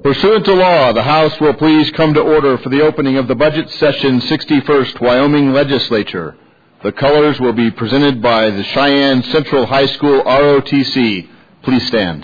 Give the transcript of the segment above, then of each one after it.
Pursuant to law, the House will please come to order for the opening of the Budget Session 61st Wyoming Legislature. The colors will be presented by the Cheyenne Central High School ROTC. Please stand.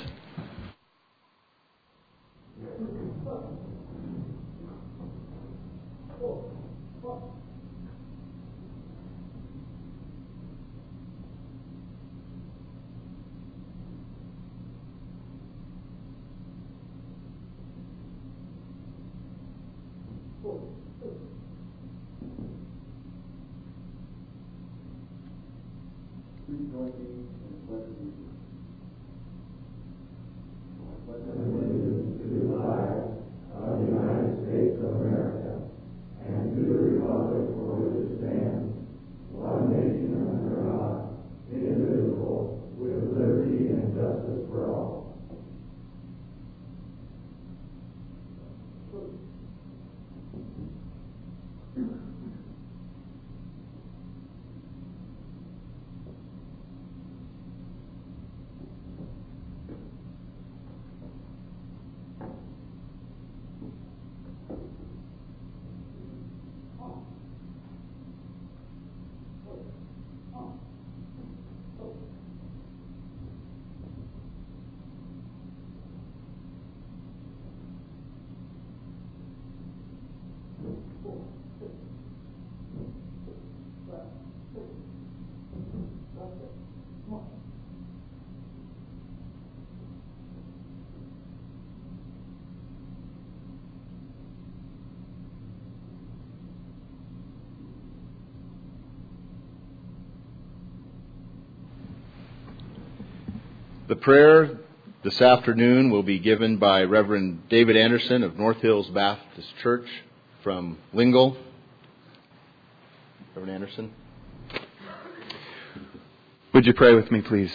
The prayer this afternoon will be given by Reverend David Anderson of North Hills Baptist Church from Lingle. Reverend Anderson. Would you pray with me, please?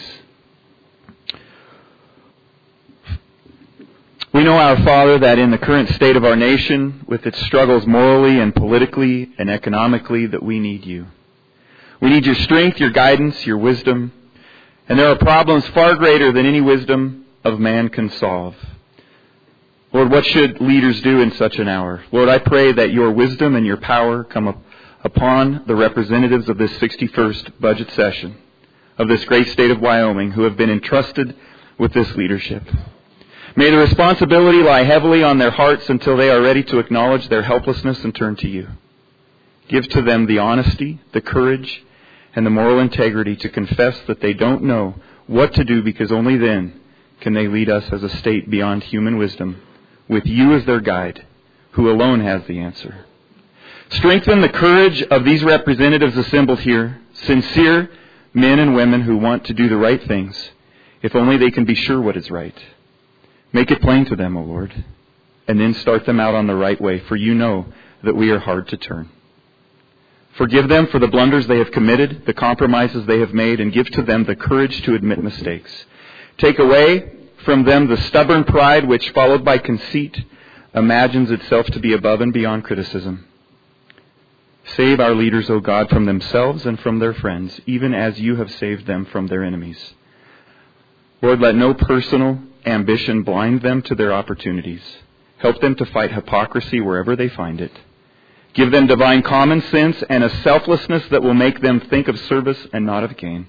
We know, our Father, that in the current state of our nation, with its struggles morally and politically and economically, that we need you. We need your strength, your guidance, your wisdom. And there are problems far greater than any wisdom of man can solve. Lord, what should leaders do in such an hour? Lord, I pray that your wisdom and your power come upon the representatives of this 61st budget session of this great state of Wyoming who have been entrusted with this leadership. May the responsibility lie heavily on their hearts until they are ready to acknowledge their helplessness and turn to you. Give to them the honesty, the courage, and the moral integrity to confess that they don't know what to do, because only then can they lead us as a state beyond human wisdom, with you as their guide, who alone has the answer. Strengthen the courage of these representatives assembled here, sincere men and women who want to do the right things, if only they can be sure what is right. Make it plain to them, O Lord, and then start them out on the right way, for you know that we are hard to turn. Forgive them for the blunders they have committed, the compromises they have made, and give to them the courage to admit mistakes. Take away from them the stubborn pride which, followed by conceit, imagines itself to be above and beyond criticism. Save our leaders, O God, from themselves and from their friends, even as you have saved them from their enemies. Lord, let no personal ambition blind them to their opportunities. Help them to fight hypocrisy wherever they find it. Give them divine common sense and a selflessness that will make them think of service and not of gain.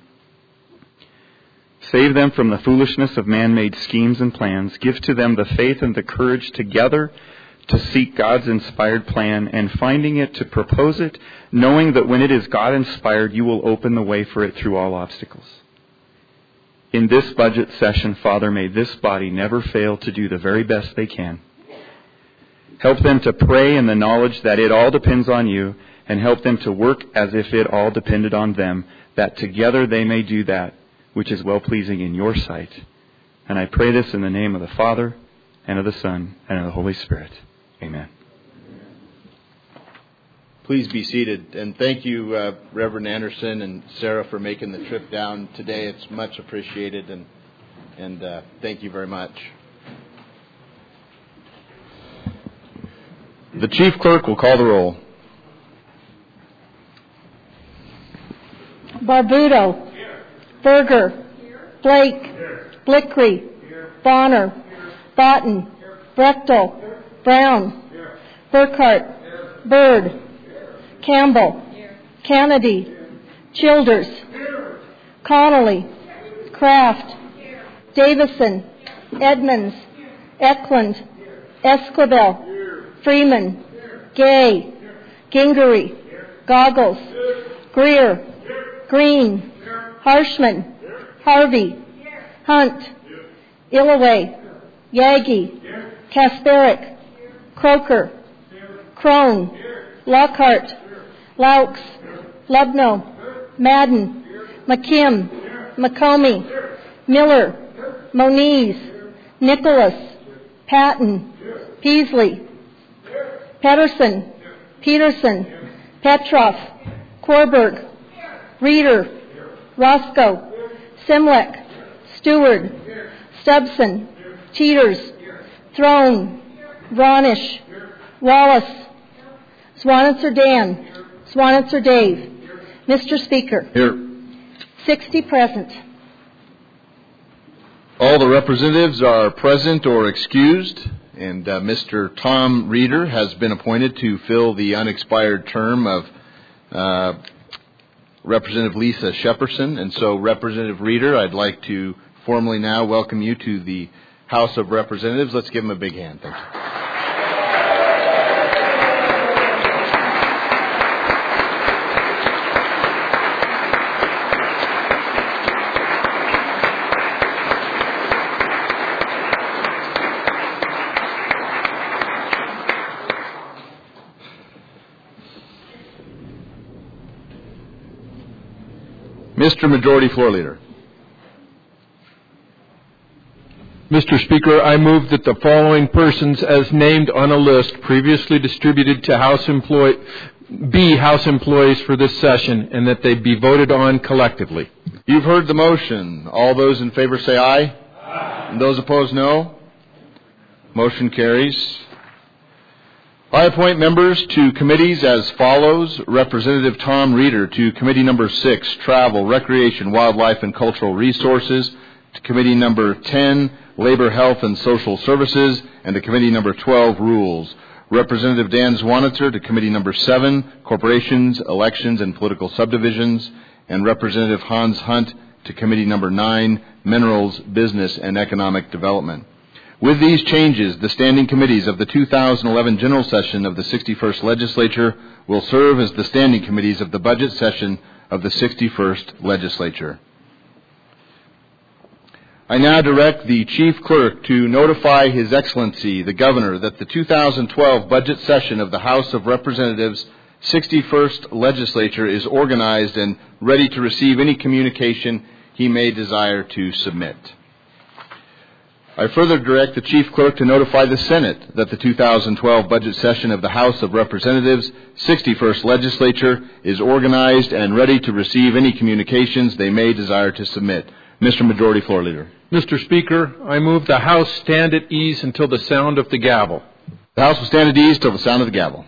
Save them from the foolishness of man-made schemes and plans. Give to them the faith and the courage together to seek God's inspired plan, and finding it, to propose it, knowing that when it is God-inspired, you will open the way for it through all obstacles. In this budget session, Father, may this body never fail to do the very best they can. Help them to pray in the knowledge that it all depends on you, and help them to work as if it all depended on them, that together they may do that which is well-pleasing in your sight. And I pray this in the name of the Father, and of the Son, and of the Holy Spirit. Amen. Please be seated. And thank you, Reverend Anderson and Sarah, for making the trip down today. It's much appreciated, and thank you very much. The Chief Clerk will call the roll. Barbuto. Here. Berger. Here. Blake. Here. Blickery. Here. Bonner. Here. Boughton. Here. Brechtel. Brown. Burkhart. Bird. Campbell. Kennedy. Childers. Connolly. Kraft. Davison. Edmonds. Eklund. Esquivel. Freeman. Gay. Gingery. Goggles. Greer. Green. Harshman. Harvey. Hunt. Illaway. Yagi. Kasperick. Croker. Crone. Lockhart. Laux. Lubno. Madden. McKim. McComey. Miller. Moniz. Nicholas. Patton. Peasley. Pedersen. Peterson. Petroff. Korberg. Reeder. Roscoe. Simlick. Stewart. Stubson. Teeters. Throne. Vronish. Wallace. Swanitzer Dan. Swanitzer Dave. Mr. Speaker. Here. 60 present. All the representatives are present or excused, and Mr. Tom Reeder has been appointed to fill the unexpired term of Representative Lisa Shepperson. And so, Representative Reeder, I'd like to formally now welcome you to the House of Representatives. Let's give him a big hand. Thank you. Mr. Majority Floor Leader. Mr. Speaker, I move that the following persons as named on a list previously distributed to be House employees for this session, and that they be voted on collectively. You've heard the motion. All those in favor say aye. Aye. And those opposed, no. Motion carries. I appoint members to committees as follows. Representative Tom Reeder to Committee Number 6, Travel, Recreation, Wildlife, and Cultural Resources. To Committee Number 10, Labor, Health, and Social Services. And to Committee Number 12, Rules. Representative Dan Zwanitzer to Committee Number 7, Corporations, Elections, and Political Subdivisions. And Representative Hans Hunt to Committee Number 9, Minerals, Business, and Economic Development. With these changes, the standing committees of the 2011 General Session of the 61st Legislature will serve as the standing committees of the budget session of the 61st Legislature. I now direct the Chief Clerk to notify His Excellency, the Governor, that the 2012 budget session of the House of Representatives 61st Legislature is organized and ready to receive any communication he may desire to submit. I further direct the Chief Clerk to notify the Senate that the 2012 budget session of the House of Representatives 61st Legislature is organized and ready to receive any communications they may desire to submit. Mr. Majority Floor Leader. Mr. Speaker, I move the House stand at ease until the sound of the gavel. The House will stand at ease till the sound of the gavel.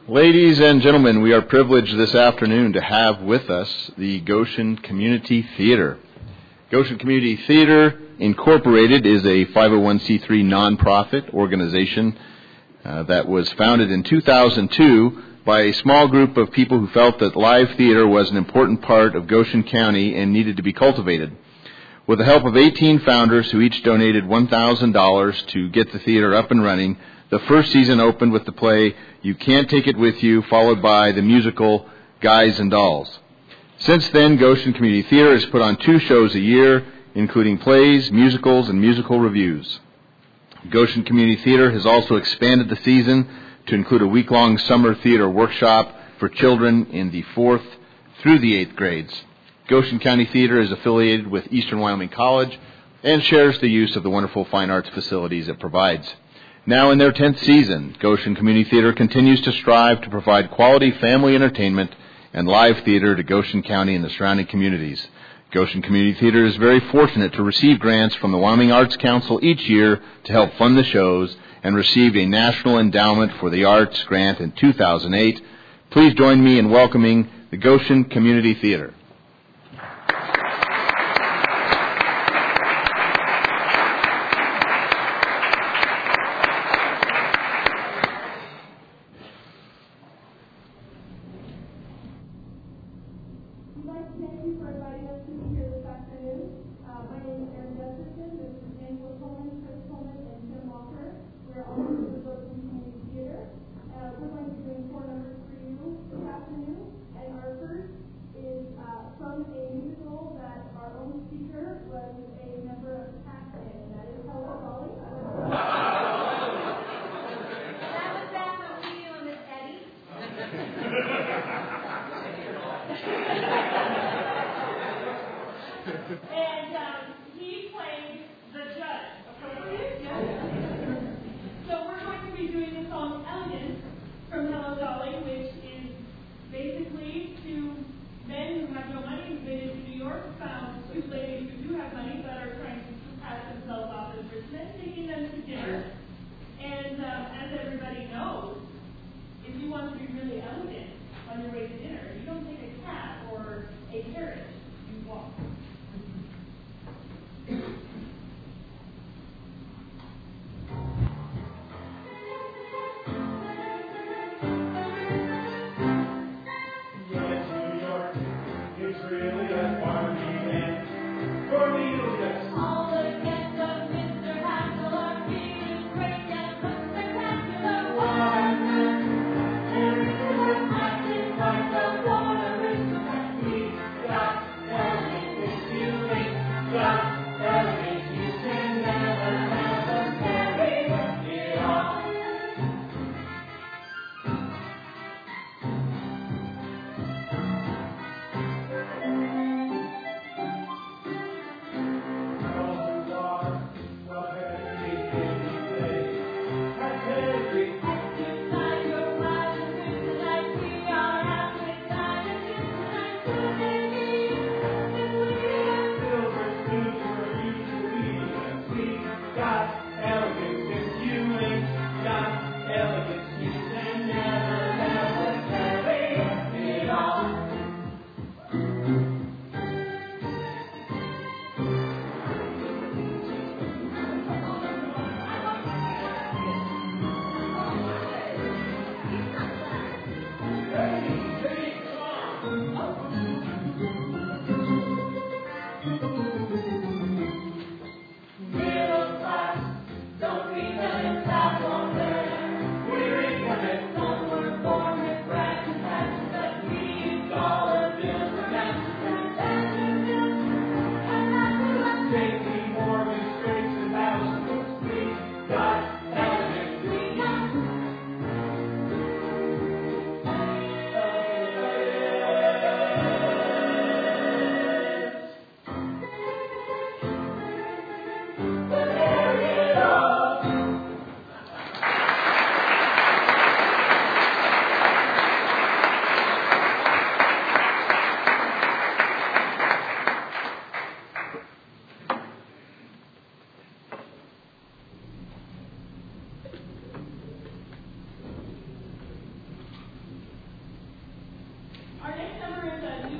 Ladies and gentlemen, we are privileged this afternoon to have with us the Goshen Community Theater. Goshen Community Theater Incorporated is a 501c3 nonprofit organization that was founded in 2002 by a small group of people who felt that live theater was an important part of Goshen County and needed to be cultivated. With the help of 18 founders who each donated $1,000 to get the theater up and running, the first season opened with the play You Can't Take It With You, followed by the musical Guys and Dolls. Since then, Goshen Community Theater has put on 2 shows a year, including plays, musicals, and musical reviews. Goshen Community Theater has also expanded the season to include a week-long summer theater workshop for children in the 4th through the 8th grades. Goshen County Theater is affiliated with Eastern Wyoming College and shares the use of the wonderful fine arts facilities it provides. Now in their 10th season, Goshen Community Theater continues to strive to provide quality family entertainment and live theater to Goshen County and the surrounding communities. Goshen Community Theater is very fortunate to receive grants from the Wyoming Arts Council each year to help fund the shows and received a National Endowment for the Arts grant in 2008. Please join me in welcoming the Goshen Community Theater. He played the judge. Appropriate? Yes. So we're going to be doing the song Elegance from Hello Dolly, which is basically 2 men who have no money who've been into New York, found 2 ladies who do have money but are trying to pass themselves off as rich men, taking them to dinner. And as everybody knows, if you want to be really elegant on your way to dinner, you don't take a cab or a carriage, you walk. Got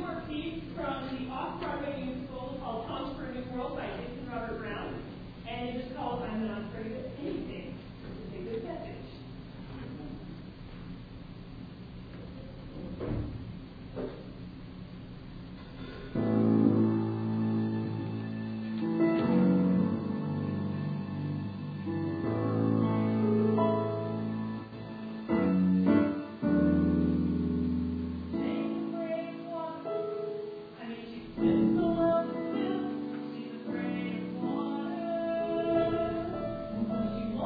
more piece from the off-Broadway musical called Tom's Perfect World by Jason Robert Brown. And it is called I'm Not Afraid of Anything. It's a good message. She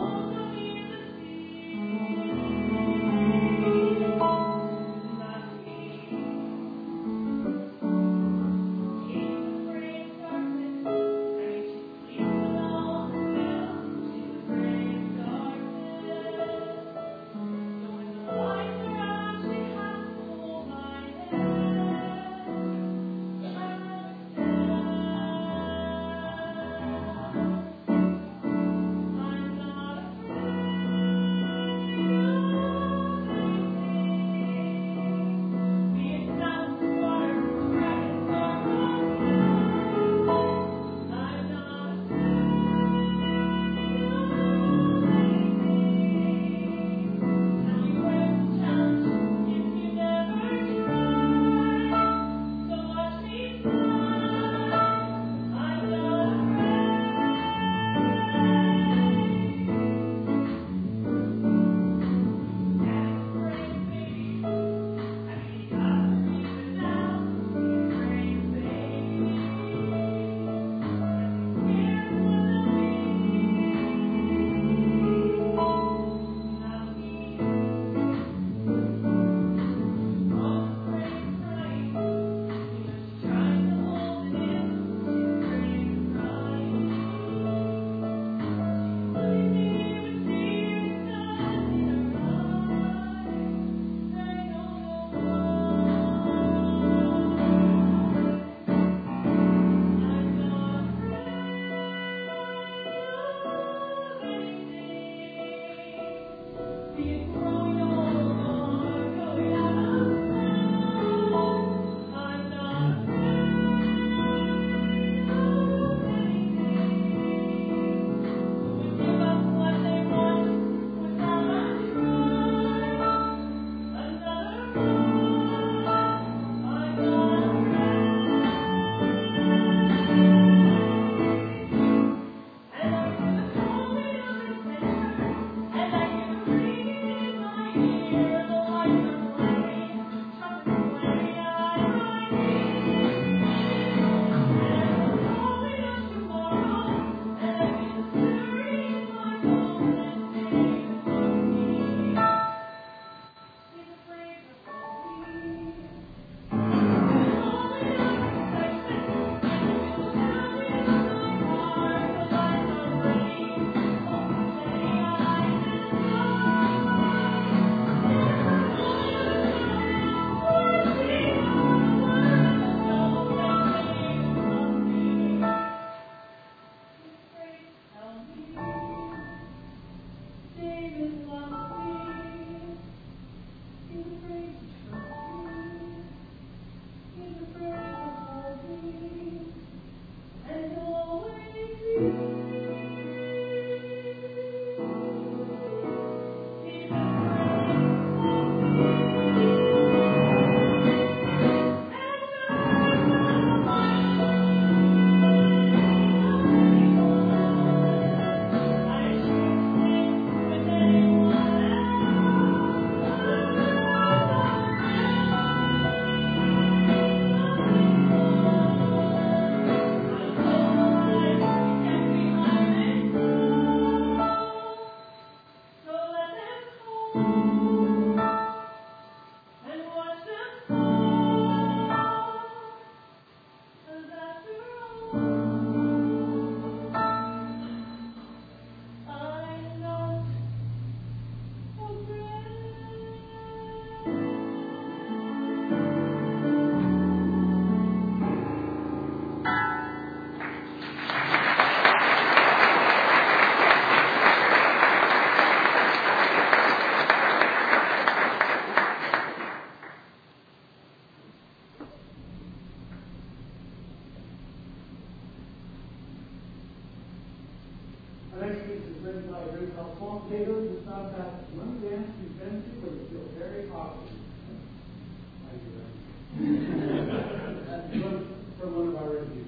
There's a small potatoes and stuff that one dance you've been to where you feel very awkward. I do that. That's from one of our reviews.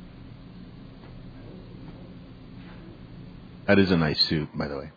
That is a nice suit, by the way.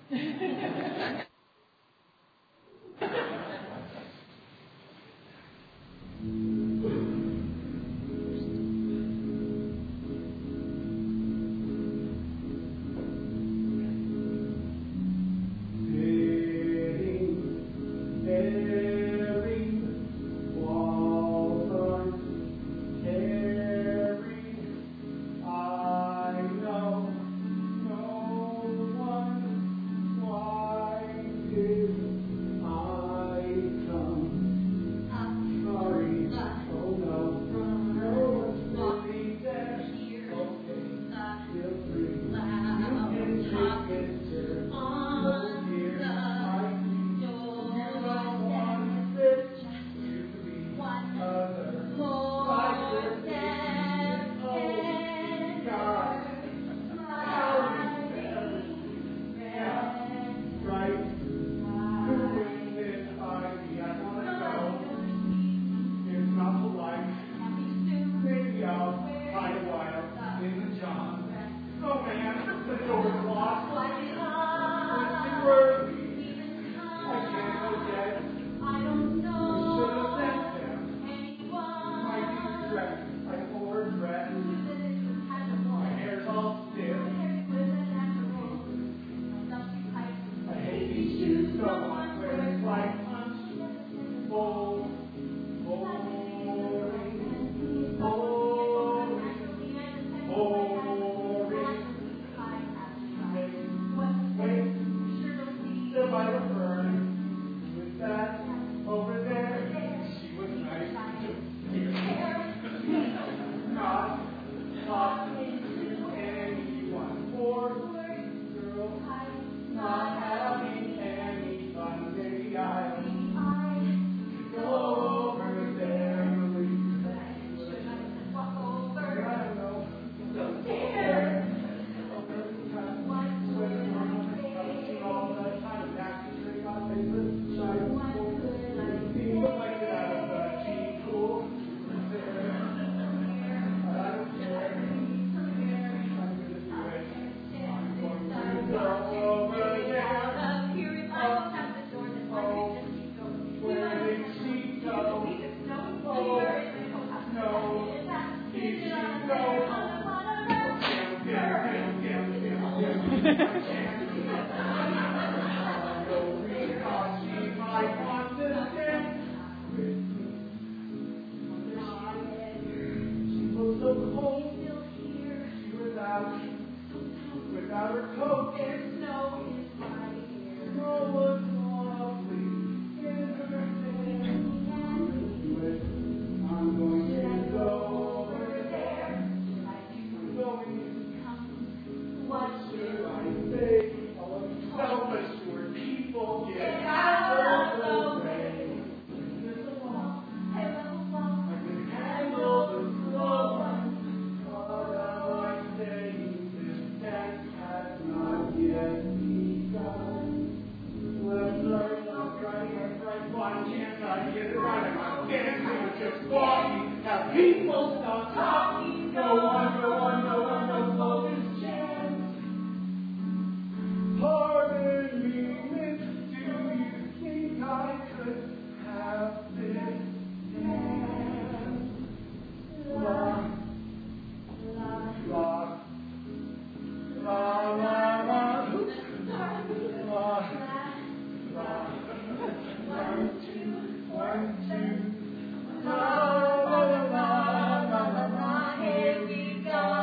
Here we go.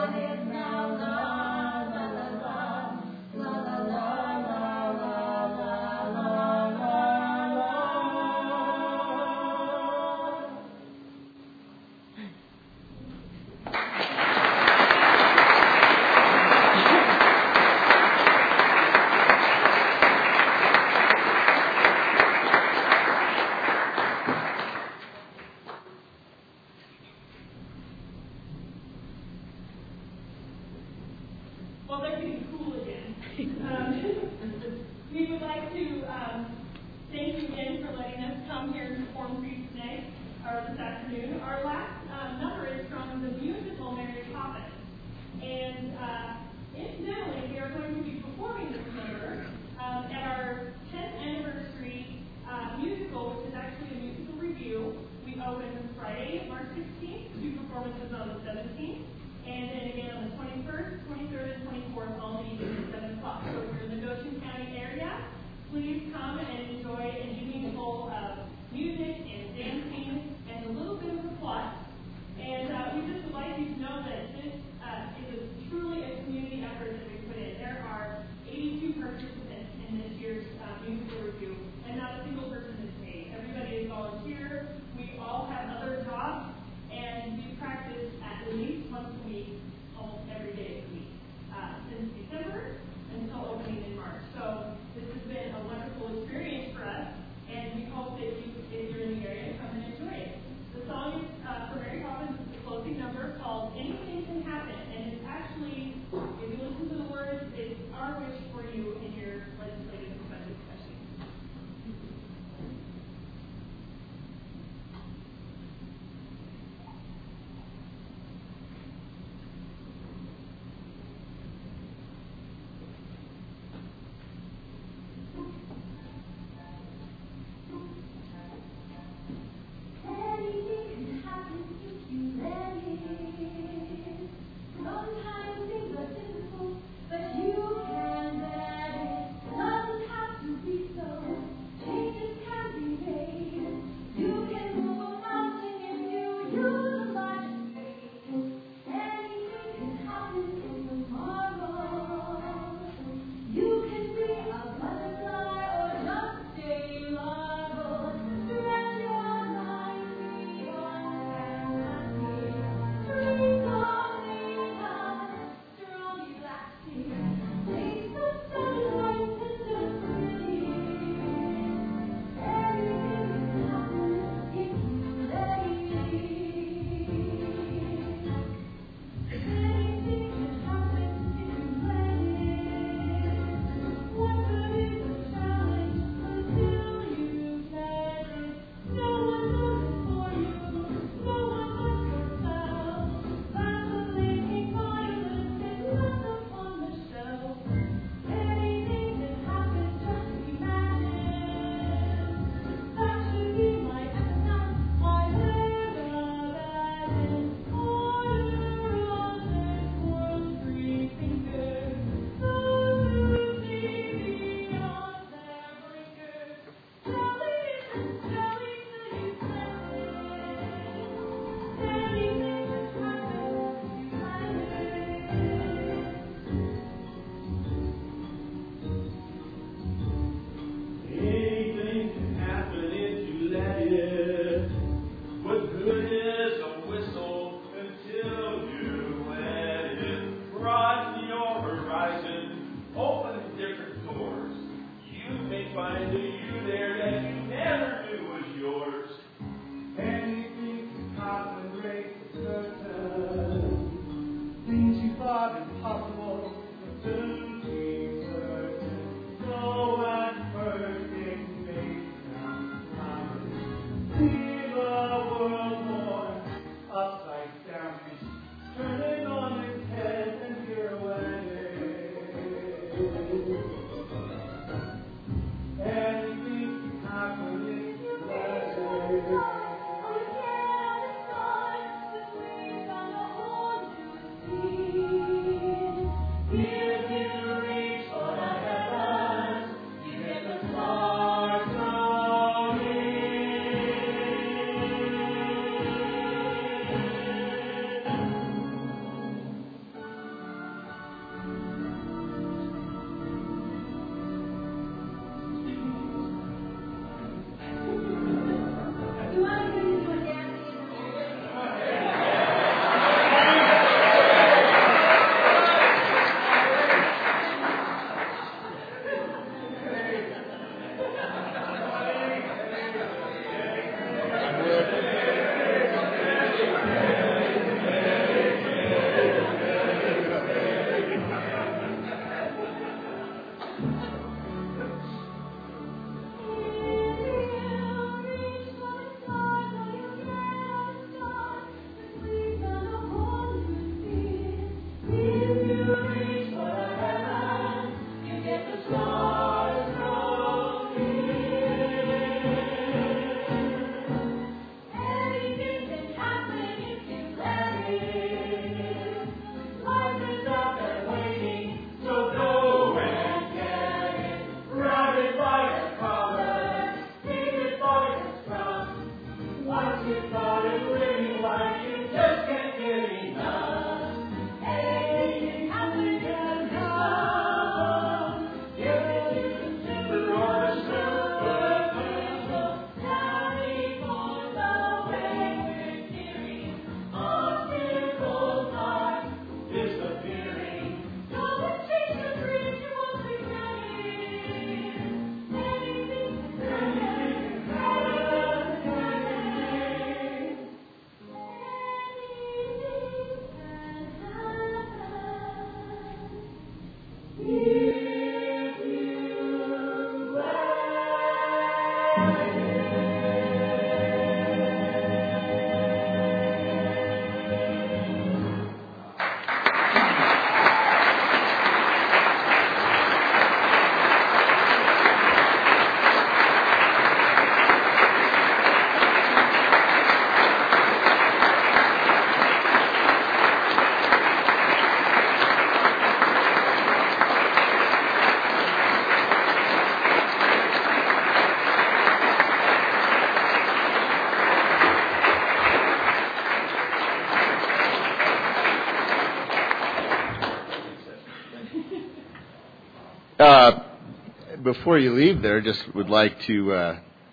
Before you leave there, just would like to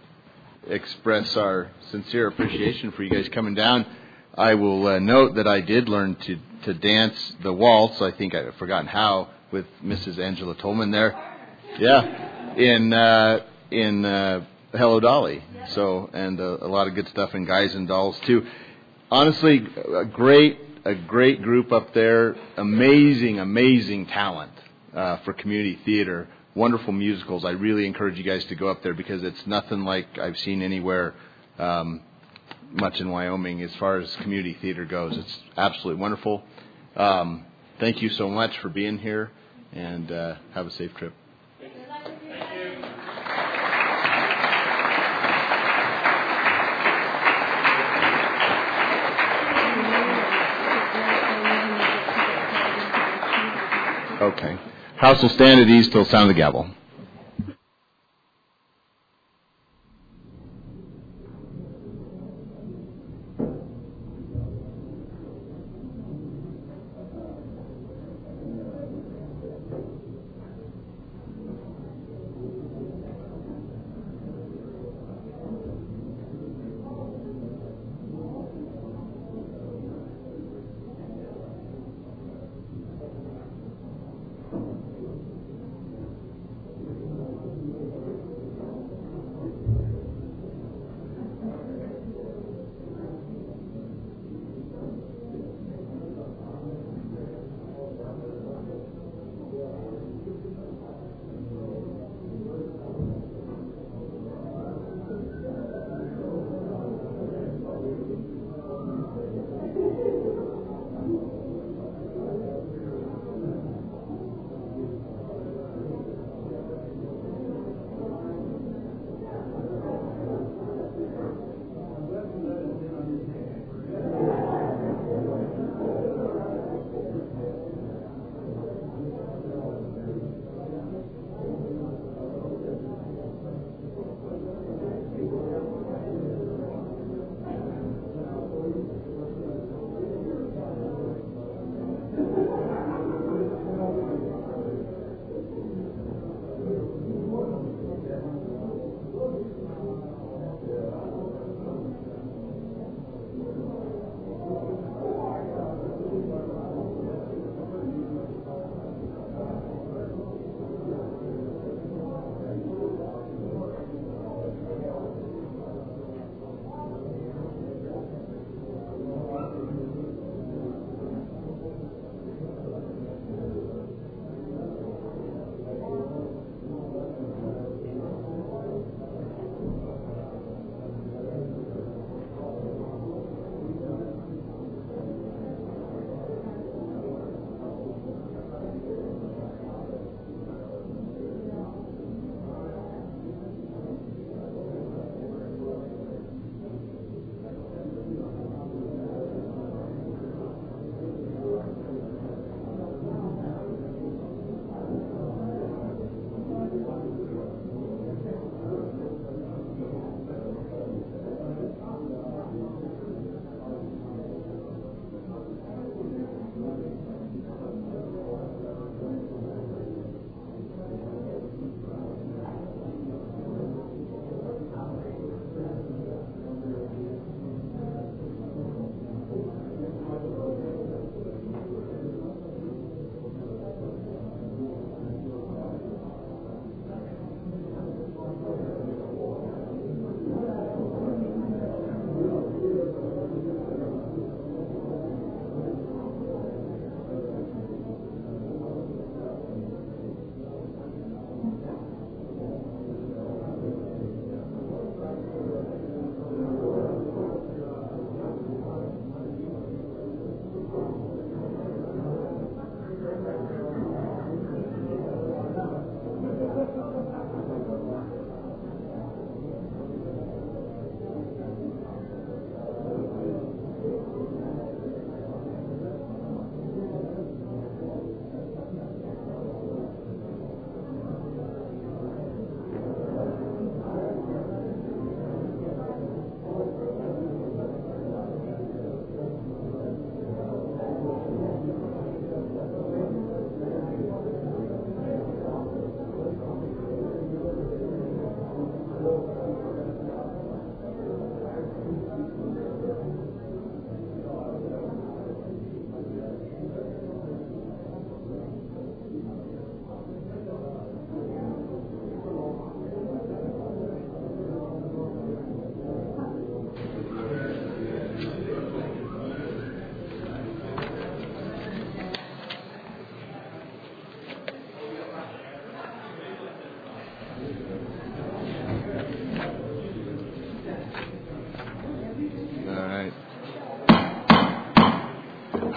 express our sincere appreciation for you guys coming down. I will note that I did learn to dance the waltz. I think I've forgotten how with Mrs. Angela Tolman there. Yeah, in Hello Dolly. So, and a lot of good stuff in Guys and Dolls too. Honestly, a great group up there. Amazing talent for community theater. Wonderful musicals. I really encourage you guys to go up there because it's nothing like I've seen anywhere much in Wyoming as far as community theater goes. It's absolutely wonderful. Thank you so much for being here, and have a safe trip. Okay. House will stand at ease till sound the gavel.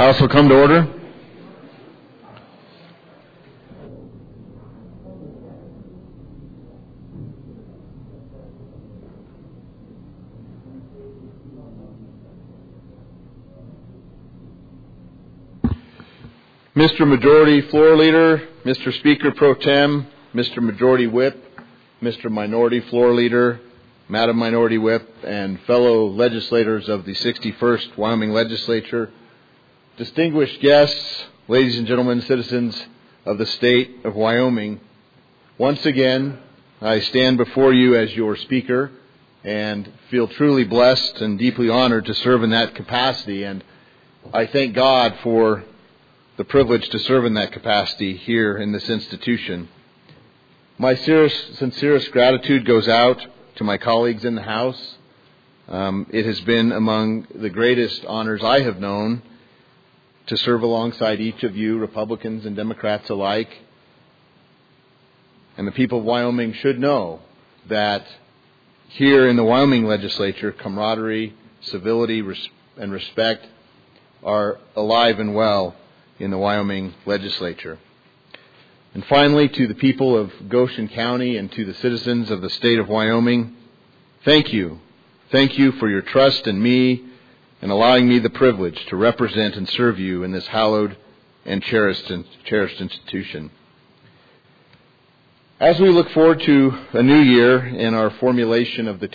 House will come to order. Mr. Majority Floor Leader, Mr. Speaker Pro Tem, Mr. Majority Whip, Mr. Minority Floor Leader, Madam Minority Whip, and fellow legislators of the 61st Wyoming Legislature, distinguished guests, ladies and gentlemen, citizens of the state of Wyoming, once again, I stand before you as your speaker and feel truly blessed and deeply honored to serve in that capacity. And I thank God for the privilege to serve in that capacity here in this institution. My sincerest gratitude goes out to my colleagues in the House. It has been among the greatest honors I have known to serve alongside each of you, Republicans and Democrats alike. And the people of Wyoming should know that here in the Wyoming legislature, camaraderie, civility, and respect are alive and well in the Wyoming legislature. And finally, to the people of Goshen County and to the citizens of the state of Wyoming, thank you. Thank you for your trust in me and allowing me the privilege to represent and serve you in this hallowed and cherished institution. As we look forward to a new year in our formulation of the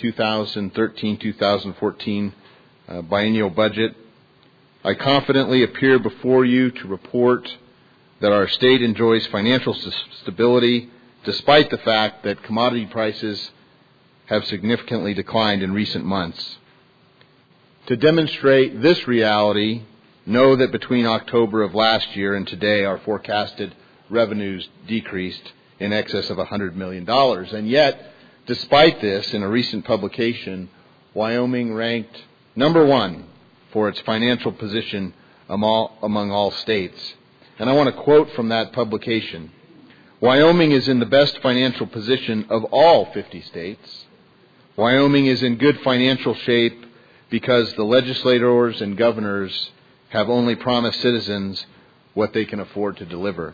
2013-2014 biennial budget, I confidently appear before you to report that our state enjoys financial stability despite the fact that commodity prices have significantly declined in recent months. To demonstrate this reality, know that between October of last year and today, our forecasted revenues decreased in excess of $100 million. And yet, despite this, in a recent publication, Wyoming ranked number one for its financial position among all states. And I want to quote from that publication. Wyoming is in the best financial position of all 50 states. Wyoming is in good financial shape because the legislators and governors have only promised citizens what they can afford to deliver.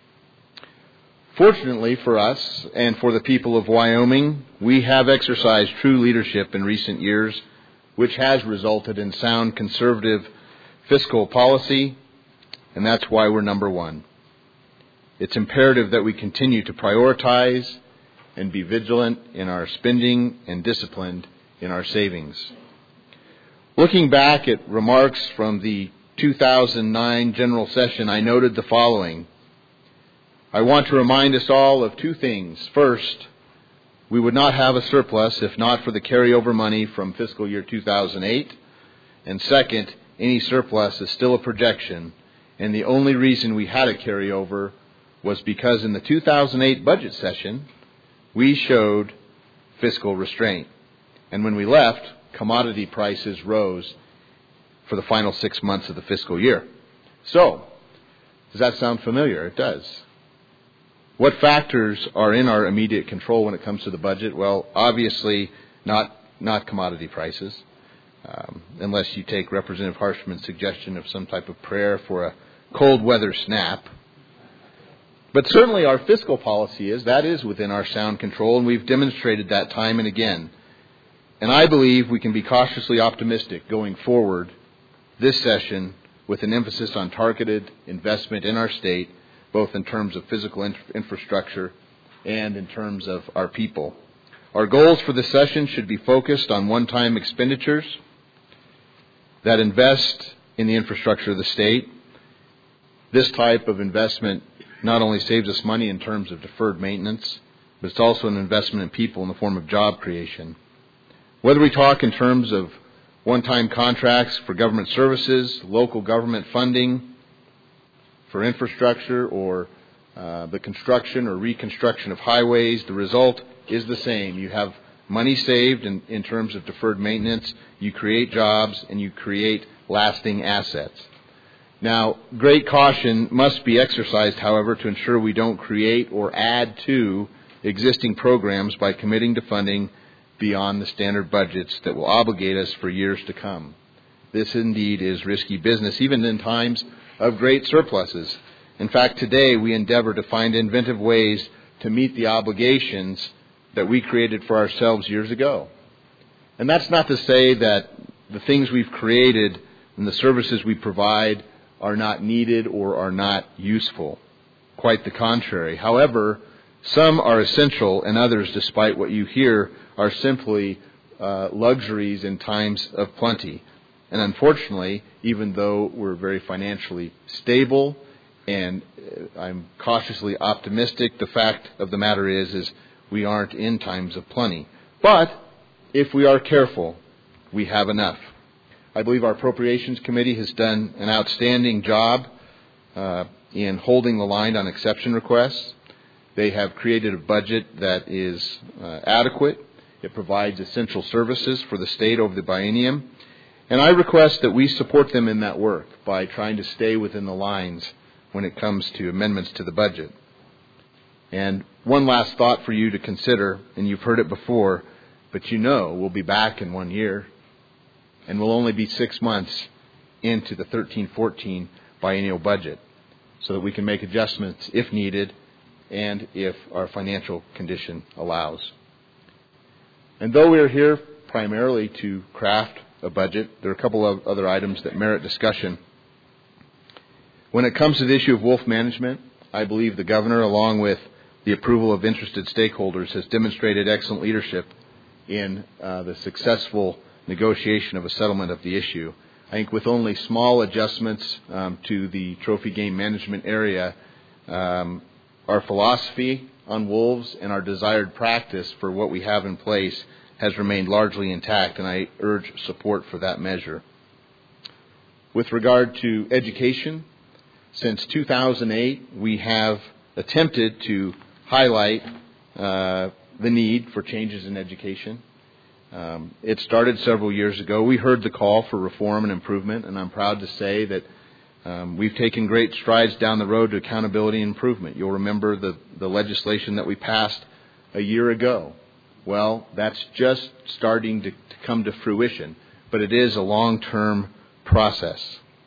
Fortunately for us and for the people of Wyoming, we have exercised true leadership in recent years, which has resulted in sound conservative fiscal policy, and that's why we're number one. It's imperative that we continue to prioritize and be vigilant in our spending and disciplined in our savings. Looking back at remarks from the 2009 General Session, I noted the following. I want to remind us all of two things. First, we would not have a surplus if not for the carryover money from fiscal year 2008. And second, any surplus is still a projection, and the only reason we had a carryover was because in the 2008 budget session, we showed fiscal restraint. And when we left, commodity prices rose for the final 6 months of the fiscal year. So, does that sound familiar? It does. What factors are in our immediate control when it comes to the budget? Well, obviously not commodity prices, unless you take Representative Harshman's suggestion of some type of prayer for a cold weather snap. But certainly our fiscal policy that is within our sound control, and we've demonstrated that time and again. And I believe we can be cautiously optimistic going forward this session with an emphasis on targeted investment in our state, both in terms of physical infrastructure and in terms of our people. Our goals for this session should be focused on one-time expenditures that invest in the infrastructure of the state. This type of investment not only saves us money in terms of deferred maintenance, but it's also an investment in people in the form of job creation. Whether we talk in terms of one-time contracts for government services, local government funding, for infrastructure or the construction or reconstruction of highways, the result is the same. You have money saved in terms of deferred maintenance, you create jobs, and you create lasting assets. Now, great caution must be exercised, however, to ensure we don't create or add to existing programs by committing to funding beyond the standard budgets that will obligate us for years to come. This indeed is risky business, even in times of great surpluses. In fact, today we endeavor to find inventive ways to meet the obligations that we created for ourselves years ago. And that's not to say that the things we've created and the services we provide are not needed or are not useful. Quite the contrary. However, some are essential and others, despite what you hear, are simply luxuries in times of plenty. And unfortunately, even though we're very financially stable and I'm cautiously optimistic, the fact of the matter is we aren't in times of plenty. But if we are careful, we have enough. I believe our Appropriations Committee has done an outstanding job in holding the line on exception requests. They have created a budget that is adequate. It provides essential services for the state over the biennium. And I request that we support them in that work by trying to stay within the lines when it comes to amendments to the budget. And one last thought for you to consider, and you've heard it before, but you know we'll be back in 1 year, and we'll only be 6 months into the 13-14 biennial budget, so that we can make adjustments if needed and if our financial condition allows. And though we are here primarily to craft a budget, there are a couple of other items that merit discussion. When it comes to the issue of wolf management, I believe the governor, along with the approval of interested stakeholders, has demonstrated excellent leadership in the successful negotiation of a settlement of the issue. I think with only small adjustments to the trophy game management area, our philosophy on wolves and our desired practice for what we have in place has remained largely intact, and I urge support for that measure. With regard to education, since 2008, we have attempted to highlight the need for changes in education. It started several years ago. We heard the call for reform and improvement, and I'm proud to say that we've taken great strides down the road to accountability and improvement. You'll remember the legislation that we passed a year ago. Well, that's just starting to come to fruition, but it is a long-term process.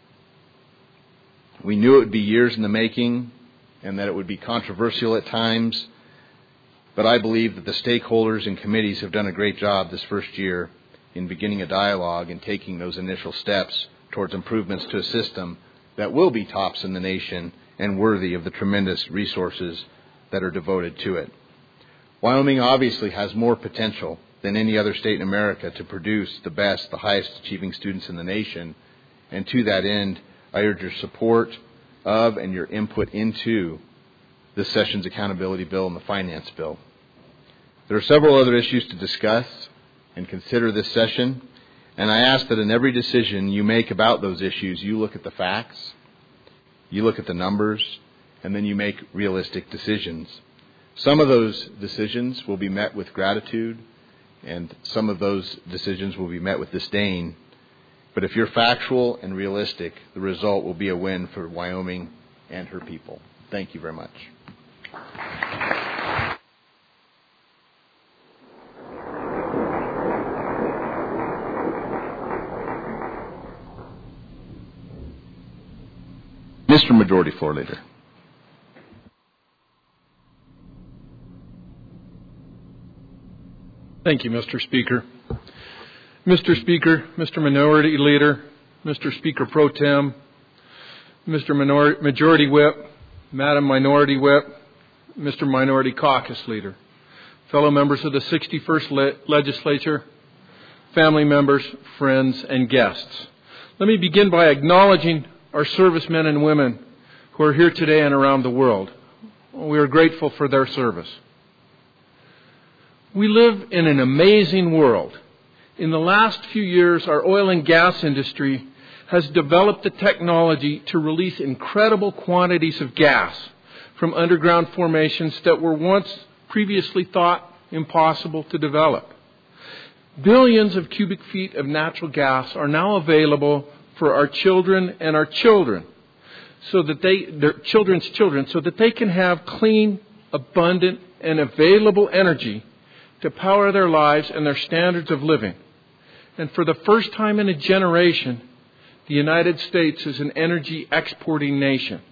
We knew it would be years in the making and that it would be controversial at times, but I believe that the stakeholders and committees have done a great job this first year in beginning a dialogue and taking those initial steps towards improvements to a system that will be tops in the nation and worthy of the tremendous resources that are devoted to it. Wyoming obviously has more potential than any other state in America to produce the best, the highest achieving students in the nation. And to that end, I urge your support of and your input into this session's accountability bill and the finance bill. There are several other issues to discuss and consider this session, and I ask that in every decision you make about those issues, you look at the facts, you look at the numbers, and then you make realistic decisions. Some of those decisions will be met with gratitude, and some of those decisions will be met with disdain. But if you're factual and realistic, the result will be a win for Wyoming and her people. Thank you very much. Mr. Majority Floor Leader. Thank you, Mr. Speaker. Mr. Speaker, Mr. Minority Leader, Mr. Speaker Pro Tem, Mr. Majority Whip, Madam Minority Whip, Mr. Minority Caucus Leader, fellow members of the 61st Legislature, family members, friends, and guests. Let me begin by acknowledging our servicemen and women who are here today and around the world. We are grateful for their service. We live in an amazing world. In the last few years, our oil and gas industry has developed the technology to release incredible quantities of gas from underground formations that were once previously thought impossible to develop. Billions of cubic feet of natural gas are now available for our children and our children, so that their children's children, so that they can have clean, abundant, and available energy to power their lives and their standards of living. And for the first time in a generation, the United States is an energy exporting nation.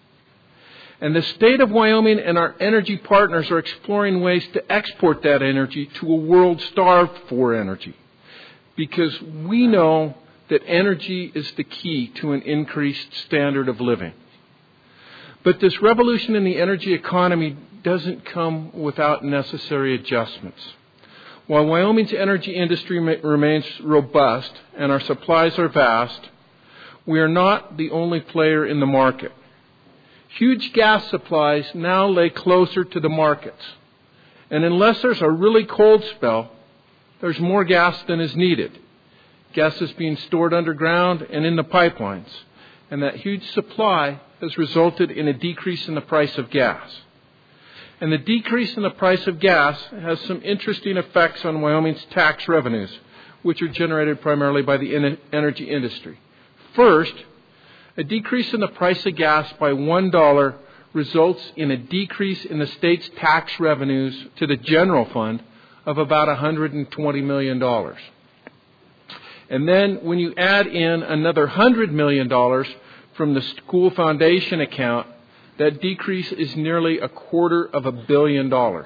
And the state of Wyoming and our energy partners are exploring ways to export that energy to a world starved for energy. Because we know that energy is the key to an increased standard of living. But this revolution in the energy economy doesn't come without necessary adjustments. While Wyoming's energy industry remains robust and our supplies are vast, we are not the only player in the market. Huge gas supplies now lay closer to the markets. And unless there's a really cold spell, there's more gas than is needed. Gas is being stored underground and in the pipelines. And that huge supply has resulted in a decrease in the price of gas. And the decrease in the price of gas has some interesting effects on Wyoming's tax revenues, which are generated primarily by the energy industry. First, a decrease in the price of gas by $1 results in a decrease in the state's tax revenues to the general fund of about $120 million. And then when you add in another $100 million from the school foundation account, that decrease is nearly $250 million.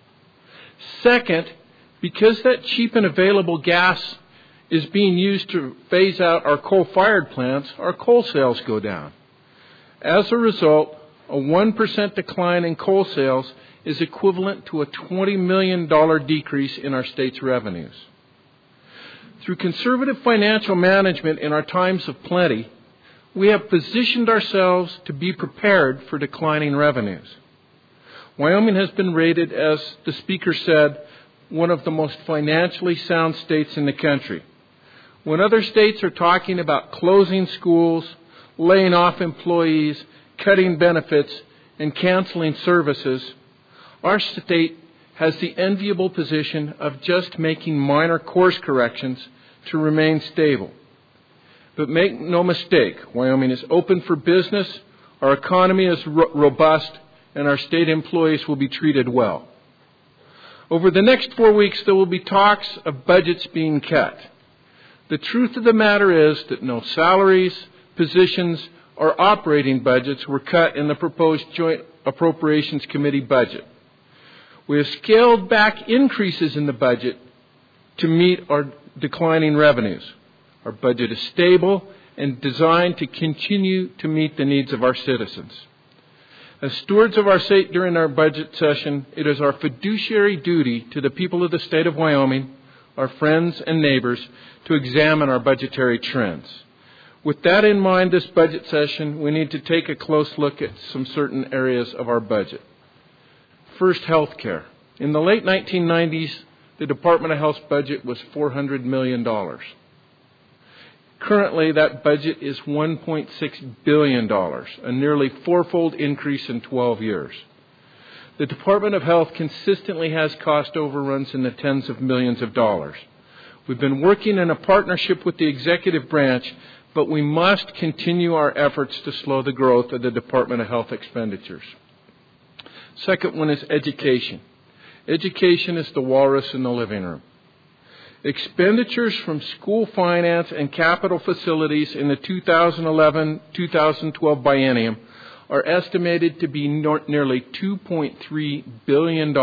Second, because that cheap and available gas is being used to phase out our coal-fired plants, our coal sales go down. As a result, a 1% decline in coal sales is equivalent to a $20 million decrease in our state's revenues. Through conservative financial management in our times of plenty, we have positioned ourselves to be prepared for declining revenues. Wyoming has been rated, as the speaker said, one of the most financially sound states in the country. When other states are talking about closing schools, laying off employees, cutting benefits, and canceling services, our state has the enviable position of just making minor course corrections to remain stable. But make no mistake, Wyoming is open for business, our economy is robust, and our state employees will be treated well. Over the next 4 weeks, there will be talks of budgets being cut. The truth of the matter is that no salaries, positions, or operating budgets were cut in the proposed Joint Appropriations Committee budget. We have scaled back increases in the budget to meet our declining revenues. Our budget is stable and designed to continue to meet the needs of our citizens. As stewards of our state during our budget session, it is our fiduciary duty to the people of the state of Wyoming, our friends and neighbors, to examine our budgetary trends. With that in mind, this budget session, we need to take a close look at some certain areas of our budget. First, health care. In the late 1990s, the Department of Health's budget was $400 million. Currently, that budget is $1.6 billion, a nearly fourfold increase in 12 years. The Department of Health consistently has cost overruns in the tens of millions of dollars. We've been working in a partnership with the executive branch, but we must continue our efforts to slow the growth of the Department of Health expenditures. Second one is education. Education is the walrus in the living room. Expenditures from school finance and capital facilities in the 2011-2012 biennium are estimated to be nearly $2.3 billion.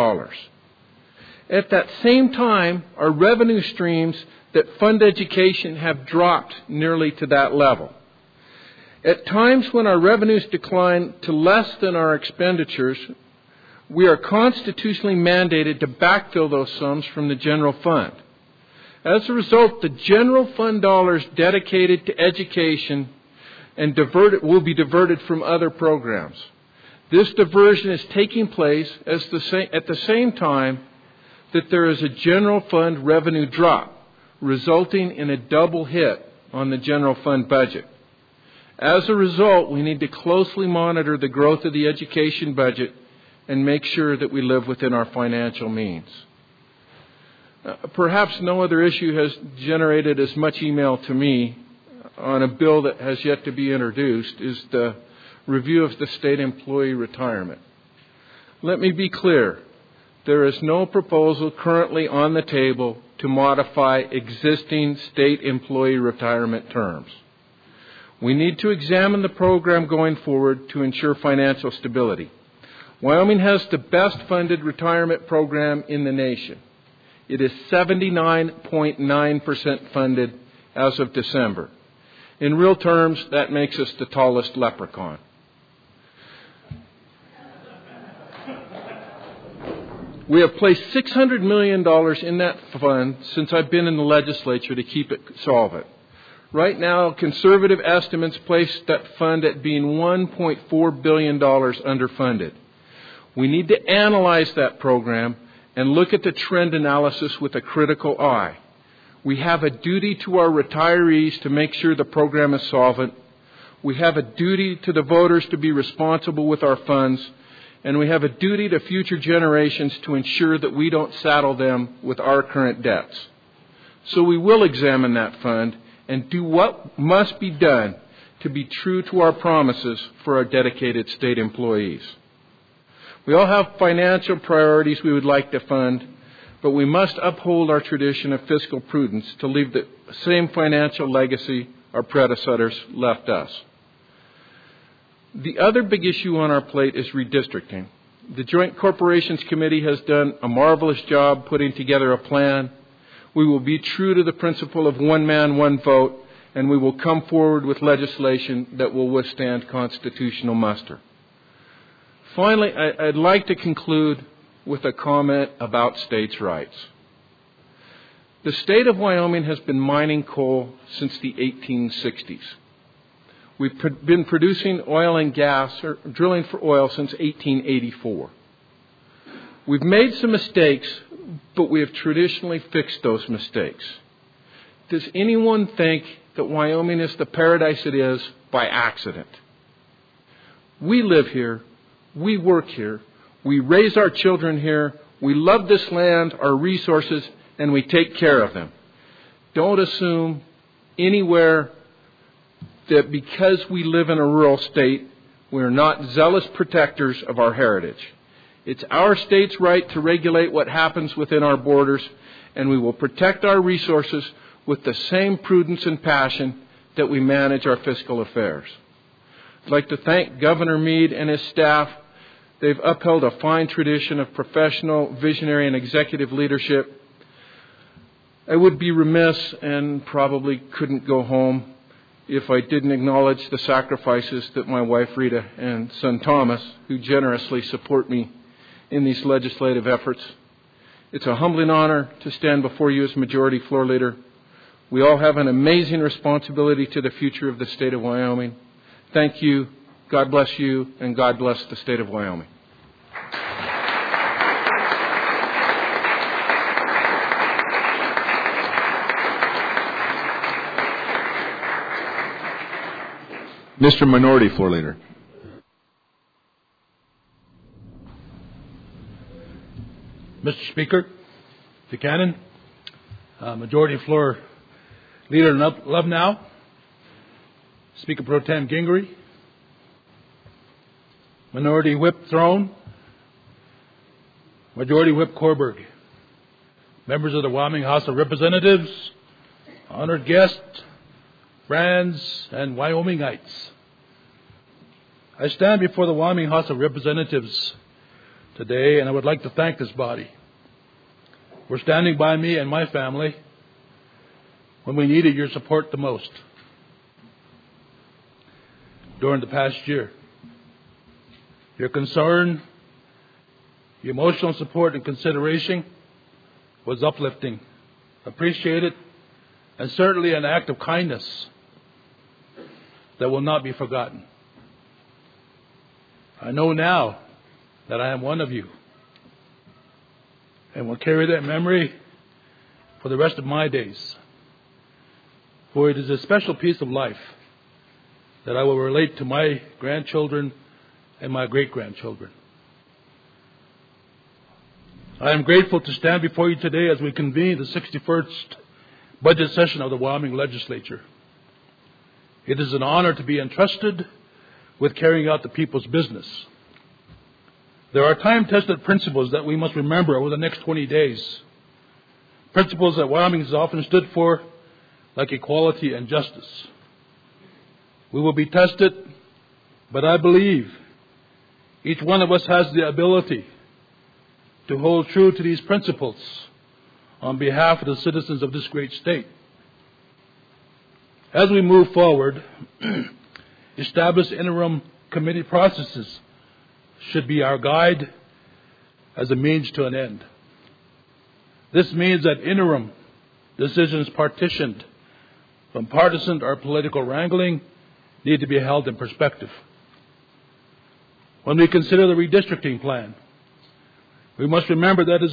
At that same time, our revenue streams that fund education have dropped nearly to that level. At times when our revenues decline to less than our expenditures, we are constitutionally mandated to backfill those sums from the general fund. As a result, the general fund dollars dedicated to education and will be diverted from other programs. This diversion is taking place at the same time that there is a general fund revenue drop, resulting in a double hit on the general fund budget. As a result, we need to closely monitor the growth of the education budget and make sure that we live within our financial means. Perhaps no other issue has generated as much email to me on a bill that has yet to be introduced is the review of the state employee retirement. Let me be clear. There is no proposal currently on the table to modify existing state employee retirement terms. We need to examine the program going forward to ensure financial stability. Wyoming has the best funded retirement program in the nation. It is 79.9% funded as of December. In real terms, that makes us the tallest leprechaun. We have placed $600 million in that fund since I've been in the legislature to keep it solvent. Right now, conservative estimates place that fund at being $1.4 billion underfunded. We need to analyze that program and look at the trend analysis with a critical eye. We have a duty to our retirees to make sure the program is solvent. We have a duty to the voters to be responsible with our funds. And we have a duty to future generations to ensure that we don't saddle them with our current debts. So we will examine that fund and do what must be done to be true to our promises for our dedicated state employees. We all have financial priorities we would like to fund, but we must uphold our tradition of fiscal prudence to leave the same financial legacy our predecessors left us. The other big issue on our plate is redistricting. The Joint Corporations Committee has done a marvelous job putting together a plan. We will be true to the principle of one man, one vote, and we will come forward with legislation that will withstand constitutional muster. Finally, I'd like to conclude with a comment about states' rights. The state of Wyoming has been mining coal since the 1860s. We've been producing oil and gas, or drilling for oil, since 1884. We've made some mistakes, but we have traditionally fixed those mistakes. Does anyone think that Wyoming is the paradise it is by accident? We live here, we work here, we raise our children here, we love this land, our resources, and we take care of them. Don't assume anywhere that because we live in a rural state, we're not zealous protectors of our heritage. It's our state's right to regulate what happens within our borders, and we will protect our resources with the same prudence and passion that we manage our fiscal affairs. I'd like to thank Governor Meade and his staff. They've upheld a fine tradition of professional, visionary, and executive leadership. I would be remiss and probably couldn't go home if I didn't acknowledge the sacrifices that my wife Rita and son Thomas, who generously support me in these legislative efforts. It's a humbling honor to stand before you as Majority Floor Leader. We all have an amazing responsibility to the future of the state of Wyoming. Thank you, God bless you, and God bless the state of Wyoming. Mr. Minority Floor Leader. Mr. Speaker, Buchanan, Majority Floor Leader Lubnow, Speaker Pro Tem Gingrey, Minority Whip Throne, Majority Whip Korberg, members of the Wyoming House of Representatives, honored guests, friends, and Wyomingites. I stand before the Wyoming House of Representatives today, and I would like to thank this body for standing by me and my family when we needed your support the most during the past year. Your concern, your emotional support and consideration was uplifting, appreciated, and certainly an act of kindness that will not be forgotten. I know now that I am one of you and will carry that memory for the rest of my days. For it is a special piece of life that I will relate to my grandchildren and my great-grandchildren. I am grateful to stand before you today as we convene the 61st budget session of the Wyoming Legislature. It is an honor to be entrusted with carrying out the people's business. There are time-tested principles that we must remember over the next 20 days. Principles that Wyoming has often stood for, like equality and justice. We will be tested, but I believe each one of us has the ability to hold true to these principles on behalf of the citizens of this great state. As we move forward, established interim committee processes should be our guide as a means to an end. This means that interim decisions partitioned from partisan or political wrangling need to be held in perspective. When we consider the redistricting plan, we must remember that it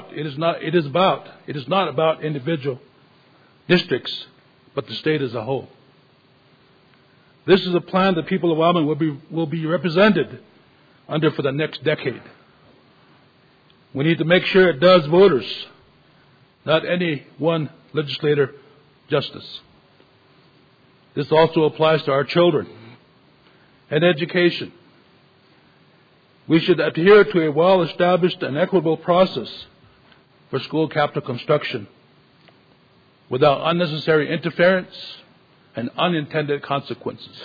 is not about individual districts, but the state as a whole. This is a plan that people of Wyoming will be represented under for the next decade. We need to make sure it does voters, not any one legislator, justice. This also applies to our children and education. We should adhere to a well-established and equitable process for school capital construction without unnecessary interference and unintended consequences.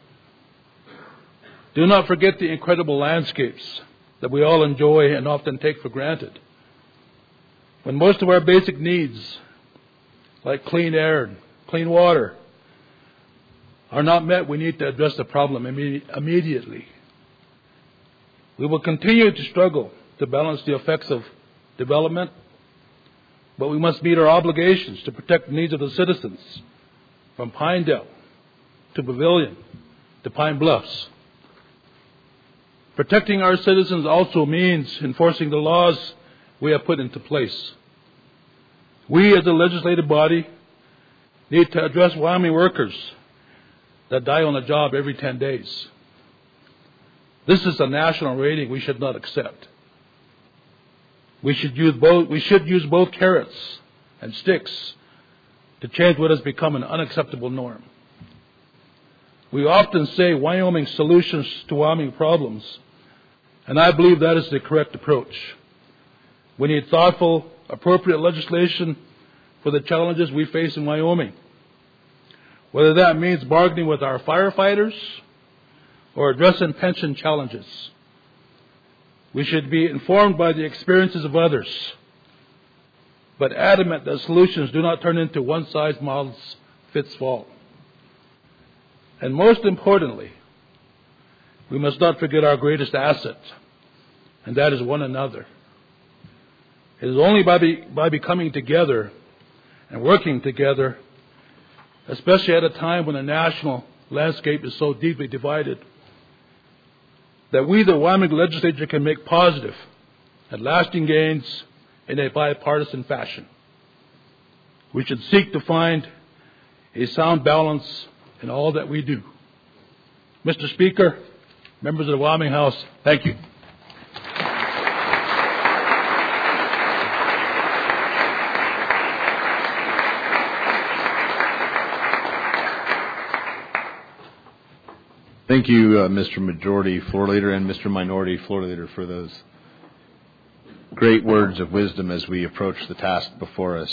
Do not forget the incredible landscapes that we all enjoy and often take for granted. When most of our basic needs, like clean air and clean water, are not met, we need to address the problem immediately. We will continue to struggle to balance the effects of development, but we must meet our obligations to protect the needs of the citizens from Pinedale to Pavilion to Pine Bluffs. Protecting our citizens also means enforcing the laws we have put into place. We as a legislative body need to address Wyoming workers that die on the job every 10 days. This is a national rating we should not accept. We should use both carrots and sticks to change what has become an unacceptable norm. We often say Wyoming solutions to Wyoming problems, and I believe that is the correct approach. We need thoughtful, appropriate legislation for the challenges we face in Wyoming, whether that means bargaining with our firefighters or addressing pension challenges. We should be informed by the experiences of others, but adamant that solutions do not turn into one-size-fits-all. And most importantly, we must not forget our greatest asset, and that is one another. It is only by becoming together and working together, especially at a time when the national landscape is so deeply divided, that we, the Wyoming legislature, can make positive and lasting gains in a bipartisan fashion. We should seek to find a sound balance in all that we do. Mr. Speaker, members of the Wyoming House, thank you. Thank you, Mr. Majority Floor Leader and Mr. Minority Floor Leader, for those great words of wisdom as we approach the task before us.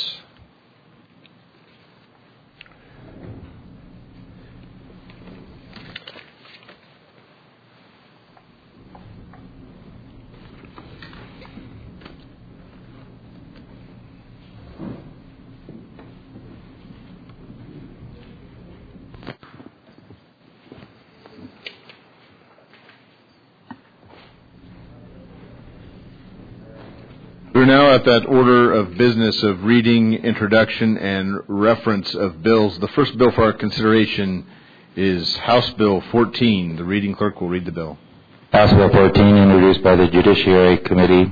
We're now at that order of business of reading, introduction, and reference of bills. The first bill for our consideration is House Bill 14. The reading clerk will read the bill. House Bill 14, introduced by the Judiciary Committee.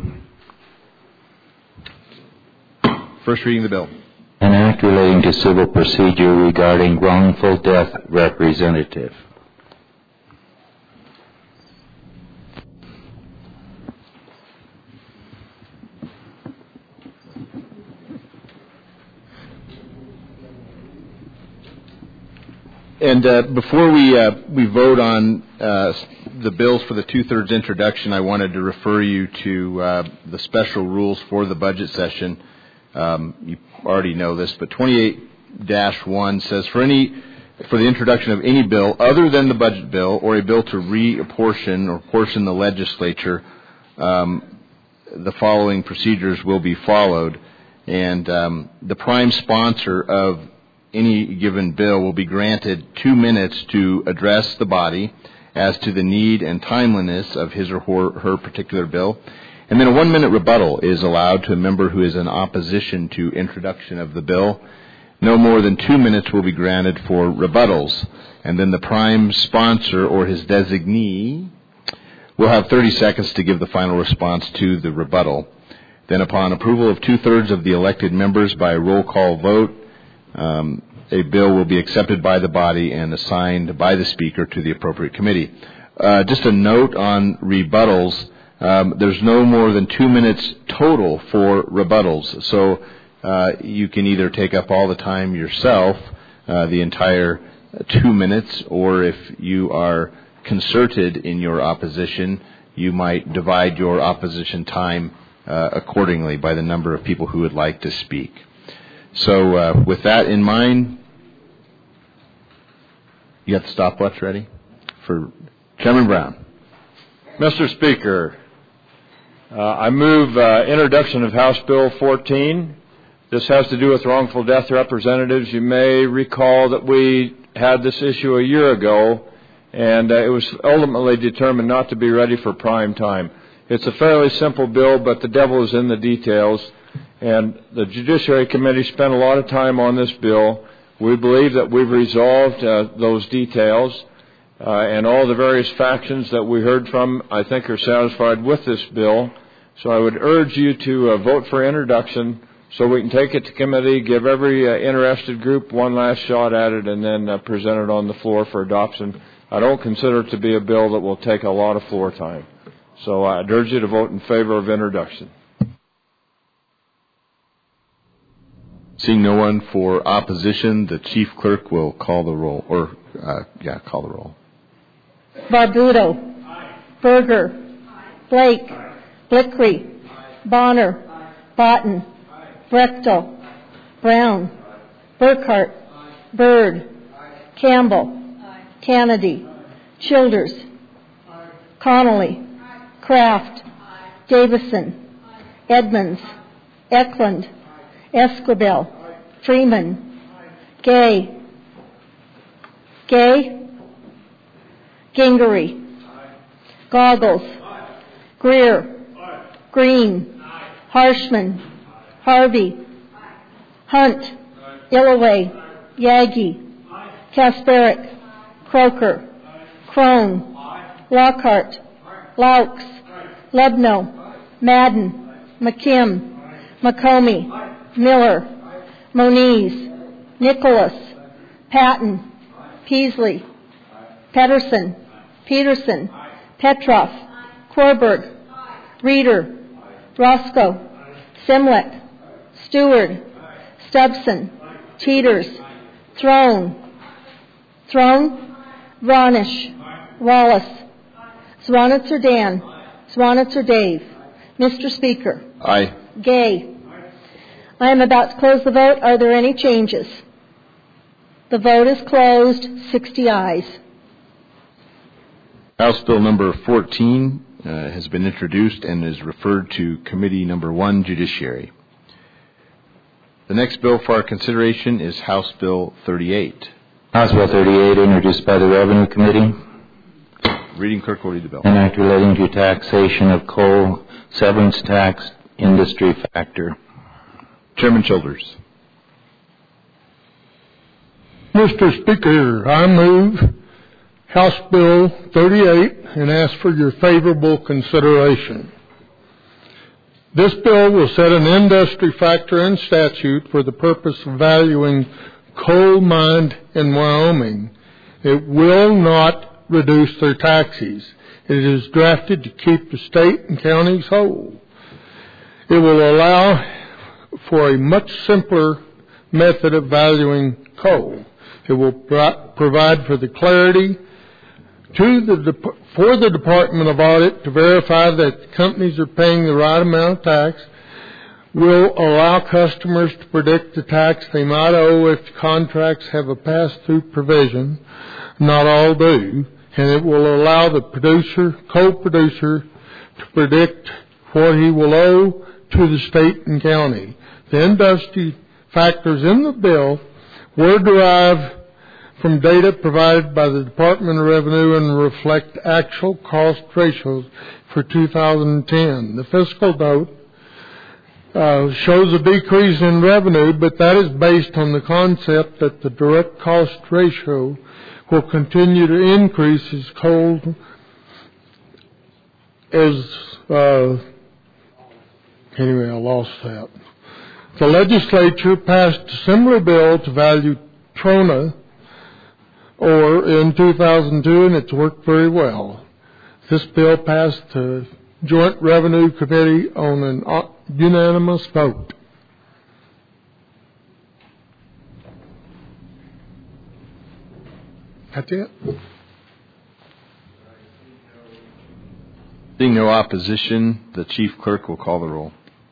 First reading of the bill. An act relating to civil procedure regarding wrongful death representative. And before we vote on the bills for the two-thirds introduction, I wanted to refer you to the special rules for the budget session. You already know this, but 28-1 says, for any for the introduction of any bill other than the budget bill or a bill to reapportion or portion the legislature, the following procedures will be followed. And the prime sponsor of any given bill will be granted 2 minutes to address the body as to the need and timeliness of his or her particular bill. And then a 1-minute rebuttal is allowed to a member who is in opposition to introduction of the bill. No more than 2 minutes will be granted for rebuttals. And then the prime sponsor or his designee will have 30 seconds to give the final response to the rebuttal. Then upon approval of 2/3 of the elected members by a roll call vote, a bill will be accepted by the body and assigned by the Speaker to the appropriate committee. Just a note on rebuttals, there's no more than 2 minutes total for rebuttals. So you can either take up all the time yourself, the entire 2 minutes, or if you are concerted in your opposition, you might divide your opposition time accordingly by the number of people who would like to speak. So with that in mind, you got the stopwatch ready? For Chairman Brown. Mr. Speaker, I move introduction of House Bill 14. This has to do with wrongful death representatives. You may recall that we had this issue a year ago, and it was ultimately determined not to be ready for prime time. It's a fairly simple bill, but the devil is in the details, and the Judiciary Committee spent a lot of time on this bill. We believe that we've resolved those details, and all the various factions that we heard from, I think, are satisfied with this bill. So I would urge you to vote for introduction so we can take it to committee, give every interested group one last shot at it, and then present it on the floor for adoption. I don't consider it to be a bill that will take a lot of floor time. So I'd urge you to vote in favor of introduction. Seeing no one for opposition, the Chief Clerk will call the roll. Call the roll. Barbuto. Berger. Blake. Blickery. Bonner. Botten. Brechtel. Brown. Burkhart. Byrd. Campbell. Kennedy. Childers. Connolly. Kraft. Davison. Edmonds. Eklund. Esquivel. Freeman. Gay. Gingery. Goggles. Greer. Green. Harshman. Harvey. Hunt. Illaway. Yagi. Kasparic. Croker. Crone. Lockhart. Laux. Lebno. Madden. McKim. McComey. Miller. Moniz. Nicholas. Patton. Peasley. Pedersen. Peterson. Petroff. Korberg. Reeder. Roscoe. Simlick. Stewart. Stubson. Teeters. Throne. Vronish. Wallace. Swanitzer Dan. Swanitzer Dave. Mr. Speaker. Aye. Gay. I am about to close the vote. Are there any changes? The vote is closed. 60 ayes. House Bill number 14 has been introduced and is referred to Committee number 1, Judiciary. The next bill for our consideration is House Bill 38. House Bill 38, introduced by the Revenue Committee. Reading clerk will read the bill. An act relating to taxation of coal, severance tax, industry factor. Chairman Childers. Mr. Speaker, I move House Bill 38 and ask for your favorable consideration. This bill will set an industry factor in statute for the purpose of valuing coal mined in Wyoming. It will not reduce their taxes. It is drafted to keep the state and counties whole. It will allow for a much simpler method of valuing coal. It will provide for the clarity for the Department of Audit to verify that companies are paying the right amount of tax, will allow customers to predict the tax they might owe if contracts have a pass-through provision. Not all do. And it will allow the co-producer to predict what he will owe to the state and county. The industry factors in the bill were derived from data provided by the Department of Revenue and reflect actual cost ratios for 2010. The fiscal note shows a decrease in revenue, but that is based on the concept that the direct cost ratio will continue to increase anyway, I lost that. The legislature passed a similar bill to value Trona in 2002, and it's worked very well. This bill passed the Joint Revenue Committee on an unanimous vote. That's it. Seeing no opposition, the chief clerk will call the roll.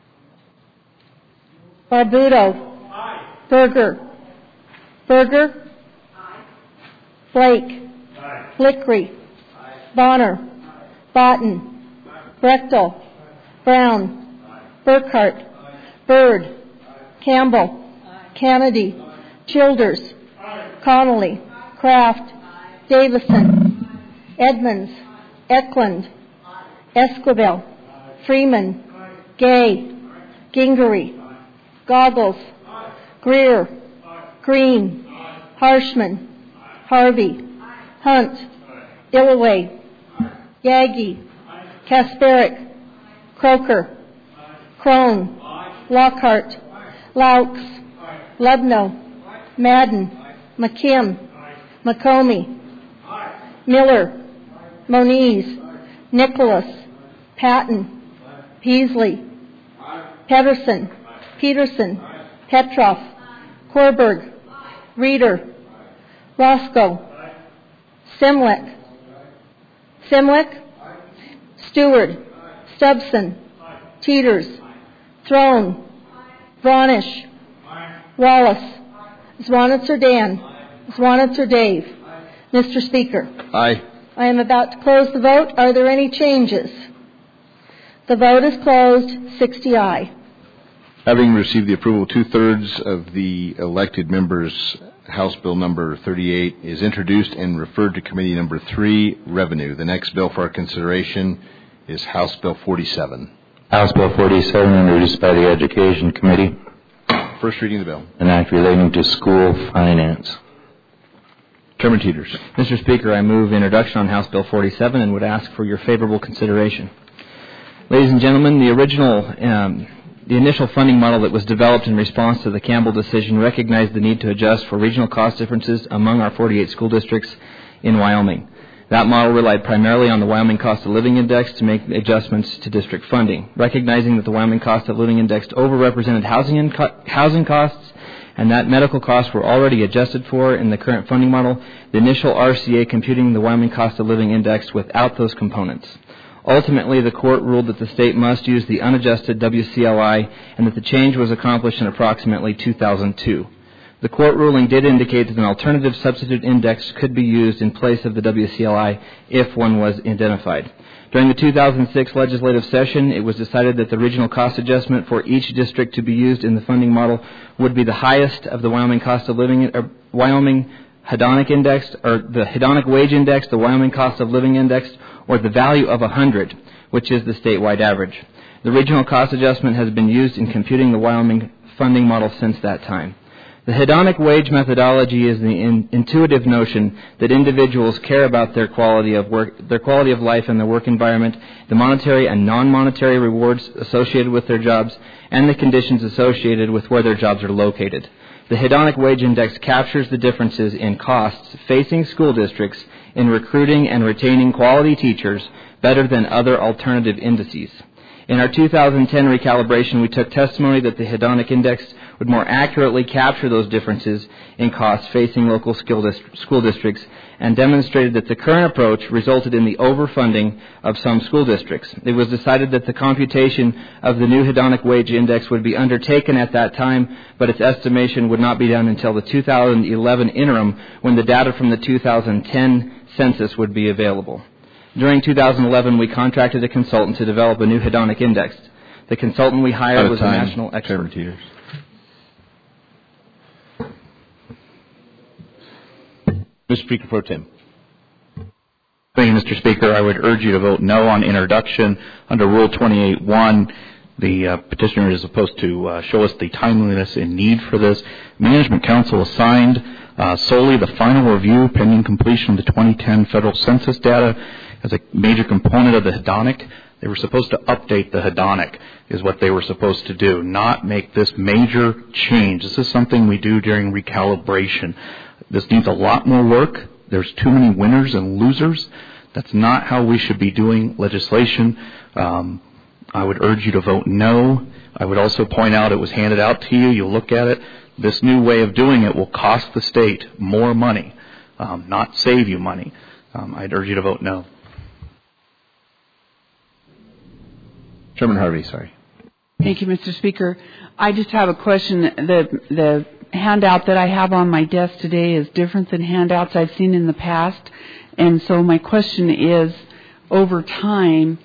Barbuto. Aye. Berger. Berger. Aye. Blake. Aye. Flickery. Aye. Bonner. Aye. Botten. Aye. Brechtel. Brown. Aye. Burkhart. Aye. Byrd. Aye. Campbell. Aye. Kennedy. Aye. Childers. Aye. Connolly. Aye. Kraft. Aye. Davison. Aye. Edmonds. Aye. Eklund. Aye. Esquivel. Aye. Freeman. Aye. Gay. Aye. Gingery. Goggles. Aye. Greer. Aye. Green. Aye. Harshman. Aye. Harvey. Aye. Hunt. Aye. Illaway. Aye. Yagi. Aye. Kasperick. Croker. Aye. Crone. Aye. Lockhart. Aye. Laux. Aye. Lubno. Aye. Madden. Aye. McKim. Aye. McComey. Aye. Miller. Aye. Moniz. Aye. Nicholas. Aye. Patton. Aye. Peasley. Aye. Pedersen. Peterson, aye. Petroff, aye. Korberg, aye. Reeder, aye. Roscoe, aye. Simlick, aye. Simlick, aye. Stewart, aye. Stubson, aye. Teeters, aye. Throne, aye. Vronish, aye. Wallace, aye. Zwanitzer Dan, aye. Zwanitzer Dave. Aye. Mr. Speaker. Aye. I am about to close the vote. Are there any changes? The vote is closed. 60 aye. Having received the approval of two-thirds of the elected members, House Bill number 38 is introduced and referred to Committee number 3, Revenue. The next bill for our consideration is House Bill 47. House Bill 47, introduced by the Education Committee. First reading of the bill. An act relating to school finance. Chairman Teeters. Mr. Speaker, I move introduction on House Bill 47 and would ask for your favorable consideration. Ladies and gentlemen, the initial funding model that was developed in response to the Campbell decision recognized the need to adjust for regional cost differences among our 48 school districts in Wyoming. That model relied primarily on the Wyoming Cost of Living Index to make adjustments to district funding. Recognizing that the Wyoming Cost of Living Index overrepresented housing costs and that medical costs were already adjusted for in the current funding model, the initial RCA computing the Wyoming Cost of Living Index without those components. Ultimately, the court ruled that the state must use the unadjusted WCLI and that the change was accomplished in approximately 2002. The court ruling did indicate that an alternative substitute index could be used in place of the WCLI if one was identified. During the 2006 legislative session, it was decided that the regional cost adjustment for each district to be used in the funding model would be the highest of the Wyoming Cost of Living, Wyoming Hedonic Index, or the Hedonic Wage Index, the Wyoming Cost of Living Index, or the value of 100, which is the statewide average. The regional cost adjustment has been used in computing the Wyoming funding model since that time. The hedonic wage methodology is the intuitive notion that individuals care about their quality of work, their quality of life and their work environment, the monetary and non-monetary rewards associated with their jobs, and the conditions associated with where their jobs are located. The hedonic wage index captures the differences in costs facing school districts in recruiting and retaining quality teachers better than other alternative indices. In our 2010 recalibration, we took testimony that the hedonic index would more accurately capture those differences in costs facing local school districts and demonstrated that the current approach resulted in the overfunding of some school districts. It was decided that the computation of the new hedonic wage index would be undertaken at that time, but its estimation would not be done until the 2011 interim, when the data from the 2010 census would be available. During 2011, we contracted a consultant to develop a new hedonic index. The consultant we hired was a national expert. Mr. Speaker Pro Tem. Thank you, Mr. Speaker. I would urge you to vote no on introduction. Under Rule 28.1, the petitioner is supposed to show us the timeliness and need for this. Management Council assigned solely the final review pending completion of the 2010 federal census data as a major component of the hedonic. They were supposed to update the hedonic, is what they were supposed to do, not make this major change. This is something we do during recalibration. This needs a lot more work. There's too many winners and losers. That's not how we should be doing legislation. I would urge you to vote no. I would also point out it was handed out to you. You'll look at it. This new way of doing it will cost the state more money, not save you money. I'd urge you to vote no. Chairman Harvey, sorry. Thank you, Mr. Speaker. I just have a question. The handout that I have on my desk today is different than handouts I've seen in the past. And so my question is, over time,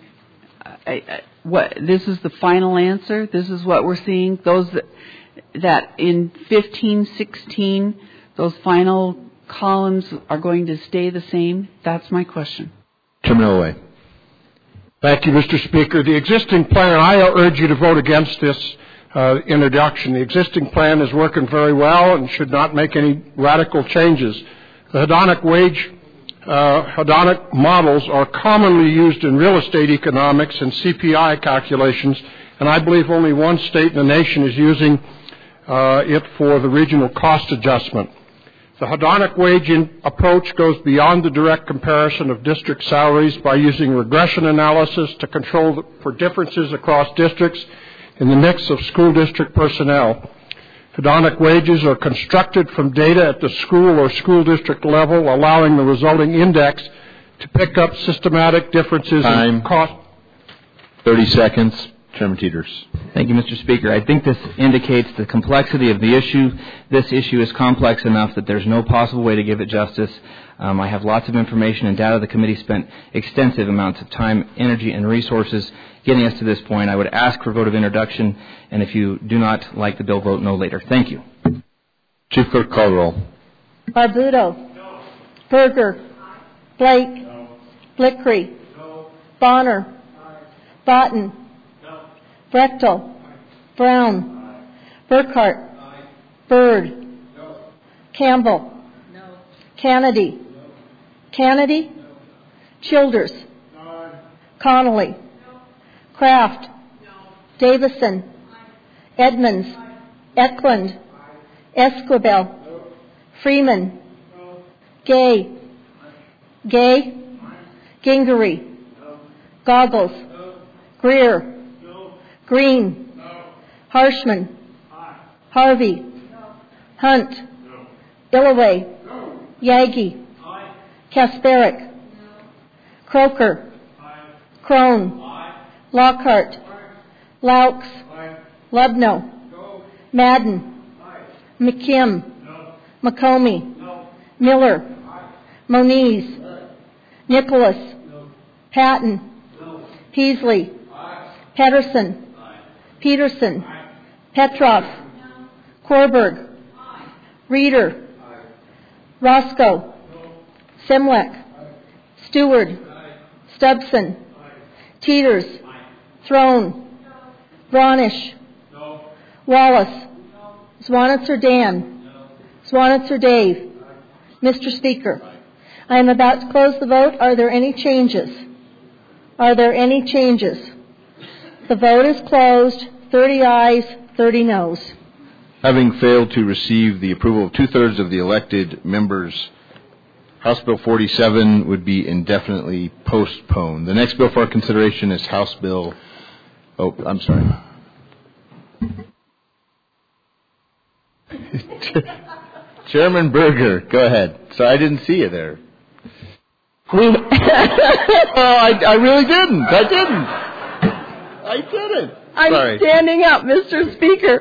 this is the final answer? This is what we're seeing? Those that in 15, 16, those final columns are going to stay the same? That's my question. Chairman Olway. Thank you, Mr. Speaker. The existing plan, I urge you to vote against this introduction. The existing plan is working very well and should not make any radical changes. The hedonic models are commonly used in real estate economics and CPI calculations, and I believe only one state in the nation is using it for the regional cost adjustment. The hedonic wage approach goes beyond the direct comparison of district salaries by using regression analysis to control for differences across districts in the mix of school district personnel. Hedonic wages are constructed from data at the school or school district level, allowing the resulting index to pick up systematic differences in cost. 30 seconds. Chairman Teeters. Thank you, Mr. Speaker. I think this indicates the complexity of the issue. This issue is complex enough that there's no possible way to give it justice. I have lots of information and data. The committee spent extensive amounts of time, energy, and resources getting us to this point. I would ask for a vote of introduction, and if you do not like the bill, vote no later. Thank you. Chief Clerk, call roll. Barbuto. No. Berger. Blake. No. Blickery. No. Bonner. Aye. Botten. No. Brechtel. Aye. Brown. Aye. Burkhart. Aye. Byrd. No. Campbell. No. Kennedy. No. Kennedy. No. Childers. Aye. Connolly. No. Kraft. No. Davison. Aye. Edmonds. Aye. Eklund. Aye. Esquivel. No. Freeman. No. Gay. Aye. Gay. Aye. Gingery. No. Goggles. No. Greer. No. Green. No. Harshman. Aye. Harvey. No. Hunt. No. Illaway. No. Yagi. Aye. Kasparic. No. Croker. Aye. Crone. Aye. Lockhart. Aye. Laux. Aye. Lubno. No. Madden. Aye. McKim. No. McComey. No. Miller. Aye. Moniz. Aye. Nicholas. No. Patton. No. Peasley. Aye. Pedersen. Aye. Peterson. Aye. Petroff. No. Korberg. Aye. Reeder. Aye. Roscoe. No. Semlek. Aye. Stewart. Aye. Stubson. Aye. Teeters. Aye. Throne. No. Bronish. No. Wallace. No. Zwanitzer Dan. No. Zwanitzer Dave. Aye. Mr. Speaker, aye. I am about to close the vote. Are there any changes? Are there any changes? The vote is closed. 30 ayes, 30 noes. Having failed to receive the approval of two-thirds of the elected members, House Bill 47 would be indefinitely postponed. The next bill for our consideration is House Bill... Oh, I'm sorry. Chairman Berger, go ahead. Sorry, I didn't see you there. I really didn't. I didn't. I'm standing up, Mr. Speaker.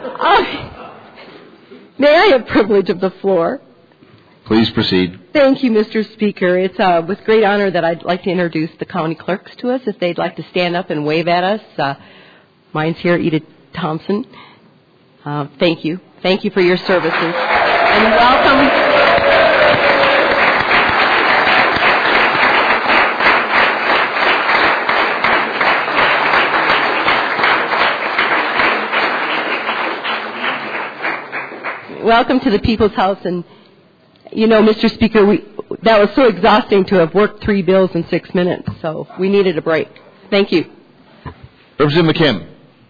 May I have privilege of the floor? Please proceed. Thank you, Mr. Speaker. It's with great honor that I'd like to introduce the county clerks to us. If they'd like to stand up and wave at us. Mine's here, Edith Thompson. Thank you. Thank you for your services. And welcome. Welcome to the People's House. And, you know, Mr. Speaker, that was so exhausting to have worked 3 bills in 6 minutes. So we needed a break. Thank you. Representative McKim.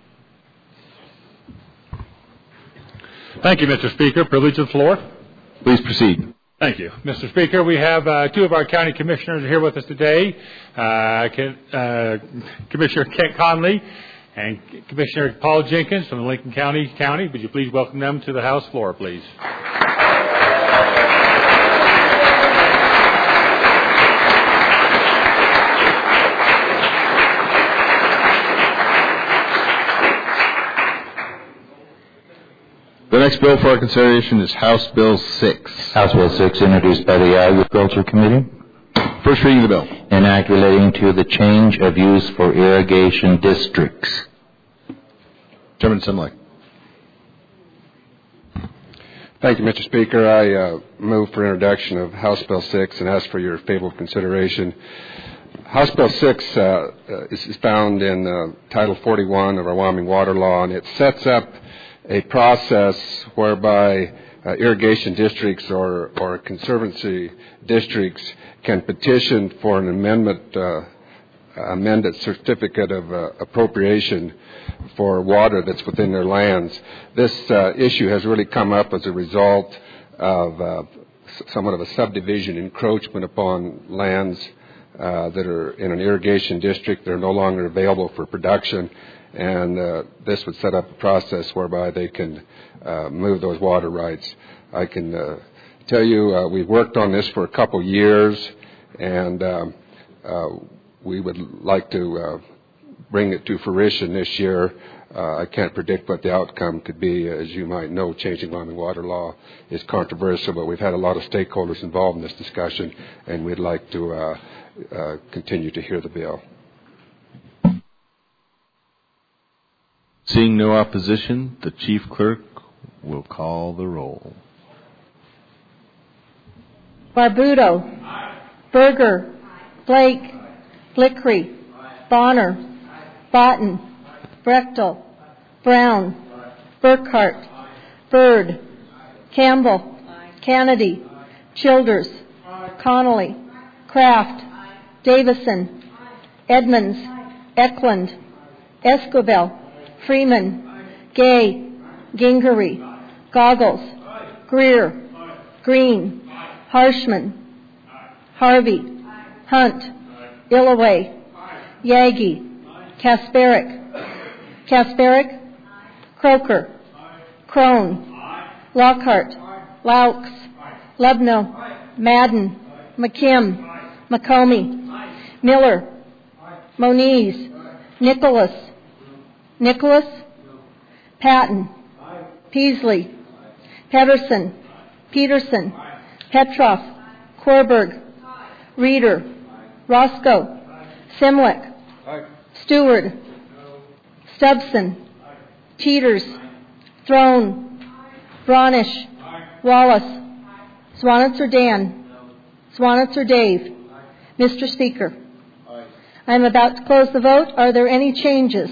Thank you, Mr. Speaker. Privilege of the floor. Please proceed. Thank you. Mr. Speaker, we have 2 of our county commissioners here with us today, Commissioner Kent Conley and Commissioner Paul Jenkins from Lincoln County. Would you please welcome them to the House floor, please? The next bill for our consideration is House Bill 6. House Bill 6, introduced by the Agriculture Committee. First reading of the bill. An act relating to the change of use for irrigation districts. Chairman Simlick. Thank you, Mr. Speaker. I move for introduction of House Bill 6 and ask for your favorable consideration. House Bill 6 is found in Title 41 of our Wyoming Water Law, and it sets up a process whereby irrigation districts or conservancy districts can petition for an amended certificate of appropriation for water that's within their lands. This issue has really come up as a result of somewhat of a subdivision encroachment upon lands that are in an irrigation district. They're no longer available for production, and this would set up a process whereby they can move those water rights. I can tell you we've worked on this for a couple years, and we would like to bring it to fruition this year. I can't predict what the outcome could be. As you might know, changing Wyoming water law is controversial, but we've had a lot of stakeholders involved in this discussion, and we'd like to continue to hear the bill. Seeing no opposition, the Chief Clerk will call the roll. Barbudo. Berger. Blake. Blickery. Bonner. Botten. Brechtel. Brown. Burkhart. Byrd. Campbell. Kennedy. Childers. Connolly. Kraft. Davison. Edmonds. Eklund. Escobel. Freeman. Gay. Gingery. Goggles. Greer. Green. Harshman. Harvey. Hunt. Illaway. Yagi. Kasparic. Croker. Crone. Lockhart. Laux. Lubno. Madden. McKim. McComey. Miller. Moniz. Nicholas. Patton. Peasley. Pedersen. Peterson. Petroff. Korberg. Reeder. Roscoe. Simlick. Stewart. Stubson. Teeters. Throne. Bronish. Wallace. Swanitzer Dan. Swanitzer Dave. Mr. Speaker. I am about to close the vote. Are there any changes?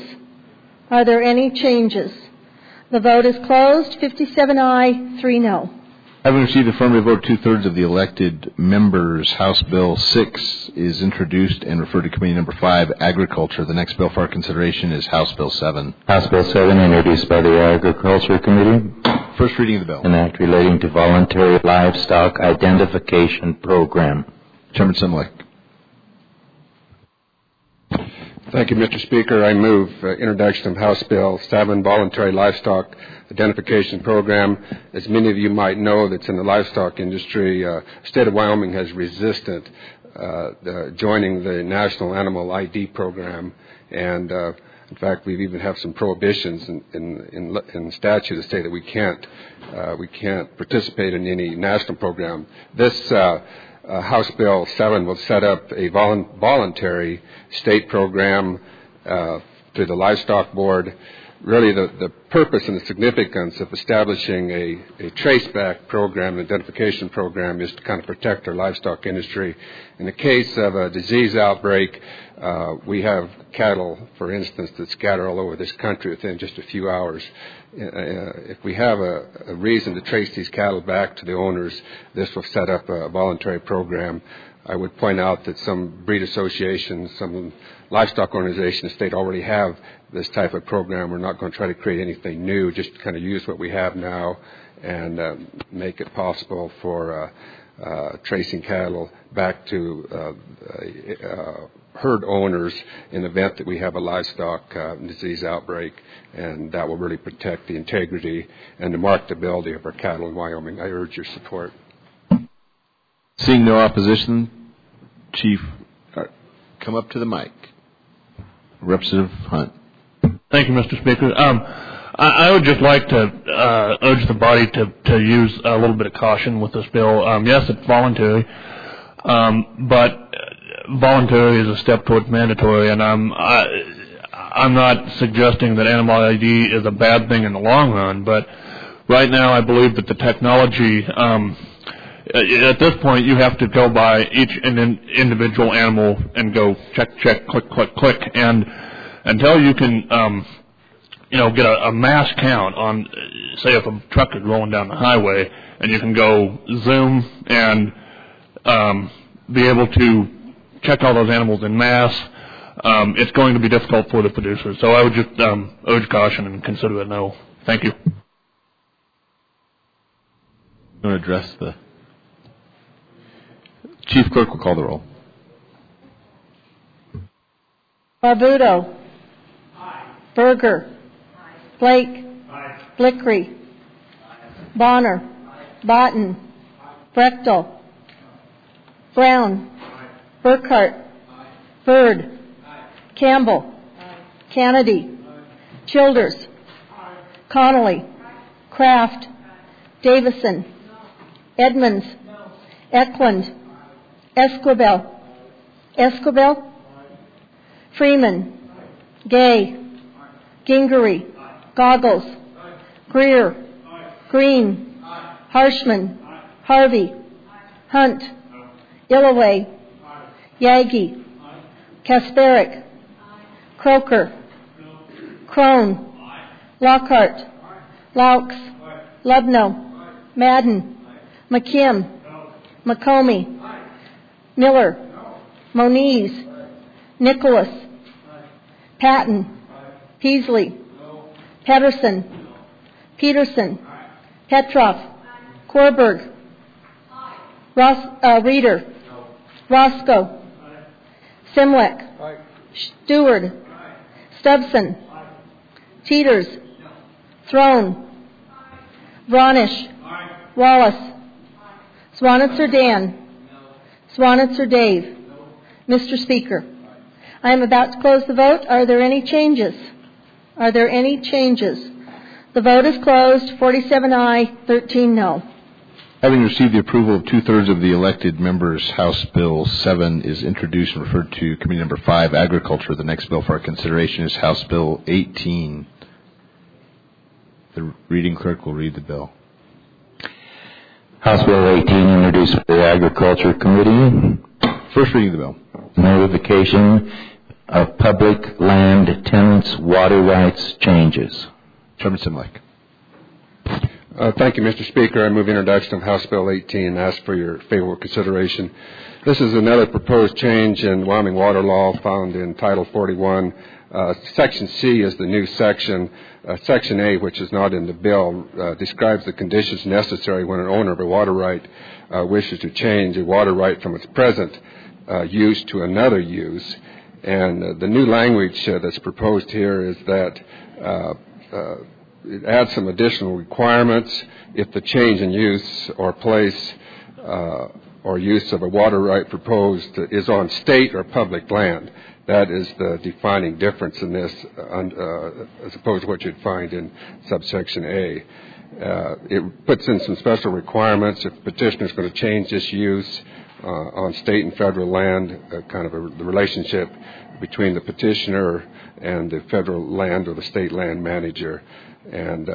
The vote is closed. 57 aye, 3 no. Having received affirmative vote 2/3 of the elected members, House Bill 6 is introduced and referred to Committee Number 5, Agriculture. The next bill for our consideration is House Bill 7. House Bill 7, introduced by the Agriculture Committee. First reading of the bill. An act relating to voluntary livestock identification program. Chairman Simlick. Thank you, Mr. Speaker. I move introduction of House Bill 7, Voluntary Livestock Identification Program. As many of you might know that's in the livestock industry, the state of Wyoming has resisted joining the National Animal ID Program, and in fact, we even have some prohibitions in statute that say that we can't participate in any national program. This House Bill 7 will set up a voluntary state program to the Livestock Board. Really, the purpose and the significance of establishing a traceback program, an identification program, is to kind of protect our livestock industry. In the case of a disease outbreak, we have cattle, for instance, that scatter all over this country within just a few hours. If we have a reason to trace these cattle back to the owners, this will set up a voluntary program. I would point out that some breed associations, some livestock organizations in the state already have this type of program. We're not going to try to create anything new, just kind of use what we have now and make it possible for tracing cattle back to herd owners in the event that we have a livestock disease outbreak, and that will really protect the integrity and the marketability of our cattle in Wyoming. I urge your support. Seeing no opposition, Chief, come up to the mic. Representative Hunt. Thank you, Mr. Speaker. I would just like to urge the body to use a little bit of caution with this bill. Yes, it's voluntary, but voluntary is a step towards mandatory, and I'm not suggesting that animal ID is a bad thing in the long run, but right now I believe that the technology, at this point, you have to go by each individual animal and go check, click, click, click, and until you can get a mass count on, say, if a truck is rolling down the highway, and you can go zoom and be able to check all those animals in mass, it's going to be difficult for the producers. So I would just urge caution and consider it no. Thank you. I'm going to address the Chief Clerk will call the roll. Barbuto. Aye. Berger. Aye. Blake. Aye. Blickery. Aye. Bonner. Aye. Botten. Aye. Brechtel. Brown. Aye. Burkhart. Aye. Bird. Aye. Campbell. Aye. Kennedy. Aye. Childers. Aye. Connolly. Aye. Kraft. Aye. Davison. No. Edmonds. No. Eklund. Esquivel. Esquivel. Freeman. Gay. Gingery. Goggles. Greer. Green. Harshman. Harvey. Hunt. Illaway. Yagi. Kasparic. Croker. Crone. Lockhart. Laux. Lubno. Madden. McKim. McComey. Miller. Moniz. Nicholas. Patton. Peasley. Pedersen. Peterson. Petroff. Korberg. Reeder. Roscoe. Simlek. Stewart. Stubson. Teeters. Throne. Vronish. Wallace. Swanitzer Dan. Swanitzer Dave. Mr. Speaker, I am about to close the vote. Are there any changes? Are there any changes? The vote is closed. 47 aye, 13 no. Having received the approval of two-thirds of the elected members, House Bill 7 is introduced and referred to Committee Number 5, Agriculture. The next bill for our consideration is House Bill 18. The reading clerk will read the bill. House Bill 18, introduced by the Agriculture Committee. First reading of the bill. Notification of public land tenants' water rights changes. Chairman Simlek. Thank you, Mr. Speaker. I move introduction of House Bill 18 and ask for your favorable consideration. This is another proposed change in Wyoming water law found in Title 41. Section C is the new section. Section A, which is not in the bill, describes the conditions necessary when an owner of a water right wishes to change a water right from its present use to another use. And the new language that's proposed here is that it adds some additional requirements if the change in use or place or use of a water right proposed is on state or public land. That is the defining difference in this as opposed to what you'd find in subsection A. It puts in some special requirements if the petitioner is going to change this use on state and federal land, kind of the relationship between the petitioner and the federal land or the state land manager. And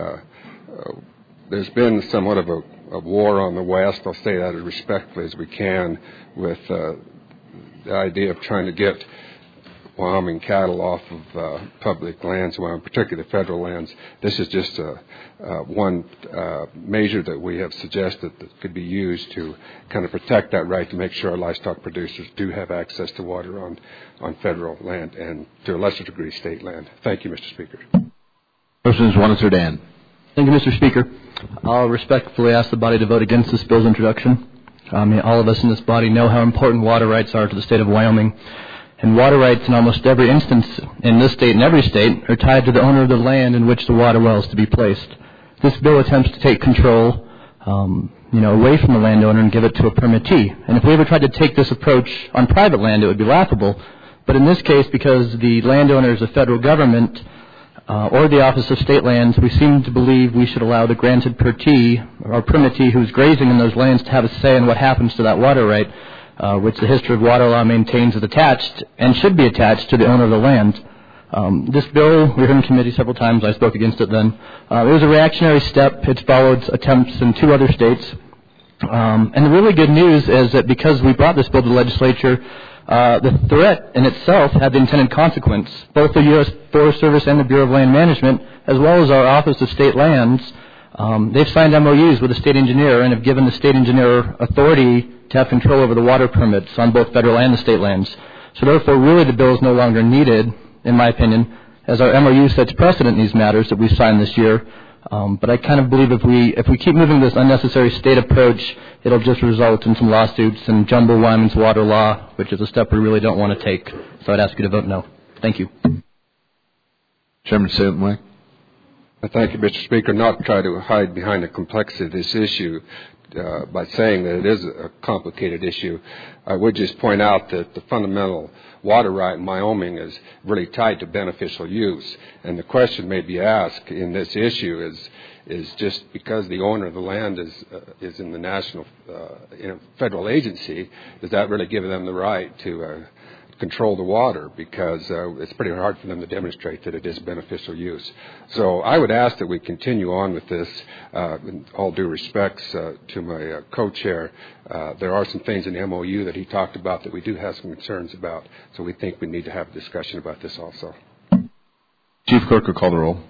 there's been somewhat of a war on the West, I'll say that as respectfully as we can, with the idea of trying to get Wyoming cattle off of public lands, particularly the federal lands. This is just one measure that we have suggested that could be used to kind of protect that right to make sure our livestock producers do have access to water on federal land and to a lesser degree state land. Thank you, Mr. Speaker. Person is Juan Cerdan. Thank you, Mr. Speaker. I'll respectfully ask the body to vote against this bill's introduction. All of us in this body know how important water rights are to the state of Wyoming. And water rights in almost every instance in this state and every state are tied to the owner of the land in which the water well is to be placed. This bill attempts to take control, away from the landowner and give it to a permittee. And if we ever tried to take this approach on private land, it would be laughable. But in this case, because the landowner is the federal government or the Office of State Lands, we seem to believe we should allow the granted permittee who's grazing in those lands to have a say in what happens to that water right, which the history of water law maintains is attached and should be attached to the owner of the land. This bill, we heard in committee several times, I spoke against it then. It was a reactionary step. It's followed attempts in 2 other states. And the really good news is that because we brought this bill to the legislature, the threat in itself had the intended consequence. Both the U.S. Forest Service and the Bureau of Land Management, as well as our Office of State Lands, they've signed MOUs with the state engineer and have given the state engineer authority to have control over the water permits on both federal and the state lands. So therefore, really the bill is no longer needed, in my opinion, as our MOU sets precedent in these matters that we signed this year. But I kind of believe if we keep moving this unnecessary state approach, it'll just result in some lawsuits and jumble Wyoming's water law, which is a step we really don't want to take. So I'd ask you to vote no. Thank you. Chairman Salem. Thank you, Mr. Speaker. Not try to hide behind the complexity of this issue by saying that it is a complicated issue. I would just point out that the fundamental water right in Wyoming is really tied to beneficial use. And the question may be asked in this issue is just because the owner of the land is in the national, federal agency, does that really give them the right to control the water? Because it's pretty hard for them to demonstrate that it is beneficial use. So I would ask that we continue on with this. In all due respects to my co-chair, there are some things in the MOU that he talked about that we do have some concerns about. So we think we need to have a discussion about this also. Chief Clerk will call the roll.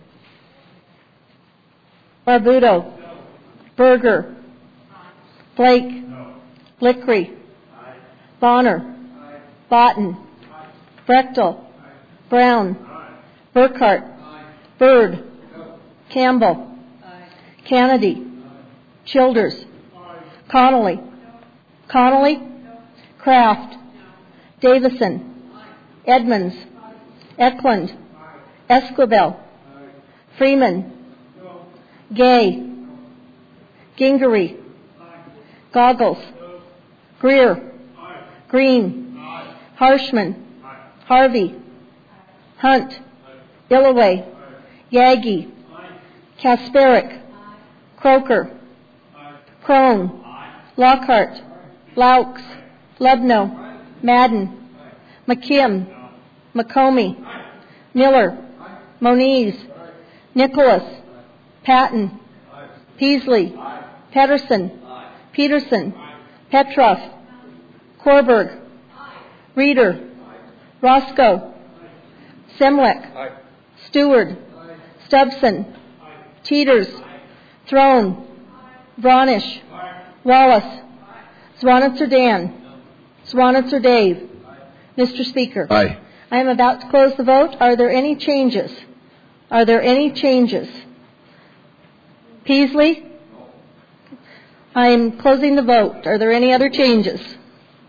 Barbuto. Berger. Blake. Lickery. Bonner. Botten. Brechtel. Brown. Burkhart. Bird. Campbell. Kennedy. Childers. Connolly. Connolly. Kraft. Davison. Edmonds. Eklund. Esquivel. Freeman. Gay. Gingery. Goggles. Greer. Green. Harshman. Harvey. Hunt. Illaway. Yagi. Kasperick. Croker. Crone. Lockhart. Laux. Lubno. Madden. McKim. McComey. Miller. Moniz. Nicholas. Patton. Peasley. Pedersen. Peterson. Petroff. Korberg. Reeder. Roscoe. Semlek. Stewart. Stubson. Teeters. Throne. Vronish. Wallace. Swanitzer Dan. Swanitzer Dave. Mr. Speaker. Aye. I am about to close the vote. Are there any changes? Are there any changes? Peasley? I am closing the vote. Are there any other changes?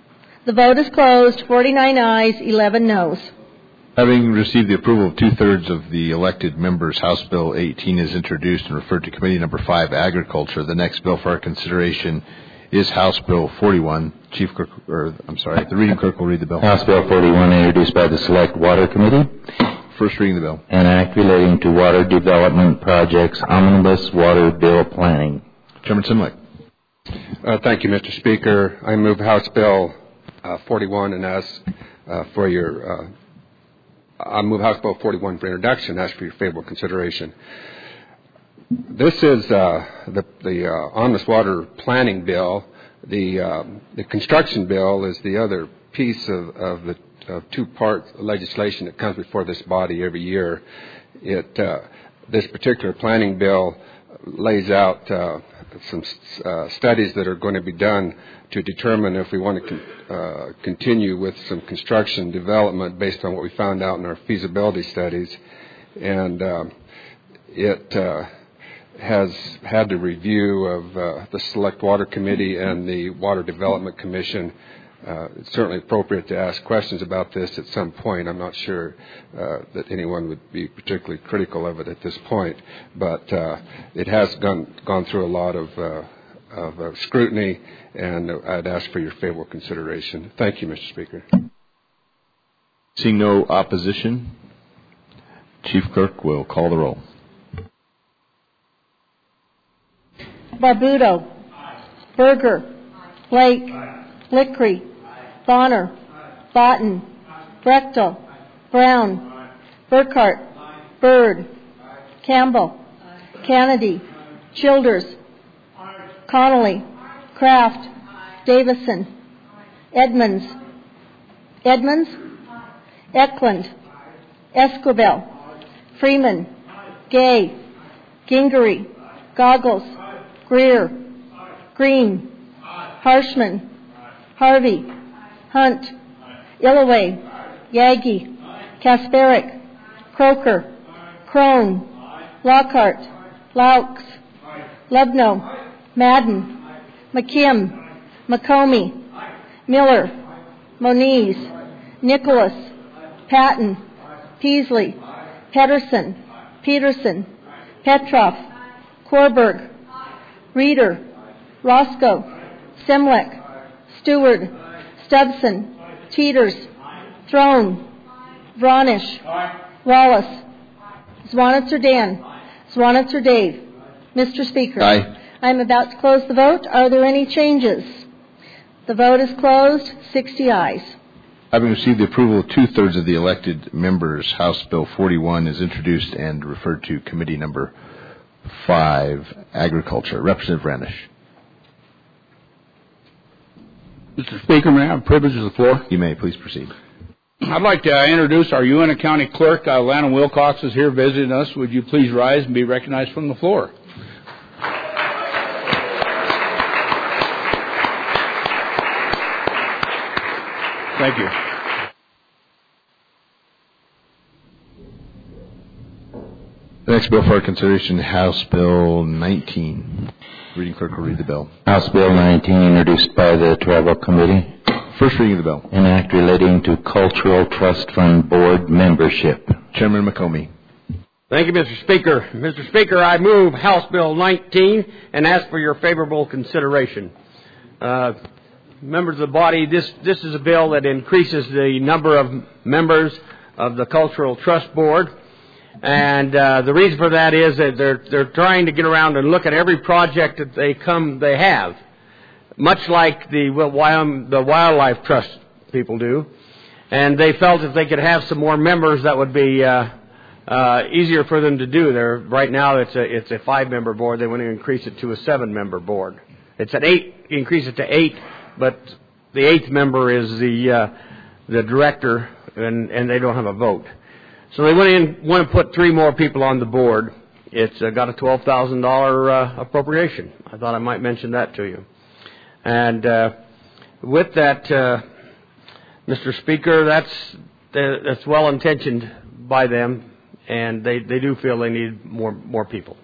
The vote is closed. 49 ayes, 11 noes. Having received the approval of two-thirds of the elected members, House Bill 18 is introduced and referred to Committee Number 5, Agriculture. The next bill for our consideration is House Bill 41. The reading clerk will read the bill. House Bill 41, introduced by the Select Water Committee. First reading of the bill. An act relating to water development projects, omnibus water bill planning. Chairman Simlick. Thank you, Mr. Speaker. I move House Bill 41 and ask for your I move House Bill 41 for introduction and ask for your favorable consideration. This is the omnibus water planning bill. The construction bill is the other piece of the two-part legislation that comes before this body every year. This particular planning bill lays out some studies that are going to be done to determine if we want to continue with some construction development based on what we found out in our feasibility studies. And it has had the review of the Select Water Committee and the Water Development Commission. It's certainly appropriate to ask questions about this at some point. I'm not sure that anyone would be particularly critical of it at this point, but it has gone through a lot of scrutiny, and I'd ask for your favorable consideration. Thank you, Mr. Speaker. Seeing no opposition, Chief Clerk will call the roll. Barbuto. Berger. Blake. Lickery. Bonner. Botten. Brechtel. Brown. Burkhart. Byrd. Campbell. Kennedy. Childers. Connolly. Kraft. Davison. Edmonds. Eklund. Esquivel. Freeman. Gay. Gingery. Goggles. Greer. Green. Harshman. Harvey. Hunt. Illaway. Yagi. Kasparic. Croker. Crone. Lockhart. Laux. Lubno. Madden. McKim. McComey. Miller. Moniz. Nicholas. Patton. Peasley. Pedersen. Peterson. Petroff. Korberg. Reeder. Roscoe. Simlick. Stewart. Stubson. Teeters. Throne. Vronish. Wallace. Zwanitzer Dan. Zwanitzer Dave. Mr. Speaker. Aye. I'm about to close the vote. Are there any changes? The vote is closed. 60 ayes. Having received the approval of two-thirds of the elected members, House Bill 41 is introduced and referred to Committee Number 5, Agriculture. Representative Ranish. Mr. Speaker, may I have the privilege of the floor? You may. Please proceed. I'd like to introduce our Uintah County Clerk. Lana Wilcox is here visiting us. Would you please rise and be recognized from the floor? Thank you. The next bill for our consideration, House Bill 19. Reading clerk will read the bill. House Bill 19, introduced by the Travel Committee. First reading of the bill. An act relating to Cultural Trust Fund Board membership. Chairman McComey. Thank you, Mr. Speaker. Mr. Speaker, I move House Bill 19 and ask for your favorable consideration. Members of the body, this is a bill that increases the number of members of the Cultural Trust Board. And the reason for that is that they're trying to get around and look at every project that they have, much like the Wildlife Trust people do. And they felt if they could have some more members, that would be easier for them to do. Right now it's a 5-member board. They want to increase it to a 7-member board. It's at 8. Increase it to 8, but the 8th member is the director, and they don't have a vote. So they want to put 3 more people on the board. It's got a $12,000 appropriation. I thought I might mention that to you. And with that, Mr. Speaker, that's well intentioned by them, and they do feel they need more people.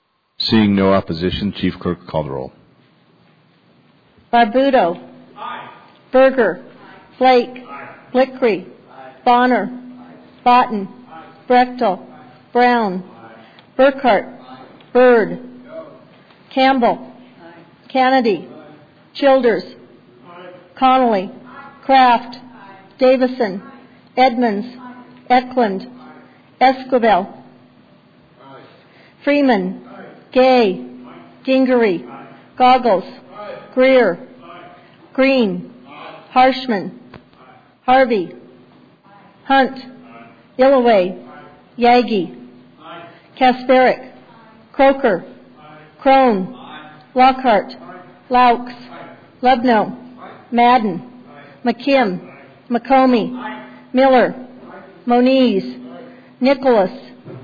Seeing no opposition, Chief Clerk, call the roll. Barbuto. Aye. Berger, Flake, Blickery, Bonner, Botten, Brechtel, Brown, Burkhart, Byrd, Campbell, Kennedy, Childers, Connolly, Kraft, Davison, Edmonds, Eklund, Esquivel, Freeman, Gay, Gingery, Goggles, Greer, Green, Harshman, Harvey, Hunt, Illaway, Yagi, Kasparic, Croker, Crone, Lockhart, Laux, Lubno, Madden, McKim, McComey, Miller, Moniz, Nicholas,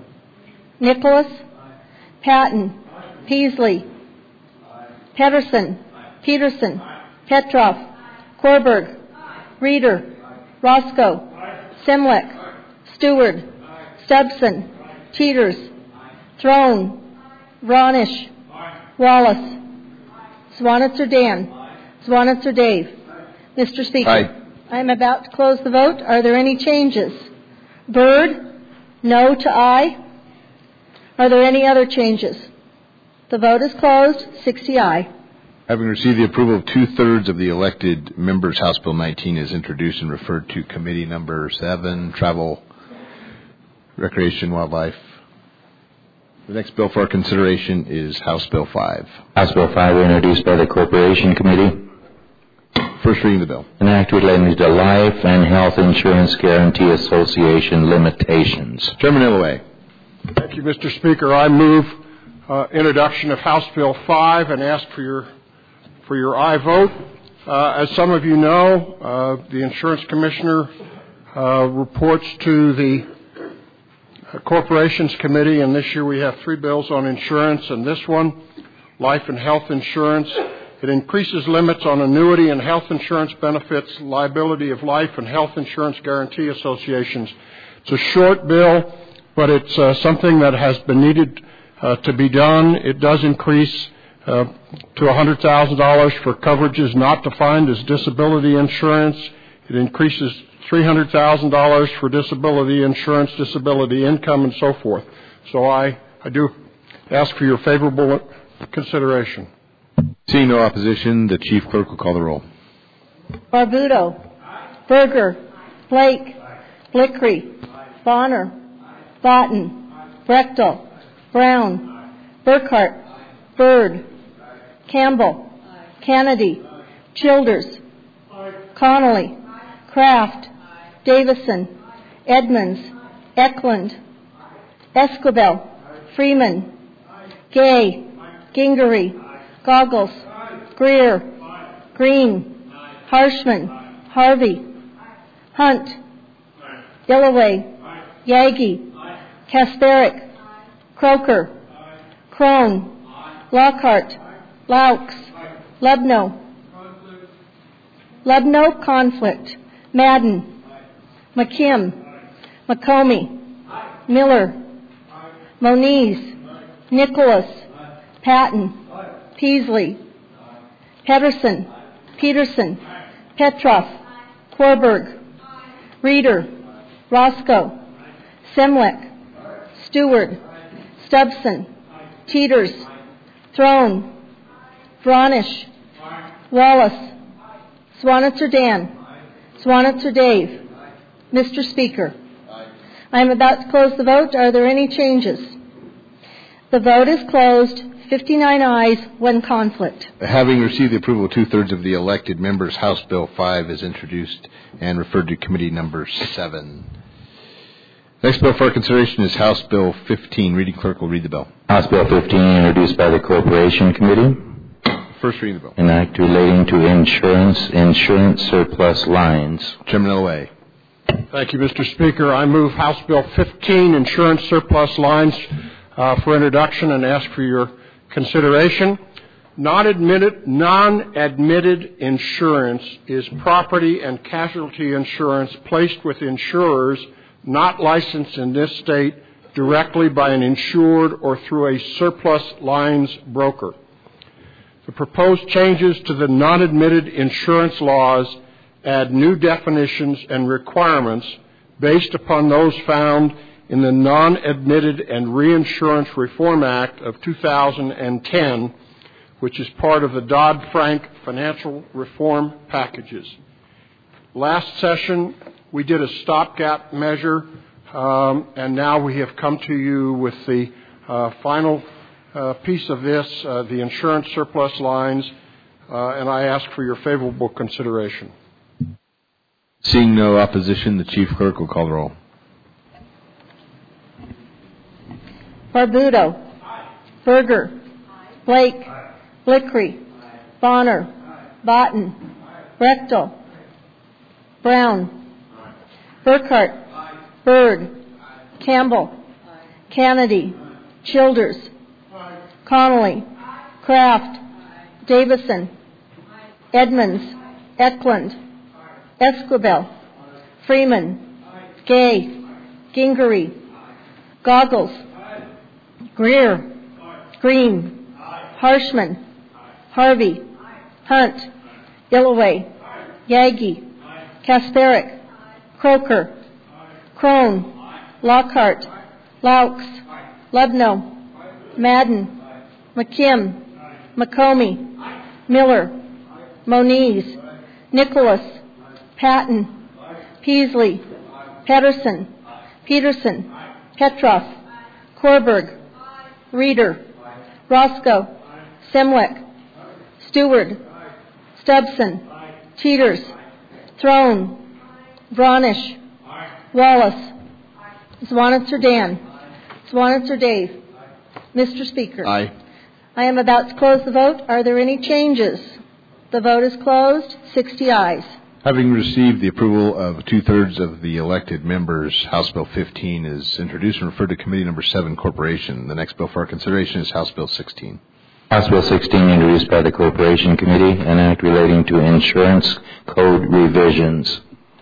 Patton, Peasley, Peterson, Petrov, Korberg, Reeder, Roscoe, Simlick, Stewart, Stubson, Teeters, Throne, Ronish, Wallace, Swanitzer Dan, Swanitzer Dave. Mr. Speaker, Aye. I am about to close the vote. Are there any changes? Byrd, no to aye. Are there any other changes? The vote is closed. 60 aye. Having received the approval of 2/3 of the elected members, House Bill 19 is introduced and referred to Committee Number 7, Travel, Recreation, Wildlife. The next bill for our consideration is House Bill 5. House Bill 5 introduced by the Corporation Committee. First reading of the bill. An act relating to Life and Health Insurance Guarantee Association limitations. Chairman Illaway. Thank you, Mr. Speaker. I move introduction of House Bill 5 and ask for your aye vote. As some of you know, the Insurance Commissioner reports to the Corporations Committee, and this year we have 3 bills on insurance, and this one, Life and Health Insurance. It increases limits on annuity and health insurance benefits, liability of life and health insurance guarantee associations. It's a short bill, but it's something that has been needed to be done. It does increase to $100,000 for coverages not defined as disability insurance. It increases $300,000 for disability insurance, disability income, and so forth. So I do ask for your favorable consideration. Seeing no opposition, the Chief Clerk will call the roll. Barbuto, Berger, Blake, Blickery, Bonner, Botten, Brechtel, Brown, Burkhart, Byrd, Campbell, Kennedy, Childers, Connolly, Kraft, Davison, Edmonds, Eklund, Esquivel, Freeman, Gay, Gingery, Goggles, Greer, Green, Harshman, Harvey, Hunt, Illaway, Yagi, Kasparic, Croker, Crone, Lockhart, Laux, Lubno, conflict, Madden, McKim, McComey, Miller, Moniz, Nicholas, Patton, Peasley, Peterson, Petrov, Korberg, Reeder, Roscoe, Simlick, Stewart, Stubson, Teeters, Throne, Vronish, Wallace, Swanitzer Dan, Swanitzer Dave. Mr. Speaker, I am about to close the vote. Are there any changes? The vote is closed. 59 ayes, 1 conflict. Having received the approval of 2/3 of the elected members, House Bill 5 is introduced and referred to Committee Number 7. Next bill for our consideration is House Bill 15. Reading clerk will read the bill. House Bill 15 introduced by the Corporation Committee. First reading of the bill. An act relating to insurance surplus lines. Chairman Illaway. Thank you, Mr. Speaker. I move House Bill 15, Insurance Surplus Lines, for introduction and ask for your consideration. Non-admitted insurance is property and casualty insurance placed with insurers not licensed in this state directly by an insured or through a surplus lines broker. The proposed changes to the non-admitted insurance laws add new definitions and requirements based upon those found in the Non-Admitted and Reinsurance Reform Act of 2010, which is part of the Dodd-Frank financial reform packages. Last session, we did a stopgap measure, and now we have come to you with the final piece of this, the insurance surplus lines, and I ask for your favorable consideration. Seeing no opposition, the Chief Clerk will call the roll. Barbuto. Berger. Blake. Blickery. Bonner. Botten. Rechtel. Brown. Burkhart. Byrd. Campbell. Kennedy. Childers. Connolly. Kraft. Davison. Edmonds. Eklund. Esquivel. Freeman. Gay. Gingery. Goggles. Greer. Green. Harshman. Harvey. Hunt. Illaway. Yagi. Kasparic. Croker. Crone. Lockhart. Laux. Lubno. Madden. McKim. McComey. Miller. Moniz. Nicholas. Patton. Peasley. Pedersen. Peterson. Petroff. Korberg. Reeder. Roscoe. Semwick. Stewart. Stubson. Teeters. Throne. Vronish. Wallace. Zwanitzer Dan. Zwanitzer Dave. Mr. Speaker. Aye. I am about to close the vote. Are there any changes? The vote is closed. 60 ayes. Having received the approval of two-thirds of the elected members, House Bill 15 is introduced and referred to Committee Number 7, Corporation. The next bill for our consideration is House Bill 16. House Bill 16, introduced by the Corporation Committee, an act relating to insurance code revisions.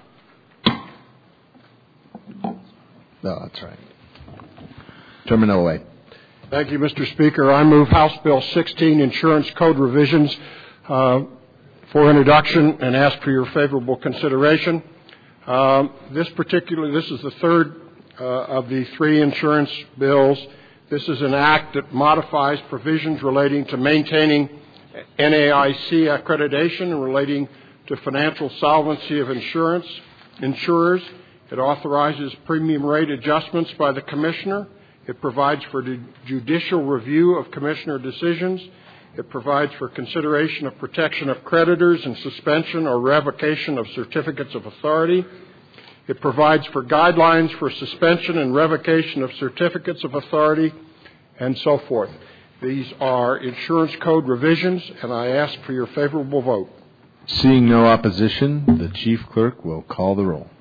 No, that's right. Chairman Illaway. Thank you, Mr. Speaker. I move House Bill 16, Insurance Code Revisions, for introduction and ask for your favorable consideration. This is the third of the three insurance bills. This is an act that modifies provisions relating to maintaining NAIC accreditation and relating to financial solvency of insurers. It authorizes premium rate adjustments by the Commissioner. It provides for the judicial review of Commissioner decisions. It provides for consideration of protection of creditors and suspension or revocation of certificates of authority. It provides for guidelines for suspension and revocation of certificates of authority, and so forth. These are insurance code revisions, and I ask for your favorable vote. Seeing no opposition, the Chief Clerk will call the roll.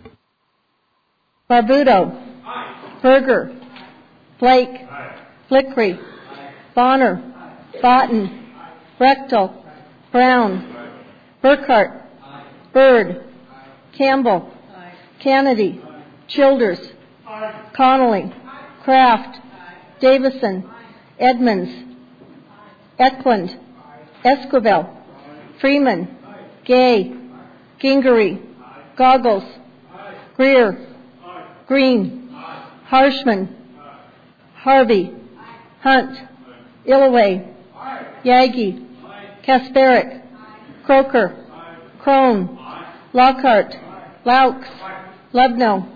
Barbuto. Berger. Blake. Blickery. Bonner. Botten. Rechtel. Brown. Burkhart. Byrd. Campbell. Kennedy. Childers. Connolly. Kraft. Davison. Edmonds. Eklund. Esquivel. Freeman. Gay. Gingery. Goggles. Greer. Green. Harshman. Harvey. Hunt. Illaway. Yagi. Kasparic. Croker. Crone. Lockhart. Laux. Lubno.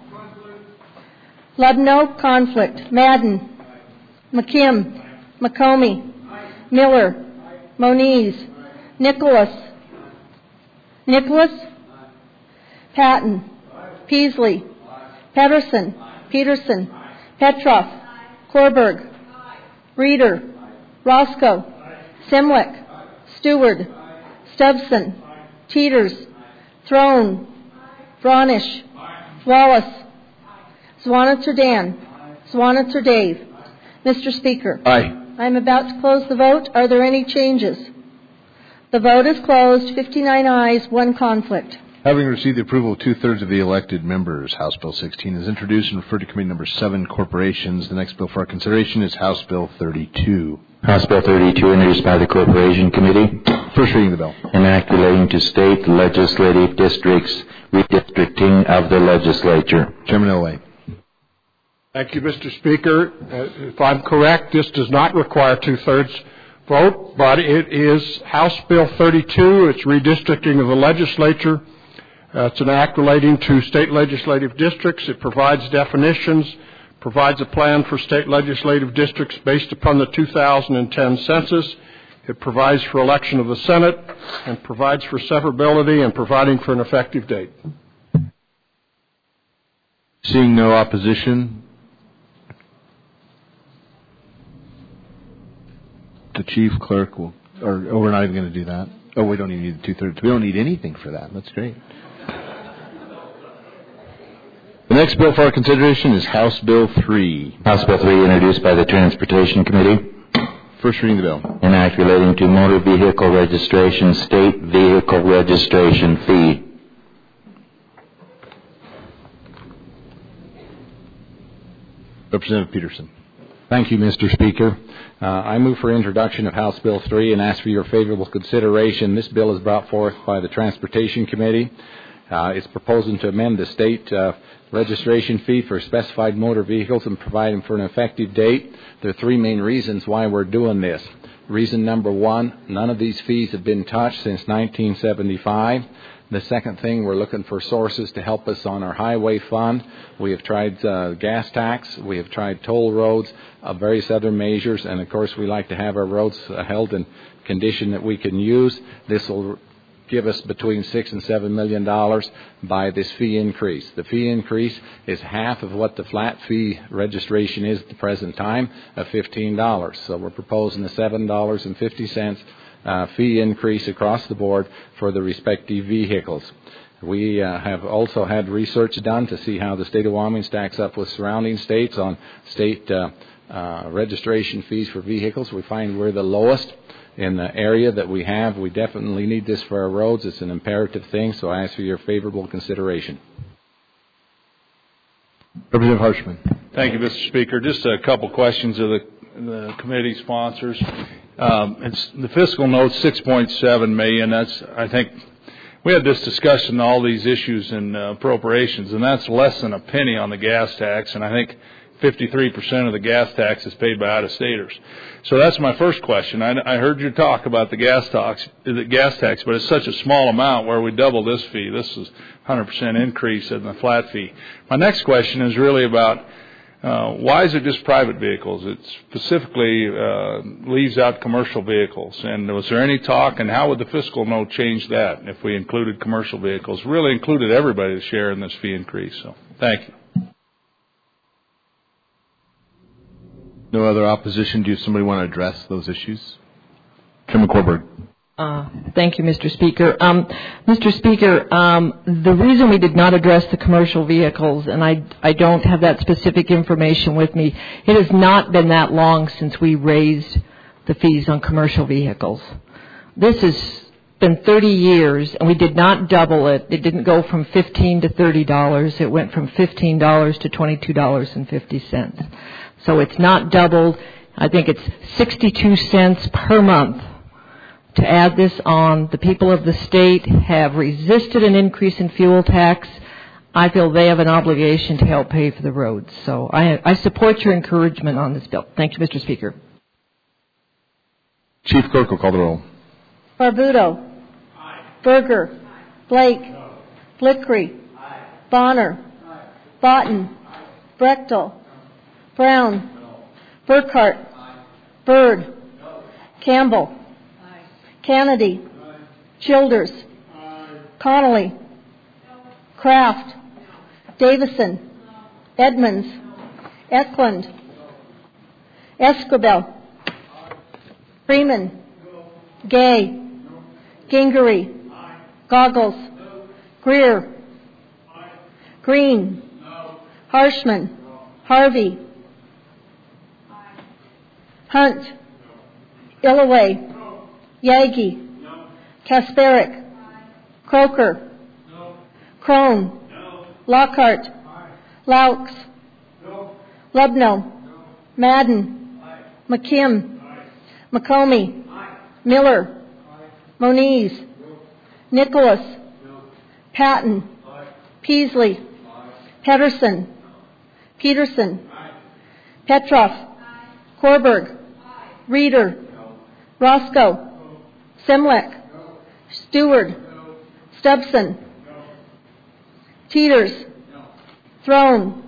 Conflict. Madden. McKim. McComey. Miller. Moniz. Nicholas. Patton. Peasley. Peterson. Petroff. Korberg. Reeder. Roscoe. Semwick. Stewart. Stubson. Teeters. Throne. Vronish. Wallace. Zwanitzer Dan. Zwanitzer Dave. Mr. Speaker. Aye. I am about to close the vote. Are there any changes? The vote is closed. 59 ayes, 1 conflict. Having received the approval of two-thirds of the elected members, House Bill 16 is introduced and referred to Committee Number 7, Corporations. The next bill for our consideration is House Bill 32. House Bill 32, introduced by the Corporation Committee. First reading of the bill. An act relating to state legislative districts, redistricting of the legislature. Chairman Elway. Thank you, Mr. Speaker. If I'm correct, this does not require two-thirds vote, but it is House Bill 32. It's redistricting of the legislature. It's an act relating to state legislative districts. It provides definitions, provides a plan for state legislative districts based upon the 2010 census. It provides for election of the Senate and provides for severability and providing for an effective date. Seeing no opposition, the chief clerk will, or we're not even going to do that. Oh, we don't even need the two-thirds. We don't need anything for that. That's great. The next bill for our consideration is House Bill 3. House Bill 3, introduced by the Transportation Committee. First reading of the bill. An act relating to motor vehicle registration, state vehicle registration fee. Representative Peterson. Thank you, Mr. Speaker. I move for introduction of House Bill 3 and ask for your favorable consideration. This bill is brought forth by the Transportation Committee. It's proposing to amend the state registration fee for specified motor vehicles and providing for an effective date. There are three main reasons why we're doing this. Reason number one, none of these fees have been touched since 1975. The second thing, we're looking for sources to help us on our highway fund. We have tried gas tax, we have tried toll roads, various other measures, and of course we like to have our roads held in condition that we can use. This will give us between $6 and $7 million by this fee increase. The fee increase is half of what the flat fee registration is at the present time of $15. So we're proposing a $7.50 fee increase across the board for the respective vehicles. We have also had research done to see how the state of Wyoming stacks up with surrounding states on state registration fees for vehicles. We find we're the lowest in the area that we have. We definitely need this for our roads. It's an imperative thing, so I ask for your favorable consideration. Representative Harshman. Thank you, Mr. Speaker. Just a couple questions of the committee sponsors. It's the fiscal note, $6.7 million. That's, I think, we had this discussion, all these issues in appropriations, and that's less than a penny on the gas tax, and I think 53% of the gas tax is paid by out-of-staters. So that's my first question. I heard you talk about the gas tax, but it's such a small amount where we double this fee. This is 100% increase in the flat fee. My next question is really about why is it just private vehicles? It specifically leaves out commercial vehicles. And was there any talk, and how would the fiscal note change that if we included commercial vehicles? Really included everybody to share in this fee increase. So thank you. No other opposition. Do somebody want to address those issues? Chairman Corberg. Thank you, Mr. Speaker. Mr. Speaker, the reason we did not address the commercial vehicles, and I don't have that specific information with me, it has not been that long since we raised the fees on commercial vehicles. This has been 30 years, and we did not double it. It didn't go from $15 to $30. It went from $15 to $22.50. So it's not doubled. I think it's 62 cents per month to add this on. The people of the state have resisted an increase in fuel tax. I feel they have an obligation to help pay for the roads. So I support your encouragement on this bill. Thank you, Mr. Speaker. Chief Clerk will call the roll. Barbuto. Berger. Blake. Blickery. Bonner. Botten. Brechtel. Brown. Burkhart. Byrd. Campbell. Kennedy. Childers. Connolly. Kraft. Davison. Edmonds. Eklund. Esquivel. Freeman. Gay. Gingery. Goggles. Greer. Green. Harshman. Harvey. Hunt. Illaway. Yagi. Kasparic. Croker. Crone. Lockhart. Laux. Lubno. Madden. McKim. McComey. Miller. Moniz. Nicholas. Patton. Peasley. Pedersen. Peterson. Petroff. Korberg. Reeder. Roscoe. Semlek. Stewart. Stubson. Teeters. Throne.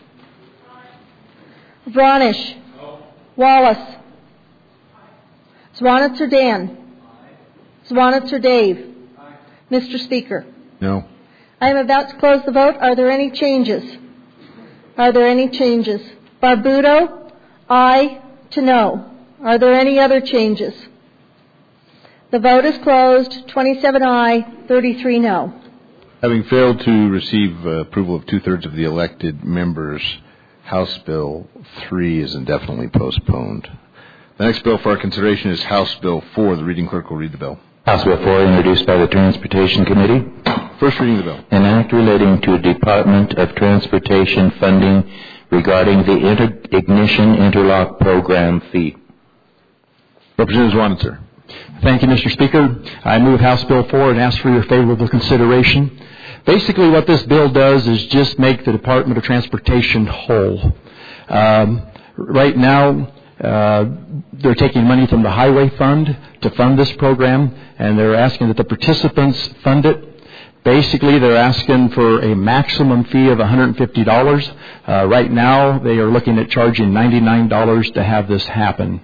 Vranish. Wallace. Zwanitzer Dan. Zwanitzer Dave. Mr. Speaker. No. I am about to close the vote. Are there any changes? Are there any changes? Barbuto, aye to no. Are there any other changes? The vote is closed. 27 aye, 33 no. Having failed to receive approval of two-thirds of the elected members, House Bill 3 is indefinitely postponed. The next bill for our consideration is House Bill 4. The reading clerk will read the bill. House Bill 4, introduced by the Transportation Committee. First reading of the bill. An act relating to Department of Transportation funding regarding the Ignition Interlock Program fee. Representative Zwanitzer. Thank you, Mr. Speaker. I move House Bill 4 and ask for your favorable consideration. Basically, what this bill does is just make the Department of Transportation whole. Right now, they're taking money from the Highway Fund to fund this program, and they're asking that the participants fund it. Basically, they're asking for a maximum fee of $150. Right now, they are looking at charging $99 to have this happen.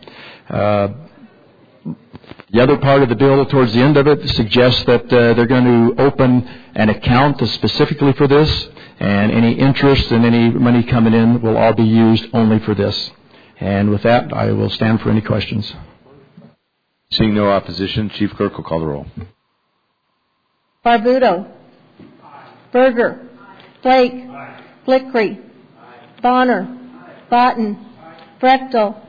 The other part of the bill, towards the end of it, suggests that they're going to open an account specifically for this, and any interest and any money coming in will all be used only for this. And with that, I will stand for any questions. Seeing no opposition, Chief Clerk will call the roll. Barbuto. Berger. Blake. Blickery. Bonner. Botten. Brechtel.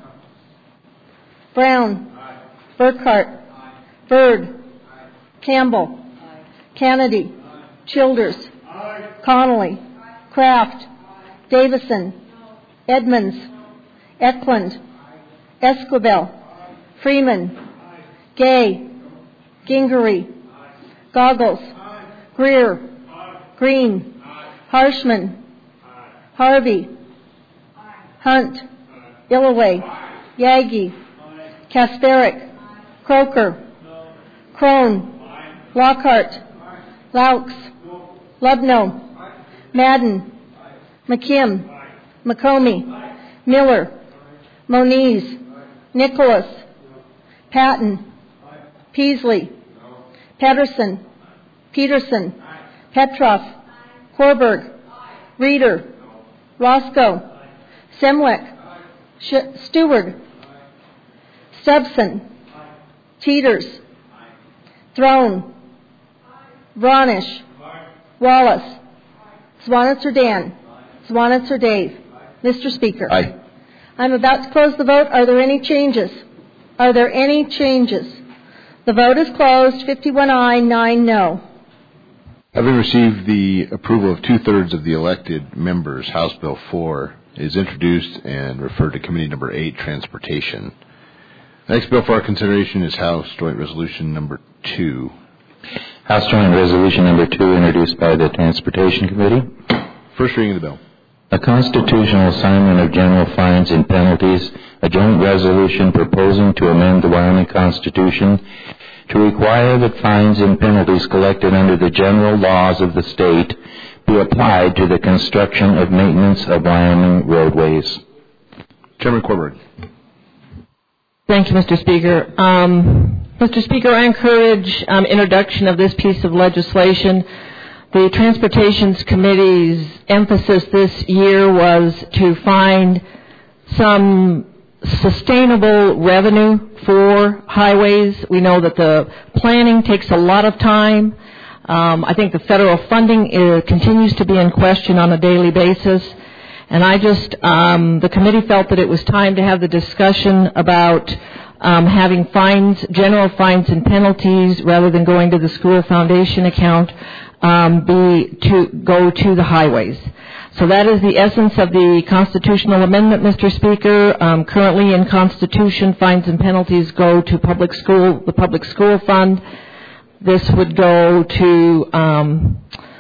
Brown. Burkhart. Byrd. Campbell. Kennedy. Childers. Connolly. Kraft. Davison. Edmonds. Eklund. Esquivel. Freeman. Gay. Gingery. Goggles. Greer. Green. Harshman. Harvey. Hunt. Illaway. Yagi. Kasparic. Croker. Crone. Lockhart. Laux. Lubno. Madden. McKim. McComey. Miller. Moniz. Nicholas. Patton. Peasley. Pedersen. Peterson. Petroff. Korberg. Reeder. Roscoe. Semlek. Stewart. Stubson. Teeters. Throne. Vranish. Wallace. Zwanitzer Dan. Zwanitzer Dave. Mr. Speaker. Aye. I'm about to close the vote. Are there any changes? Are there any changes? The vote is closed. 51 aye, 9 no. Having received the approval of two-thirds of the elected members, House Bill 4 is introduced and referred to Committee Number 8, Transportation. The next bill for our consideration is House Joint Resolution Number 2. House Joint Resolution Number 2, introduced by the Transportation Committee. First reading of the bill. A constitutional assignment of general fines and penalties, a joint resolution proposing to amend the Wyoming Constitution to require that fines and penalties collected under the general laws of the state be applied to the construction of maintenance of Wyoming roadways. Chairman Korberg. Thank you, Mr. Speaker. Mr. Speaker, I encourage introduction of this piece of legislation. The Transportation Committee's emphasis this year was to find some sustainable revenue for highways. We know that the planning takes a lot of time. I think the federal funding continues to be in question on a daily basis. And the committee felt that it was time to have the discussion about having fines, general fines and penalties, rather than going to the school foundation account, go to the highways. So that is the essence of the constitutional amendment, Mr. Speaker. Currently in Constitution, fines and penalties go to the public school fund. This would go to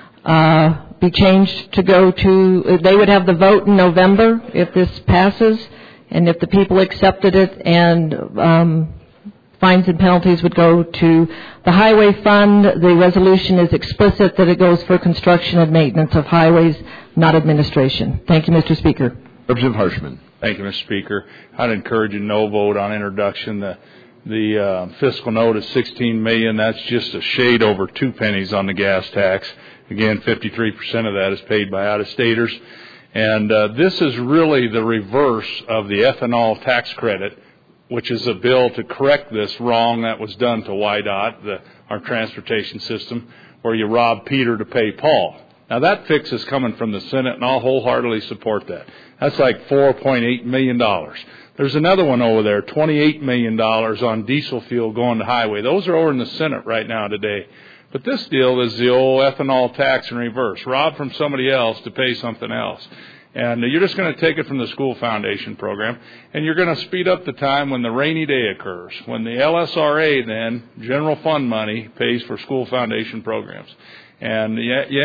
be changed to go to, they would have the vote in November if this passes, and if the people accepted it, and fines and penalties would go to the highway fund. The resolution is explicit that it goes for construction and maintenance of highways, not administration. Thank you, Mr. Speaker. Representative Harshman. Thank you, Mr. Speaker. I'd encourage a no vote on introduction. The fiscal note is $16 million. That's just a shade over 2 pennies on the gas tax. Again, 53% of that is paid by out-of-staters. And this is really the reverse of the ethanol tax credit, which is a bill to correct this wrong that was done to YDOT, our transportation system, where you rob Peter to pay Paul. Now, that fix is coming from the Senate, and I'll wholeheartedly support that. That's like $4.8 million. There's another one over there, $28 million on diesel fuel going to highway. Those are over in the Senate right now today. But this deal is the old ethanol tax in reverse. Rob from somebody else to pay something else. And you're just going to take it from the school foundation program, and you're going to speed up the time when the rainy day occurs, when the LSRA then, general fund money, pays for school foundation programs. And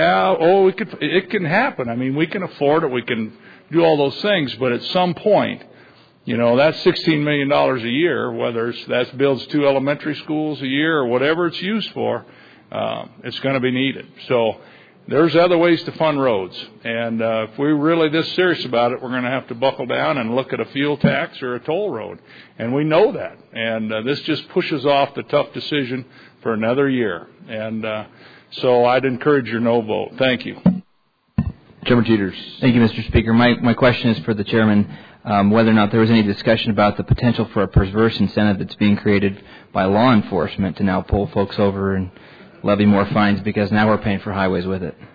it can happen. I mean, we can afford it. We can do all those things. But at some point, that's $16 million a year, whether that's builds 2 elementary schools a year or whatever it's used for, it's going to be needed. So there's other ways to fund roads. And if we're really this serious about it, we're going to have to buckle down and look at a fuel tax or a toll road. And we know that. And this just pushes off the tough decision for another year. And so I'd encourage your no vote. Thank you. Chairman Teeters. Thank you, Mr. Speaker. My question is for the chairman, whether or not there was any discussion about the potential for a perverse incentive that's being created by law enforcement to now pull folks over and levy more fines because now we're paying for highways with it.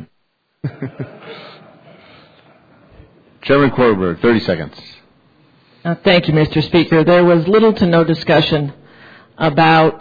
Chairman Korberg, 30 seconds. Thank you, Mr. Speaker. There was little to no discussion about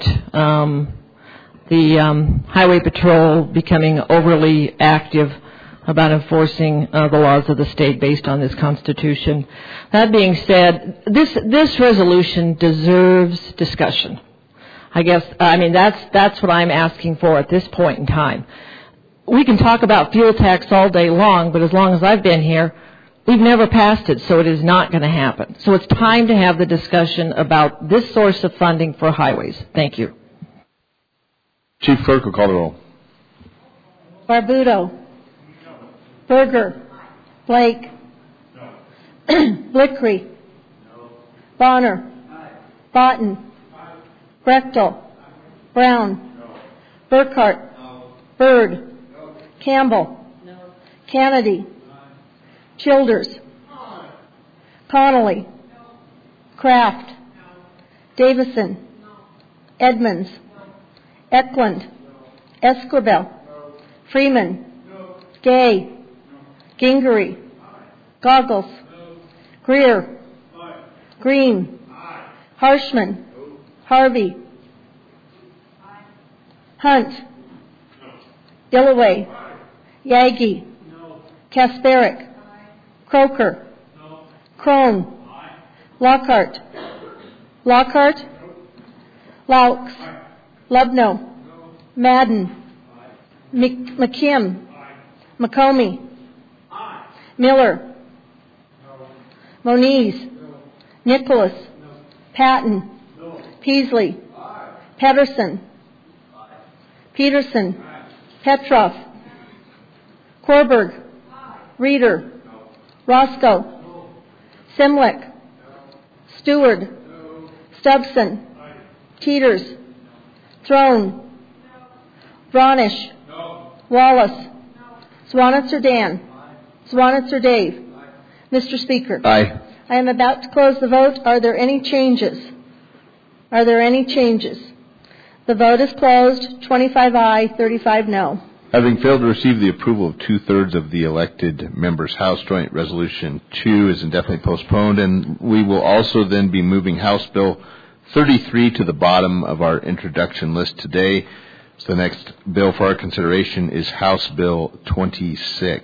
the Highway Patrol becoming overly active about enforcing the laws of the state based on this Constitution. That being said, this resolution deserves discussion. That's what I'm asking for at this point in time. We can talk about fuel tax all day long, but as long as I've been here, we've never passed it, so it is not going to happen. So it's time to have the discussion about this source of funding for highways. Thank you. Chief Clerk will call the roll. Barbuto. Berger. Blake. Blickery. Bonner. Botten. Brechtel. Brown. Burkhart. Byrd. Campbell. Kennedy. Childers. Connolly. Kraft. Davison. Edmonds. Eklund. Esquivel. Freeman. Gay. Gingery. Goggles. Greer. Green. Harshman. Harvey. Hunt. Dillaway. Yagi. Kasparic. Croker. Crone. Lockhart. Lockhart. Laux. Lubno. Madden. McKim. McComey. Miller. Moniz. Nicholas. Patton. Peasley. Pedersen. Peterson. Petrov. Korberg. Reeder. Roscoe. Simlick. Stewart. Stubson. Teeters. Throne. Bronish. Wallace. Swanitzer Dan. Swanitzer Dave. Mr. Speaker. Aye. I am about to close the vote. Are there any changes? Are there any changes? The vote is closed. 25 aye, 35 no. Having failed to receive the approval of 2/3 of the elected members, House Joint Resolution 2 is indefinitely postponed, and we will also then be moving House Bill 33 to the bottom of our introduction list today. So the next bill for our consideration is House Bill 26.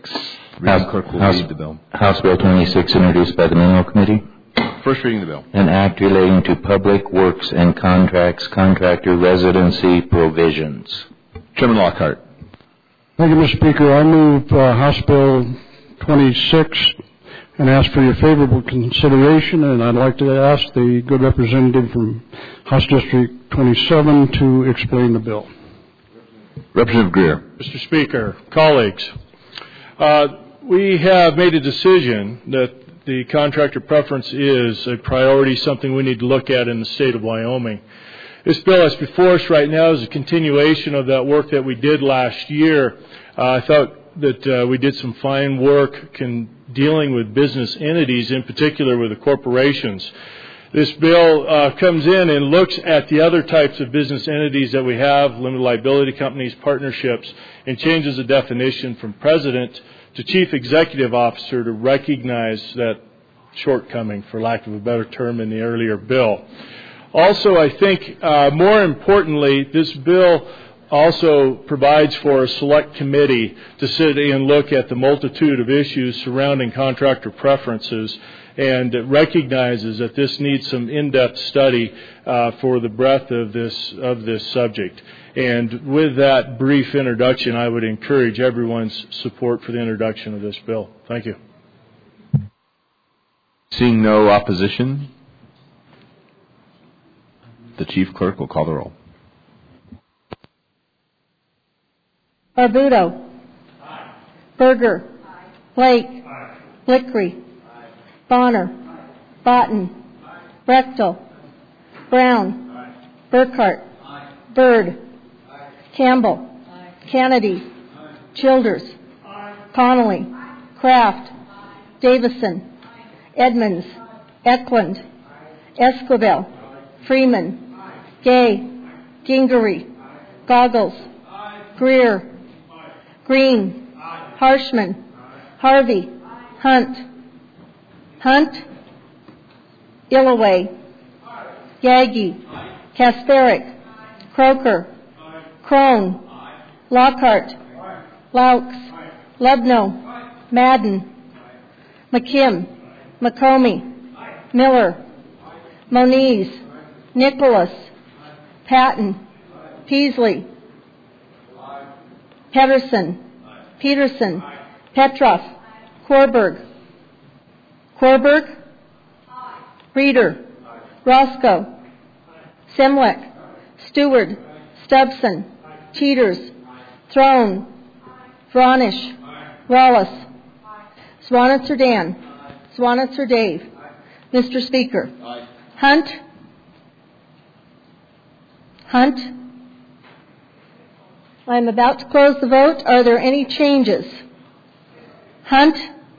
Reading clerk will read the bill. House Bill 26, introduced by the Mineral Committee. First reading of the bill. An act relating to public works and contracts, contractor residency provisions. Chairman Lockhart. Thank you, Mr. Speaker. I move House Bill 26 and ask for your favorable consideration, and I'd like to ask the good representative from House District 27 to explain the bill. Representative Greer. Mr. Speaker, colleagues, we have made a decision that the contractor preference is a priority, something we need to look at in the state of Wyoming. This bill that's before us right now is a continuation of that work that we did last year. I thought that we did some fine work dealing with business entities, in particular with the corporations. This bill comes in and looks at the other types of business entities that we have, limited liability companies, partnerships, and changes the definition from president to chief executive officer to recognize that shortcoming, for lack of a better term, in the earlier bill. Also, I think more importantly, this bill also provides for a select committee to sit and look at the multitude of issues surrounding contractor preferences, and it recognizes that this needs some in-depth study for the breadth of this subject. And with that brief introduction, I would encourage everyone's support for the introduction of this bill. Thank you. Seeing no opposition, the Chief Clerk will call the roll. Barbuto. Aye. Berger. Aye. Blake. Aye. Blickery. Aye. Bonner. Aye. Botten. Aye. Brechtel. Brown. Aye. Burkhart. Aye. Byrd. Aye. Campbell. Aye. Kennedy. Aye. Childers. Aye. Connolly. Aye. Kraft. Aye. Davison. Aye. Edmonds. Aye. Eklund. Aye. Esquivel. Aye. Freeman. Aye. Gay. Aye. Gingery. Aye. Goggles. Aye. Greer. Green. Aye. Harshman. Aye. Harvey. Aye. Hunt. Hunt. Illaway. Aye. Yagi. Aye. Kasparic. Aye. Croker. Aye. Crone. Aye. Lockhart. Aye. Laux. Aye. Lubno. Aye. Madden. Aye. McKim. Aye. McComey. Aye. Miller. Aye. Moniz. Aye. Nicholas. Aye. Patton. Aye. Peasley. Pedersen. Aye. Peterson. Aye. Petroff. Aye. Korberg. Korberg. Aye. Reeder. Aye. Roscoe. Aye. Semlek. Aye. Stewart. Aye. Stubson. Aye. Teeters. Aye. Throne. Aye. Vronish. Aye. Wallace. Aye. Swanitzer Dan. Aye. Swanitzer Dave. Aye. Mr. Speaker. Aye. Hunt. Hunt. I'm about to close the vote. Are there any changes? Hunt?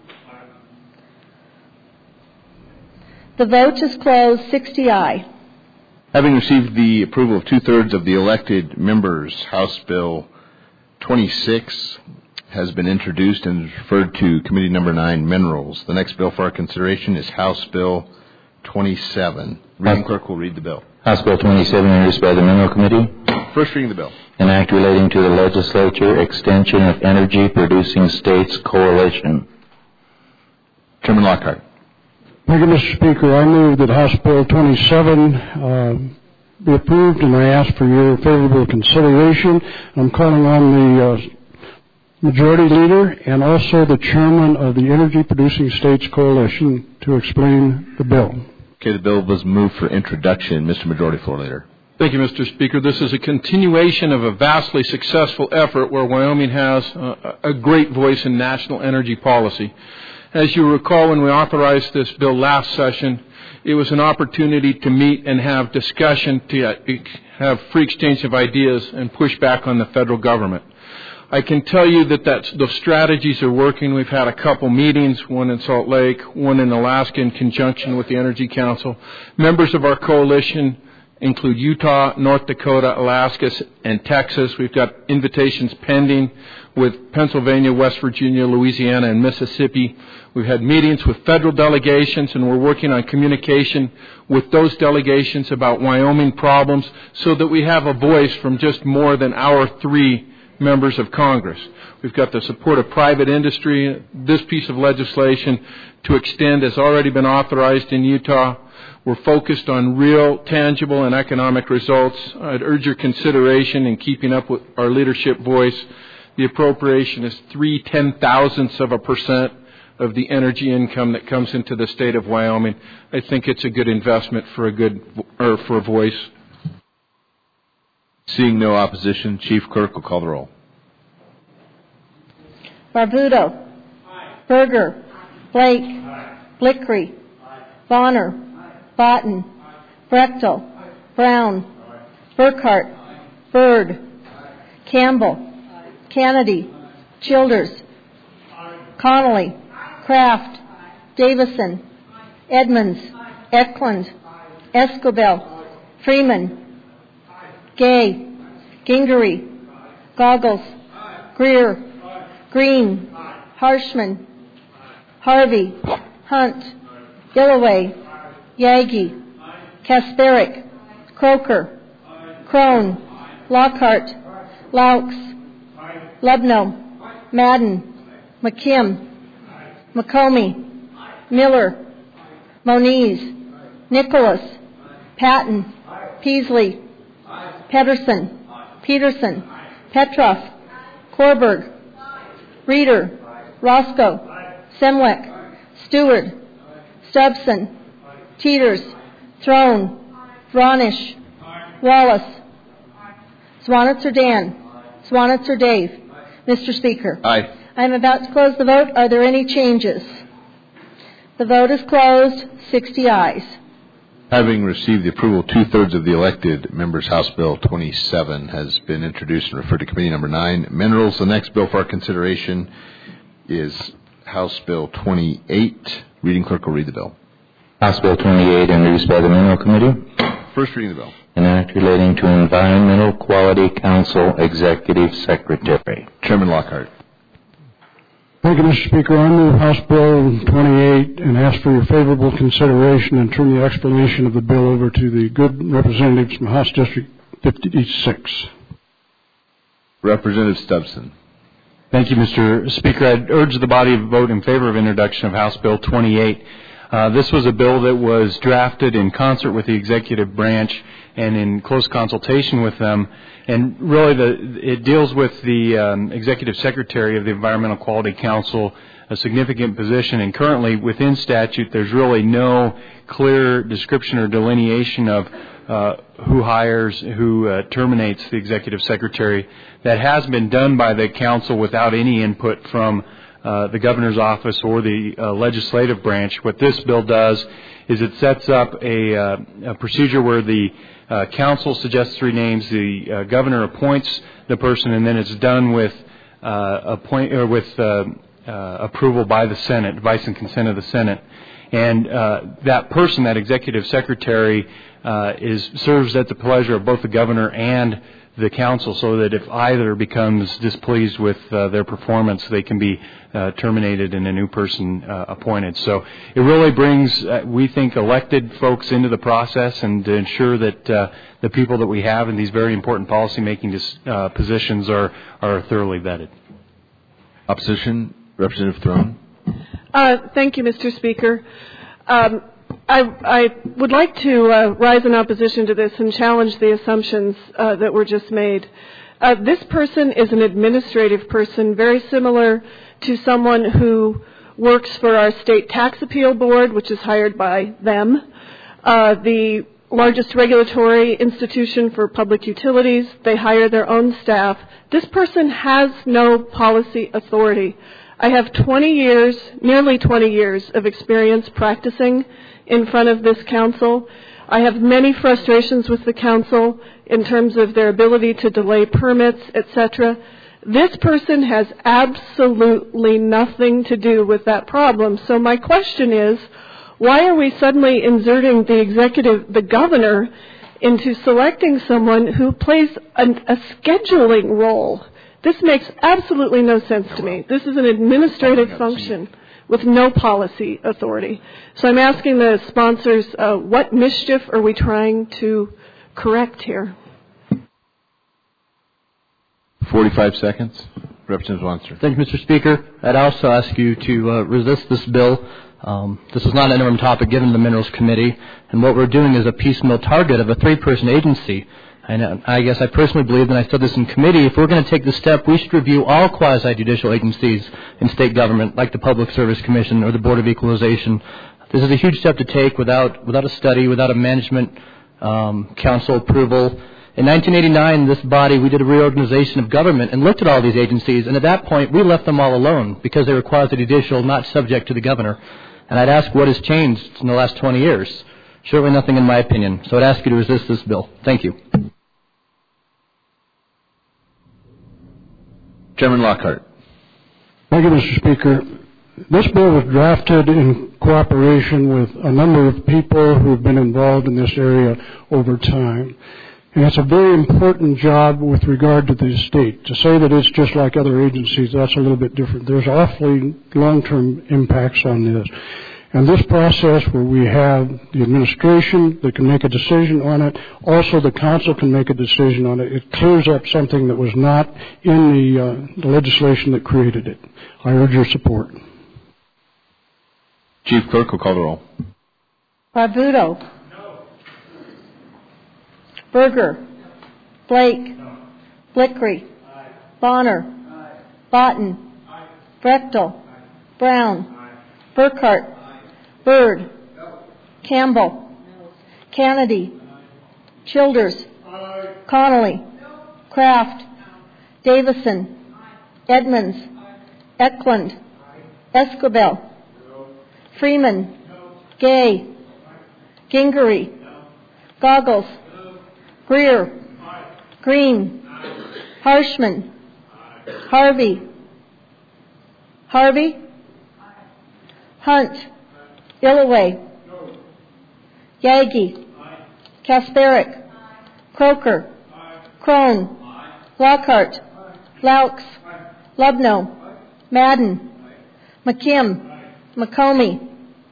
The vote is closed. 60 aye. Having received the approval of two-thirds of the elected members, House Bill 26 has been introduced and is referred to Committee Number 9, Minerals. The next bill for our consideration is House Bill 27. Reading clerk will read the bill. House Bill 27, introduced by the Mineral Committee. First reading of the bill. An act relating to the legislature extension of Energy Producing States Coalition. Chairman Lockhart. Thank you, Mr. Speaker. I move that House Bill 27 be approved, and I ask for your favorable consideration. I'm calling on the Majority Leader and also the Chairman of the Energy Producing States Coalition to explain the bill. Okay, the bill was moved for introduction. Mr. Majority Floor Leader. Thank you, Mr. Speaker. This is a continuation of a vastly successful effort where Wyoming has a great voice in national energy policy. As you recall, when we authorized this bill last session, it was an opportunity to meet and have discussion, to have free exchange of ideas and push back on the federal government. I can tell you that those strategies are working. We've had a couple meetings, one in Salt Lake, one in Alaska in conjunction with the Energy Council. Members of our coalition include Utah, North Dakota, Alaska, and Texas. We've got invitations pending with Pennsylvania, West Virginia, Louisiana, and Mississippi. We've had meetings with federal delegations, and we're working on communication with those delegations about Wyoming problems so that we have a voice from just more than our three members of Congress. We've got the support of private industry. This piece of legislation to extend has already been authorized in Utah. We're focused on real, tangible, and economic results. I'd urge your consideration in keeping up with our leadership voice. The appropriation is 0.3% of the energy income that comes into the state of Wyoming. I think it's a good investment for a voice. Seeing no opposition, Chief Clerk will call the roll. Barbuto. Berger. Blake. Blickery. Bonner. Botten. Brechtel. Brown. Burkhart. Byrd. Campbell. Kennedy. Childers. Connolly. Kraft. Davison. Edmonds. Eklund. Escobel. Freeman. Gay. Gingery. Goggles. Greer. Green. Harshman. Harvey. Hunt. Gilloway. Yagi. Kasperick. Croker. Crone. Lockhart. Laux. Lubno. Madden. McKim. McComey. Miller. Moniz. Nicholas. Patton. Peasley. Pedersen. Peterson. Petroff. Korberg. Reeder. Roscoe. Semwick. Stewart. Stubson. Teeters. Throne. Vronish. Wallace. Swanitzer Dan. Swanitzer Dave. Mr. Speaker. Aye. I am about to close the vote. Are there any changes? The vote is closed. 60 ayes. Having received the approval of two-thirds of the elected members, House Bill 27 has been introduced and referred to Committee Number 9. Minerals, the next bill for our consideration is House Bill 28. Reading clerk will read the bill. House Bill 28, introduced by the Mineral Committee. First reading of the bill. An act relating to Environmental Quality Council Executive Secretary. Chairman Lockhart. Thank you, Mr. Speaker. I move House Bill 28 and ask for your favorable consideration and turn the explanation of the bill over to the good representatives from House District 56. Representative Stubson. Thank you, Mr. Speaker. I'd urge the body to vote in favor of introduction of House Bill 28. This was a bill that was drafted in concert with the executive branch and in close consultation with them. And really, it deals with the executive secretary of the Environmental Quality Council, a significant position. And currently, within statute, there's really no clear description or delineation of who hires, who terminates the executive secretary. That has been done by the council without any input from the governor's office or the legislative branch. What this bill does is it sets up a procedure where the council suggests three names, the governor appoints the person, and then it's done with approval by the Senate, advice and consent of the Senate. And that person, that executive secretary, serves at the pleasure of both the governor and the council, so that if either becomes displeased with their performance, they can be terminated and a new person appointed. So it really brings, we think, elected folks into the process and to ensure that the people that we have in these very important policy-making positions are thoroughly vetted. Opposition, Representative Throne. Thank you, Mr. Speaker. I would like to rise in opposition to this and challenge the assumptions that were just made. This person is an administrative person, very similar to someone who works for our state tax appeal board, which is hired by them, the largest regulatory institution for public utilities. They hire their own staff. This person has no policy authority. I have 20 years, nearly 20 years of experience practicing in front of this council. I have many frustrations with the council in terms of their ability to delay permits, etc. This person has absolutely nothing to do with that problem. So my question is, why are we suddenly inserting the governor into selecting someone who plays a scheduling role? This makes absolutely no sense to me. This is an administrative function with no policy authority. So I'm asking the sponsors, what mischief are we trying to correct here? 45 seconds. Representative Wanster. Thank you, Mr. Speaker. I'd also ask you to resist this bill. This is not an interim topic given the Minerals Committee, and what we're doing is a piecemeal target of a 3-person agency. And I guess I personally believe, and I said this in committee, if we're going to take this step, we should review all quasi-judicial agencies in state government, like the Public Service Commission or the Board of Equalization. This is a huge step to take without a study, without a management council approval. In 1989, this body, we did a reorganization of government and looked at all these agencies, and at that point, we left them all alone because they were quasi-judicial, not subject to the governor. And I'd ask what has changed in the last 20 years. Surely nothing in my opinion. So I'd ask you to resist this bill. Thank you. Chairman Lockhart. Thank you, Mr. Speaker. This bill was drafted in cooperation with a number of people who have been involved in this area over time. And it's a very important job with regard to the state. To say that it's just like other agencies, that's a little bit different. There's awfully long-term impacts on this. And this process where we have the administration that can make a decision on it, also the council can make a decision on it, it clears up something that was not in the legislation that created it. I urge your support. Chief Clerk will call the roll. Barbuto. No. Berger. No. Blake. No. Blickery. Aye. Bonner. Aye. Botten. Aye. Brechtel. Aye. Brown. Aye. Burkhart. Aye. Byrd. No. Campbell. No. Kennedy. Aye. Childers. Aye. Connolly. No. Kraft. No. Davison. Aye. Edmonds. Aye. Eklund. Aye. Esquivel. No. Freeman. No. Gay. Gingery. No. Goggles. No. Greer. Aye. Green. Aye. Harshman. Aye. Harvey. Harvey. Aye. Hunt. Aye. Illaway. No. Yagi. Aye. Kasparic. Aye. Croker. Aye. Crone. Aye. Lockhart. Aye. Laux. Aye. Lubno. Aye. Madden. Aye. McKim. Aye. McComey.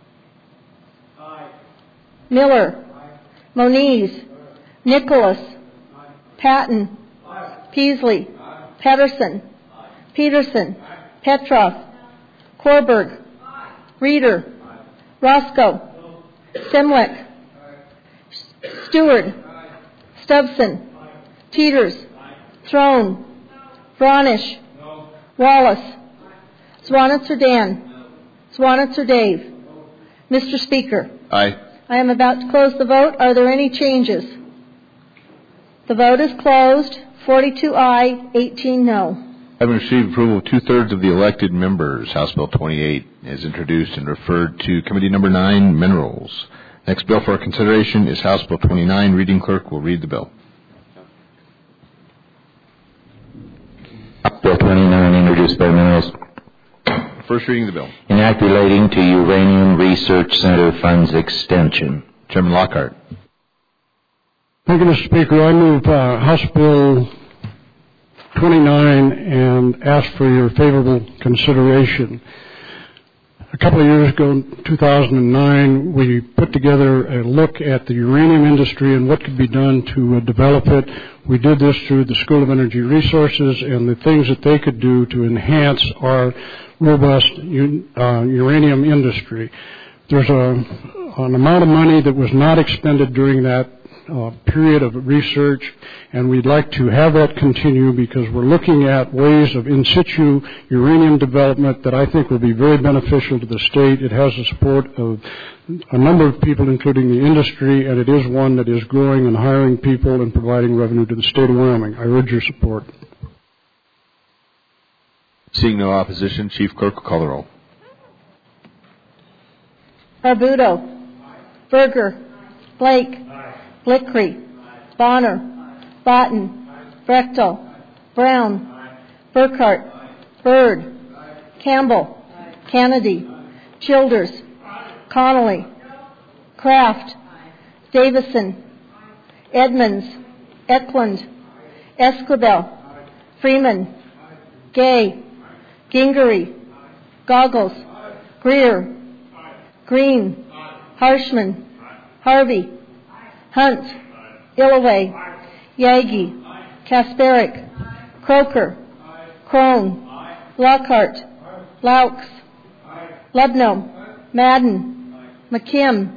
Miller. Aye. Moniz. Aye. Nicholas. Aye. Patton. Aye. Peasley. Aye. Pedersen. Aye. Peterson. Aye. Petrov. Aye. Korberg. Aye. Reeder. Aye. Roscoe. No. Simlick. Aye. Stewart. Aye. Stubson. Aye. Teeters. Aye. Throne. No. Vranish. No. Wallace. Aye. Swanitzer Dan. No. Swanitzer Dave. No. Mr. Speaker. Aye. I am about to close the vote. Are there any changes? The vote is closed. 42 aye, 18 no. Having received approval of 2/3 of the elected members, House Bill 28 is introduced and referred to Committee Number 9, Minerals. Next bill for consideration is House Bill 29. Reading clerk will read the bill. Bill 29, introduced by Minerals. First reading of the bill. An act relating to Uranium Research Center funds extension. Chairman Lockhart. Thank you, Mr. Speaker. I move House Bill 29 and ask for your favorable consideration. A couple of years ago, 2009, we put together a look at the uranium industry and what could be done to develop it. We did this through the School of Energy Resources and the things that they could do to enhance our robust uranium industry. There's an amount of money that was not expended during that period of research, and we'd like to have that continue because we're looking at ways of in situ uranium development that I think will be very beneficial to the state. It has the support of a number of people, including the industry, and it is one that is growing and hiring people and providing revenue to the state of Wyoming. I urge your support. Seeing no opposition, Chief Clerk will call the roll. Barbuto. Berger. Blake. Blickery. Bonner. Botten. Brechtel. Brown. Burkhart. Byrd. Campbell. Kennedy. Childers. Connolly. Kraft. Davison. Edmonds. Eklund. Esquivel. Freeman. Gay. Gingery. Goggles. Greer. Green. Harshman. Harvey. Hunt. Illaway. Yagi. Kasparic. Croker. Crone. Lockhart. Laux. Lubno. Madden. McKim.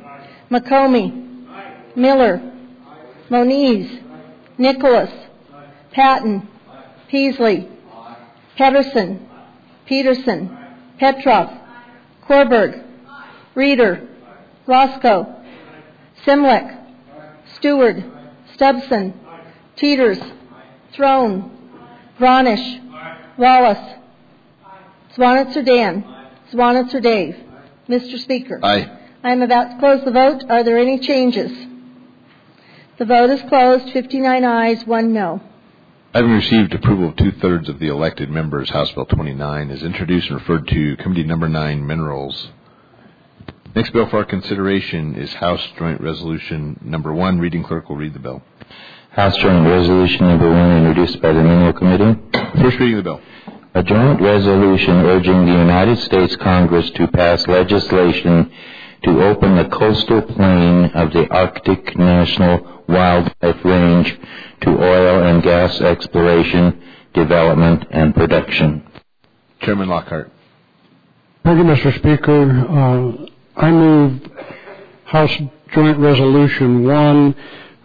McComey. Miller. Moniz. Nicholas. Patton. Peasley. Pedersen. Peterson. Petrov. Korberg. Reeder. Roscoe. Simlick. Stewart. Stubson. Teeters. Throne. Gronish. Wallace. Swanitzer Dan. Swanitzer Dave. Mr. Speaker. Aye. I am about to close the vote. Are there any changes? The vote is closed. 59 ayes, 1 no. Having received approval of 2/3 of the elected members, House Bill 29 is introduced and referred to Committee Number 9, Minerals. Next bill for our consideration is House Joint Resolution Number 1. Reading clerk will read the bill. House Joint Resolution Number 1, introduced by the Mineral Committee. First reading of the bill. A joint resolution urging the United States Congress to pass legislation to open the coastal plain of the Arctic National Wildlife Range to oil and gas exploration, development, and production. Chairman Lockhart. Thank you, Mr. Speaker. I move House Joint Resolution 1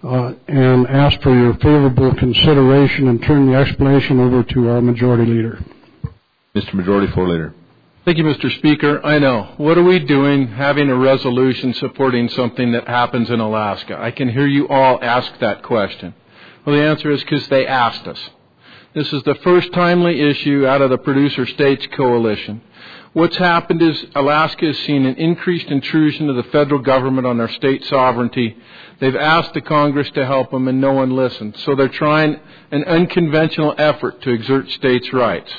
and ask for your favorable consideration and turn the explanation over to our Majority Leader. Mr. Majority Floor Leader. Thank you, Mr. Speaker. I know. What are we doing having a resolution supporting something that happens in Alaska? I can hear you all ask that question. Well, the answer is because they asked us. This is the first timely issue out of the Producer States Coalition. What's happened is Alaska has seen an increased intrusion of the federal government on their state sovereignty. They've asked the Congress to help them, and no one listened. So they're trying an unconventional effort to exert states' rights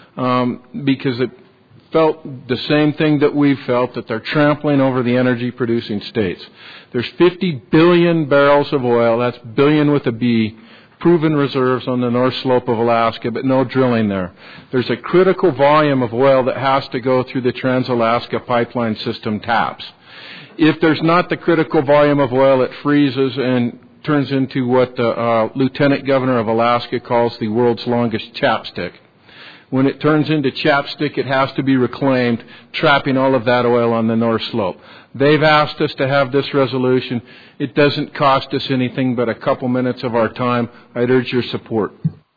because it felt the same thing that we felt, that they're trampling over the energy-producing states. There's 50 billion barrels of oil, that's billion with a B, proven reserves on the North Slope of Alaska, but no drilling there. There's a critical volume of oil that has to go through the Trans-Alaska Pipeline System TAPS. If there's not the critical volume of oil, it freezes and turns into what the Lieutenant Governor of Alaska calls the world's longest chapstick. When it turns into chapstick, it has to be reclaimed, trapping all of that oil on the North Slope. They've asked us to have this resolution. It doesn't cost us anything but a couple minutes of our time. I'd urge your support.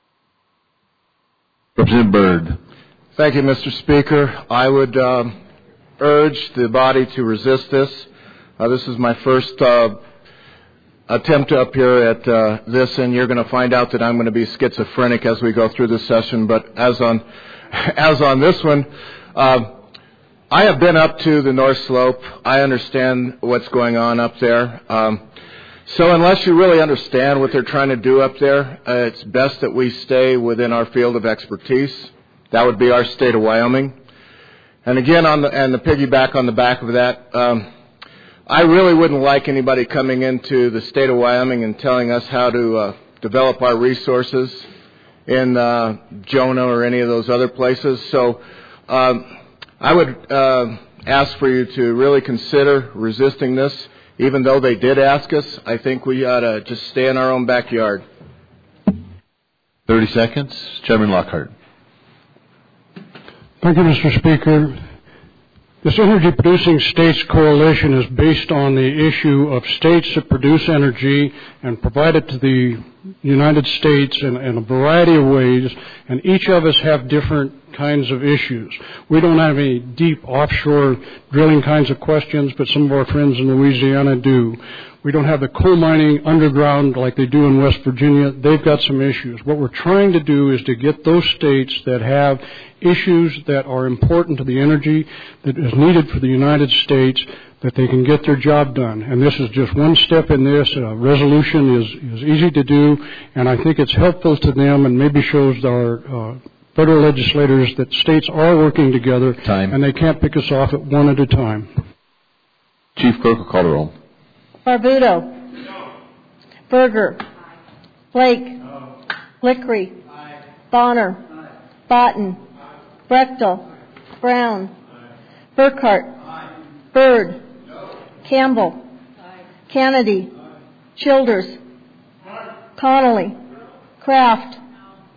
Representative Byrd. Thank you, Mr. Speaker. I would urge the body to resist this. This is my first attempt up here at this, and you're going to find out that I'm going to be schizophrenic as we go through this session. But as on this one, I have been up to the North Slope. I understand what's going on up there. So unless you really understand what they're trying to do up there, it's best that we stay within our field of expertise. That would be our state of Wyoming. And again, the piggyback on the back of that, I really wouldn't like anybody coming into the state of Wyoming and telling us how to develop our resources in Jonah or any of those other places. So I would ask for you to really consider resisting this. Even though they did ask us, I think we ought to just stay in our own backyard. 30 seconds. Chairman Lockhart. Thank you, Mr. Speaker. This Energy Producing States Coalition is based on the issue of states that produce energy and provide it to the United States in a variety of ways, and each of us have different kinds of issues. We don't have any deep offshore drilling kinds of questions, but some of our friends in Louisiana do. We don't have the coal mining underground like they do in West Virginia. They've got some issues. What we're trying to do is to get those states that have issues that are important to the energy that is needed for the United States, that they can get their job done. And this is just one step in this. A resolution is easy to do, and I think it's helpful to them and maybe shows our federal legislators that states are working together. Time. And they can't pick us off at one at a time. Chief Clerk will call the roll. Barbuto. No. Berger. Blake. No. Lickery. Aye. Bonner. Aye. Botten. Aye. Brechtel. Aye. Brown. Aye. Burkhart. Aye. Byrd. No. Campbell. Aye. Kennedy. Aye. Childers. Aye. Connolly. No. Kraft. No.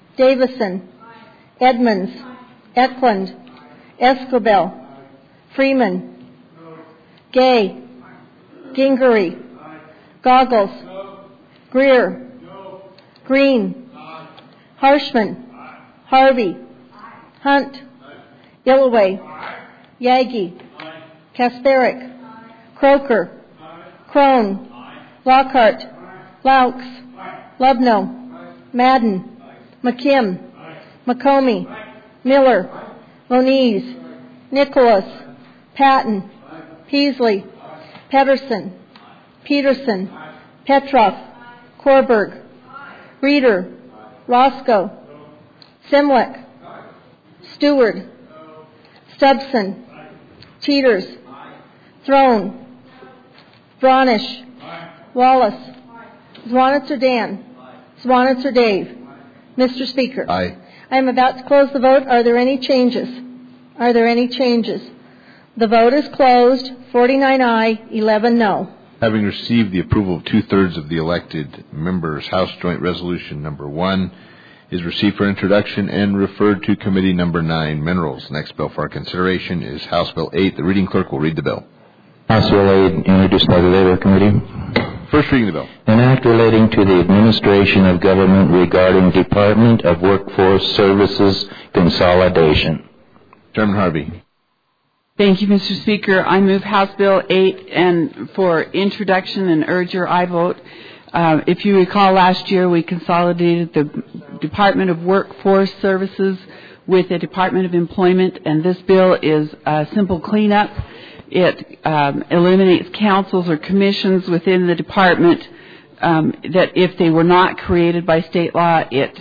Davison, Edmonds, Eklund, Escobel, Freeman, Gay, Gingery, Goggles, Greer, Green, Harshman, Harvey, Hunt, Illaway, Yagi, Kasparic, Croker, Crone, Lockhart, Laux, Lubno, Madden, McKim, McComey, Miller, Moniz, Nicholas, Patton, Peasley, Pedersen, Peterson, Petroff, Korberg, Reeder, Roscoe, Simlick, Stewart, Stubson, Teeters, Throne, Bronish, Wallace, Zwanitzer Dan, Zwanitzer Dave. Mr. Speaker. Aye. I am about to close the vote. Are there any changes? Are there any changes? The vote is closed. 49 aye, 11 no. Having received the approval of two-thirds of the elected members, House Joint Resolution Number 1 is received for introduction and referred to Committee Number 9, Minerals. Next bill for our consideration is House Bill 8. The reading clerk will read the bill. House Bill 8, introduced by the Labor Committee. First reading of the bill. An act relating to the administration of government regarding Department of Workforce Services consolidation. Chairman Harvey. Thank you, Mr. Speaker. I move House Bill 8 and for introduction and urge your aye vote. If you recall, last year we consolidated the Department of Workforce Services with the Department of Employment, and this bill is a simple cleanup. It eliminates councils or commissions within the department that if they were not created by state law, it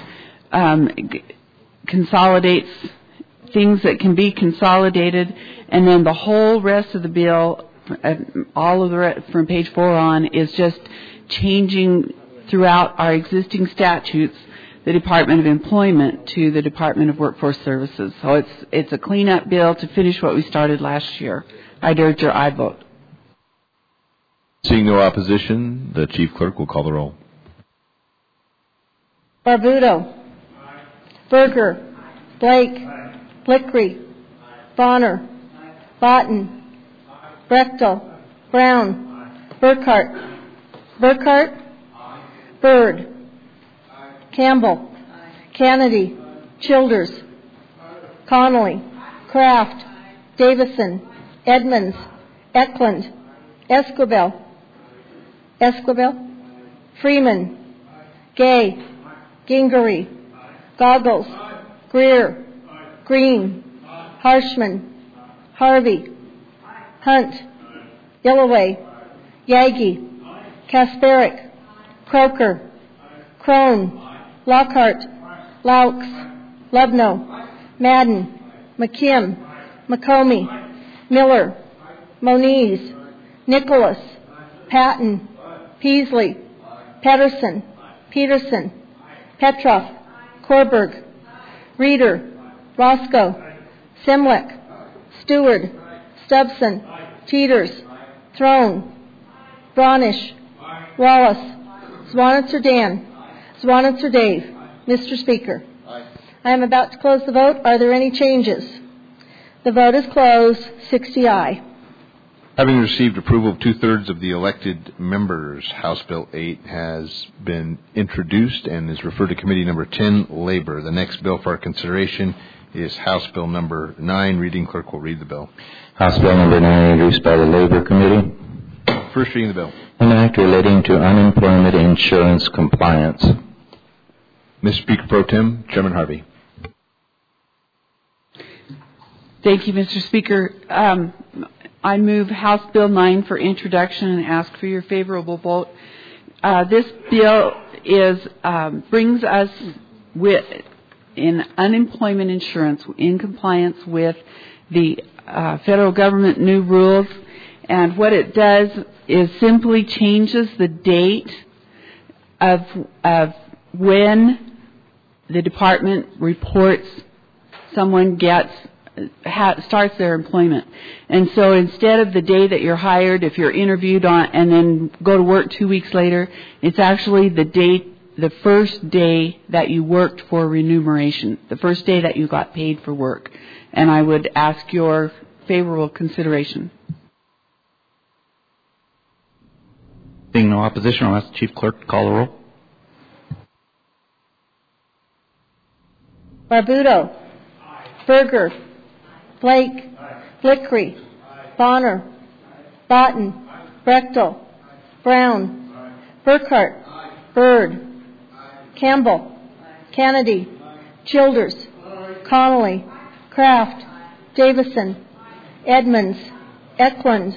consolidates things that can be consolidated, and then the whole rest of the bill, all of the from page 4 on, is just changing throughout our existing statutes the Department of Employment to the Department of Workforce Services. So it's a cleanup bill to finish what we started last year. I'd urge your aye vote. Seeing no opposition, the Chief Clerk will call the roll. Barbuto. Berger. Blake. Blickery. Bonner. Botten. Brechtel. Brown. Burkhart. Burkhart. Byrd. Campbell. Kennedy. Childers. Connolly. Kraft. Davison. Edmonds. Eklund. Escobel. Freeman. Gay. Gingery. Goggles. Greer. Green. Harshman. Harvey. Hunt. Illaway. Yagi. Kasparic. Croker. Crone. Lockhart. Laux. Lubno. Madden. McKim. McComey. Miller. Moniz. Nicholas. Patton. Peasley. Pedersen. Peterson. Petroff. Korberg. Reeder. Roscoe. Simlick. Stewart. Stubson. Teeters. Throne. Bronish. Wallace. Zwanitzer Dan. Zwanitzer Dave. Mr. Speaker. I am about to close the vote. Are there any changes? The vote is closed. 60 aye. Having received approval of two-thirds of the elected members, House Bill 8 has been introduced and is referred to Committee Number 10, Labor. The next bill for our consideration is House Bill Number 9. Reading clerk will read the bill. House Bill Number 9, introduced by the Labor Committee. First reading of the bill. An act relating to unemployment insurance compliance. Mr. Speaker Pro Tem, Chairman Harvey. Thank you, Mr. Speaker. I move House Bill 9 for introduction and ask for your favorable vote. This bill brings us in unemployment insurance in compliance with the federal government new rules. And what it does is simply changes the date of when the department reports someone starts their employment. And so instead of the day that you're hired, if you're interviewed on and then go to work 2 weeks later, it's actually the date the first day that you worked for remuneration, the first day that you got paid for work. And I would ask your favorable consideration. Being no opposition, I'll ask the Chief Clerk to call the roll. Barbuto. Berger. Blake. Blickery. Bonner. Botten. Brechtel. Brown. Burkhart. Byrd. Campbell. Kennedy. Childers. Connolly. Kraft. Davison. Edmonds. Eklund.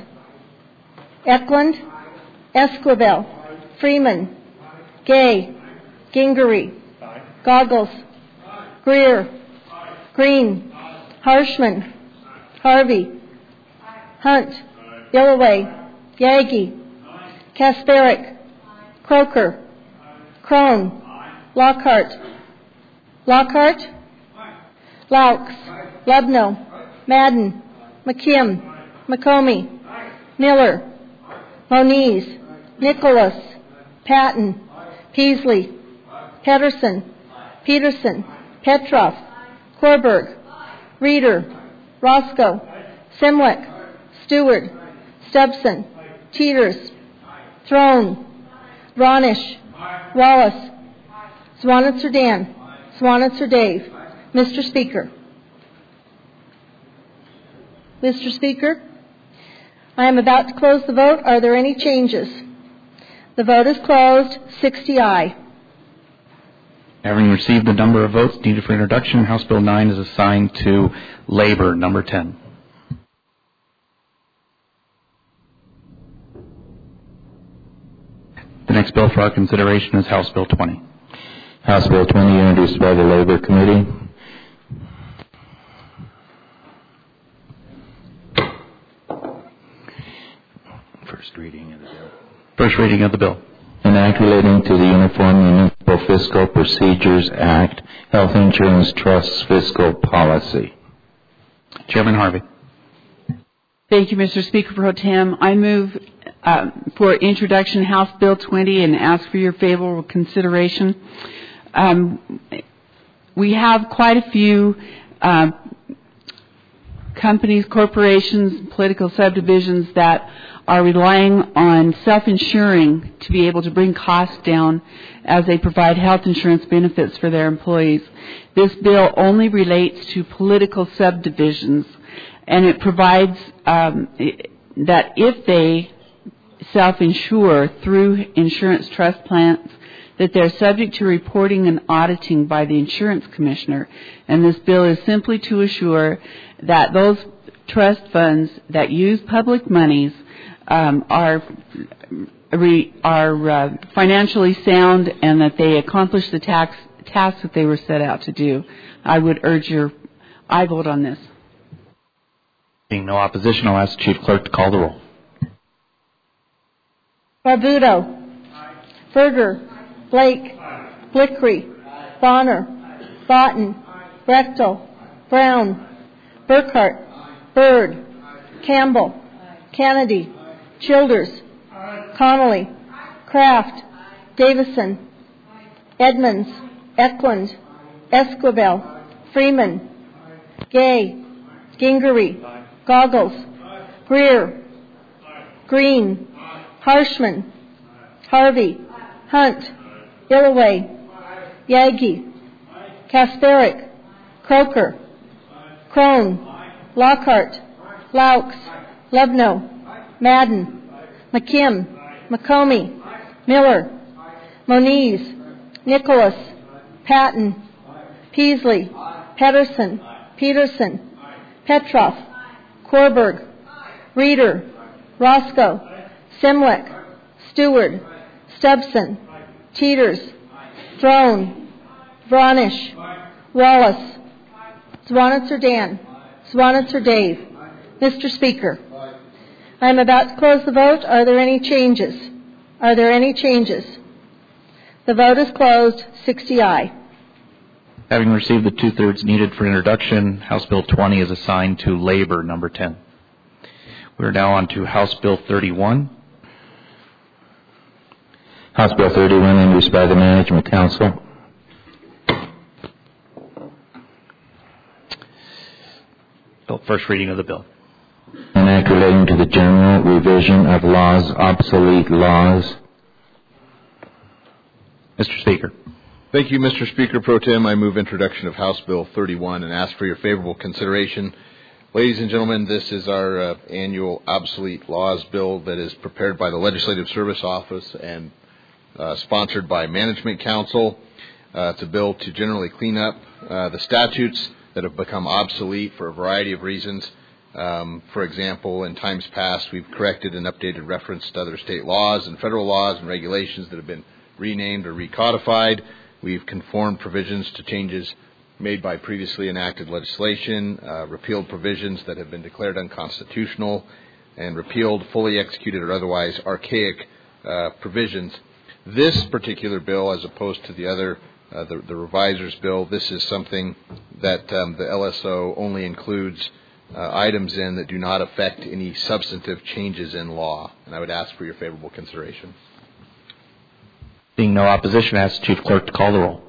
Esquivel. Freeman. Gay. Gingery. Goggles. Greer. Green. Harshman. Harvey. Hunt. Illaway. Yagi. Kasparic. Croker. Crone. Lockhart. Laux. Lubno. Madden. McKim. McComey. Miller. Moniz. Nicholas. Patton. Peasley. Peterson. Petroff. Korberg. Reeder. Roscoe. Simwick. Stewart. Stubson. Teeters. Throne. Ronish. Wallace. Swanitzer Dan. Swanitzer Dave. Mr. Speaker. Mr. Speaker, I am about to close the vote. Are there any changes? The vote is closed. 60 aye. Having received the number of votes needed for introduction, House Bill 9 is assigned to Labor, number 10. The next bill for our consideration is House Bill 20. House Bill 20, introduced by the Labor Committee. First reading of the bill. An act relating to the Uniform Municipal Fiscal Procedures Act, Health Insurance Trust's fiscal policy. Chairman Harvey. Thank you, Mr. Speaker Pro Tem. I move for introduction House Bill 20 and ask for your favorable consideration. We have quite a few companies, corporations, political subdivisions that are relying on self-insuring to be able to bring costs down as they provide health insurance benefits for their employees. This bill only relates to political subdivisions, and it provides that if they self-insure through insurance trust plans, that they're subject to reporting and auditing by the insurance commissioner. And this bill is simply to assure that those trust funds that use public monies are financially sound and that they accomplish the tasks that they were set out to do. I would urge your aye vote on this. Being no opposition, I'll ask the Chief Clerk to call the roll. Barbuto. Berger. Blake. Blickery. Bonner. Botten. Brechtel. Brown. Burkhart. Byrd. Campbell. Kennedy. Childers. Connolly. Kraft. Davison. Edmonds. Eklund. Esquivel. Freeman. Gay. Gingery. Goggles. Greer. Green. Harshman. Harvey. Hunt. Illaway. Yagi. Kasparic. Croker. Crone. Lockhart. Laux. Lubno. Madden. McKim. McComey. Miller. Moniz. Nicholas. Patton. Peasley. Peterson. Petroff. Korberg. Reeder. Roscoe. Simwick. Stewart. Stubson. Teeters. Throne. Vronish. Wallace. Swanitzer Dan. Swanitzer Dave. Mr. Speaker, I am about to close the vote. Are there any changes? The vote is closed. 60 aye. Having received the two-thirds needed for introduction, House Bill 20 is assigned to Labor, number 10. We are now on to House Bill 31. House Bill 31 introduced by the Management Council. First reading of the bill. An act relating to the general revision of laws, obsolete laws. Mr. Speaker. Thank you, Mr. Speaker Pro Tem. I move introduction of House Bill 31 and ask for your favorable consideration. Ladies and gentlemen, this is our annual obsolete laws bill that is prepared by the Legislative Service Office and sponsored by Management Council. It's a bill to generally clean up the statutes that have become obsolete for a variety of reasons. For example, in times past, we've corrected and updated reference to other state laws and federal laws and regulations that have been renamed or recodified. We've conformed provisions to changes made by previously enacted legislation, repealed provisions that have been declared unconstitutional, and repealed fully executed or otherwise archaic provisions. This particular bill, as opposed to the other the reviser's bill, this is something that the LSO only includes items in that do not affect any substantive changes in law. And I would ask for your favorable consideration. Seeing no opposition, I ask the Chief Clerk to call the roll.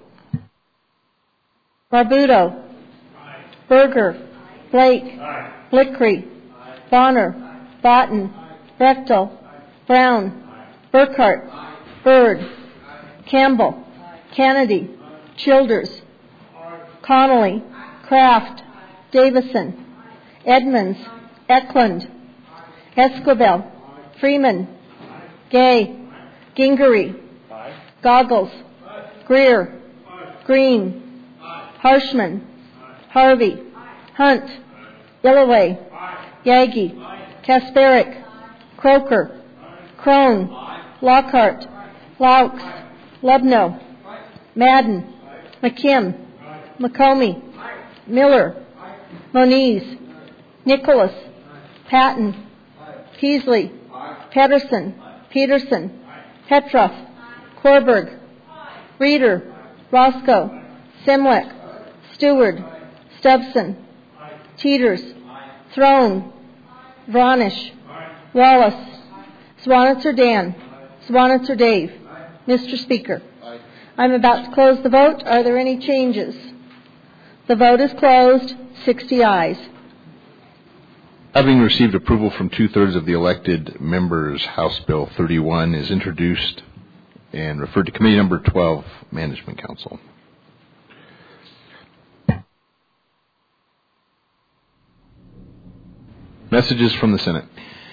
Barbuto. Berger. Blake. Blickery. Bonner. Botten. Brechtel. Brown. Burkhart. Byrd. Campbell. Kennedy, Childers, Connolly, Kraft, Davison, Edmonds, Eklund, Esquivel, Freeman, Gay, Gingery, Goggles, Greer, Green, Harshman, Harvey, Hunt, Illaway, Yagi, Kasparic, Croker, Crone, Lockhart, Laux, Lubno, Madden, McKim, McComey, Miller, Moniz, Nicholas, Patton, Peasley, Pedersen, Peterson, Petroff, Korberg, Reeder, Roscoe, Simwick, Stewart, Stubson, Teeters, Throne, Vranish, Wallace, Swanitzer Dan, Swanitzer Dave. Mr. Speaker, I'm about to close the vote. Are there any changes? The vote is closed. 60 ayes. Having received approval from 2/3 of the elected members, House Bill 31 is introduced and referred to Committee Number 12, Management Council. Messages from the Senate.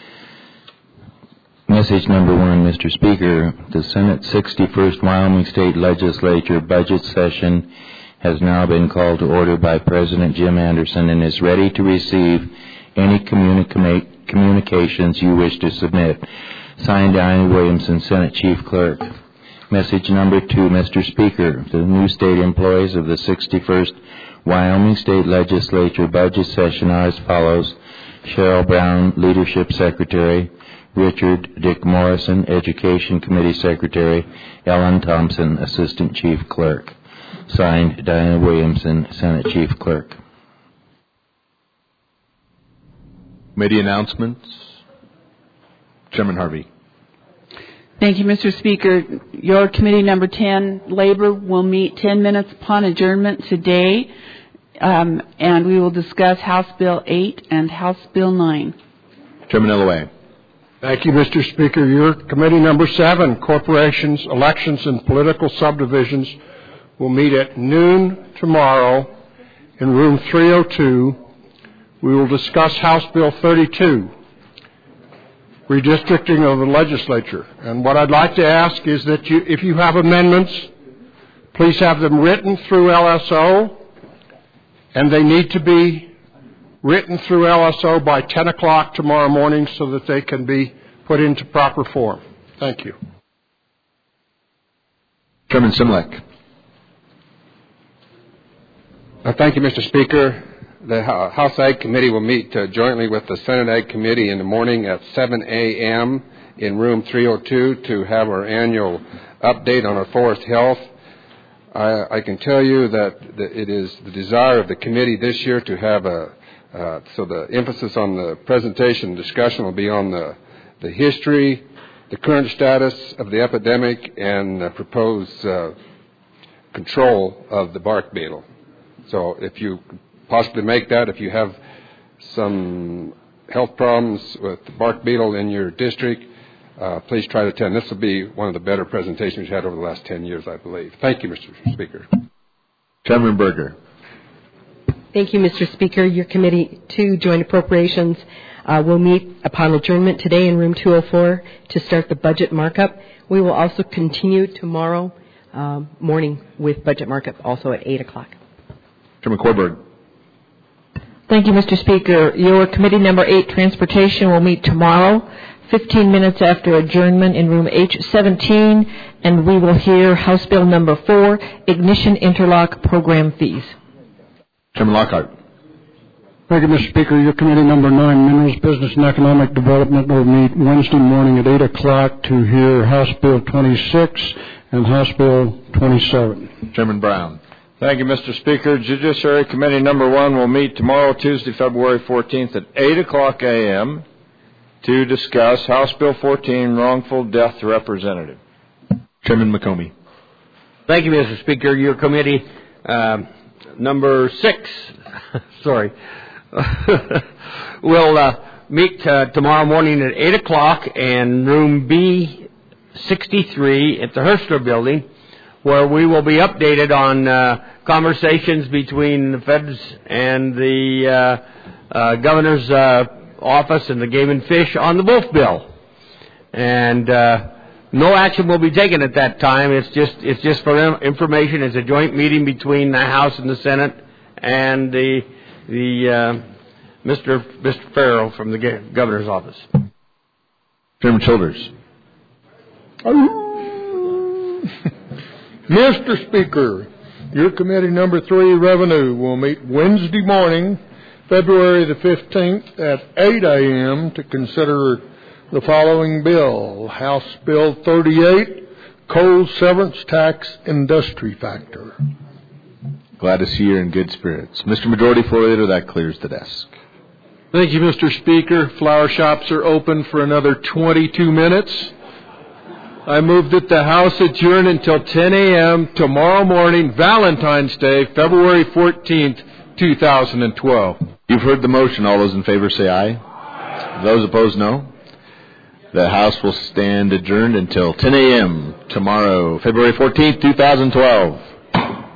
Message number 1, Mr. Speaker. The Senate 61st Wyoming State Legislature budget session has now been called to order by President Jim Anderson and is ready to receive any communications you wish to submit. Signed, Diana Williamson, Senate Chief Clerk. Message number 2, Mr. Speaker. The new state employees of the 61st Wyoming State Legislature budget session are as follows. Cheryl Brown, Leadership Secretary. Richard Dick Morrison, Education Committee Secretary. Ellen Thompson, Assistant Chief Clerk. Signed, Diana Williamson, Senate Chief Clerk. Committee announcements. Chairman Harvey. Thank you, Mr. Speaker. Your Committee Number 10, Labor, will meet 10 minutes upon adjournment today, and we will discuss House Bill 8 and House Bill 9. Chairman Illaway. Thank you, Mr. Speaker. Your Committee Number 7, Corporations, Elections, and Political Subdivisions, will meet at noon tomorrow in room 302. We will discuss House Bill 32, redistricting of the legislature. And what I'd like to ask is that if you have amendments, please have them written through LSO, and they need to be written through LSO by 10 o'clock tomorrow morning so that they can be put into proper form. Thank you. Chairman Simlek. Thank you, Mr. Speaker. The House Ag Committee will meet jointly with the Senate Ag Committee in the morning at 7 a.m. in room 302 to have our annual update on our forest health. I can tell you that it is the desire of the committee this year to have so the emphasis on the presentation and discussion will be on the history the current status of the epidemic and proposed control of the bark beetle. So if you possibly make that, if you have some health problems with the bark beetle in your district, please try to attend. This will be one of the better presentations we've had over the last 10 years, I believe. Thank you, Mr. Speaker. Chairman Berger. Thank you, Mr. Speaker. Your Committee 2 Joint Appropriations will meet upon adjournment today in Room 204 to start the budget markup. We will also continue tomorrow morning with budget markup, also at 8 o'clock. Chairman Corberg. Thank you, Mr. Speaker. Your Committee Number 8, Transportation, will meet tomorrow, 15 minutes after adjournment in Room H17, and we will hear House Bill Number 4, Ignition Interlock Program Fees. Chairman Lockhart. Thank you, Mr. Speaker. Your Committee Number 9, Minerals, Business, and Economic Development, will meet Wednesday morning at 8 o'clock to hear House Bill 26 and House Bill 27. Chairman Brown. Thank you, Mr. Speaker. Judiciary Committee Number 1 will meet tomorrow, Tuesday, February 14th at 8 o'clock a.m. to discuss House Bill 14, Wrongful Death Representative. Chairman McComey. Thank you, Mr. Speaker. Your Committee Number 6, will meet tomorrow morning at 8 o'clock in Room B63 at the Herster Building, where we will be updated on conversations between the feds and the governor's office and the Game and Fish on the Wolf Bill. And no action will be taken at that time. It's just for information. It's a joint meeting between the House and the Senate and the Mr. Farrell from the governor's office. Chairman Childers. Mr. Speaker, your Committee Number 3, Revenue, will meet Wednesday morning, February the 15th at 8 a.m. to consider the following bill: House Bill 38, Coal Severance Tax Industry Factor. Glad to see you're in good spirits. Mr. Majority Floor Leader, that clears the desk. Thank you, Mr. Speaker. Flower shops are open for another 22 minutes. I move that the House adjourn until 10 a.m. tomorrow morning, Valentine's Day, February 14th, 2012. You've heard the motion. All those in favor say aye. Those opposed, no. The House will stand adjourned until 10 a.m. tomorrow, February 14th, 2012.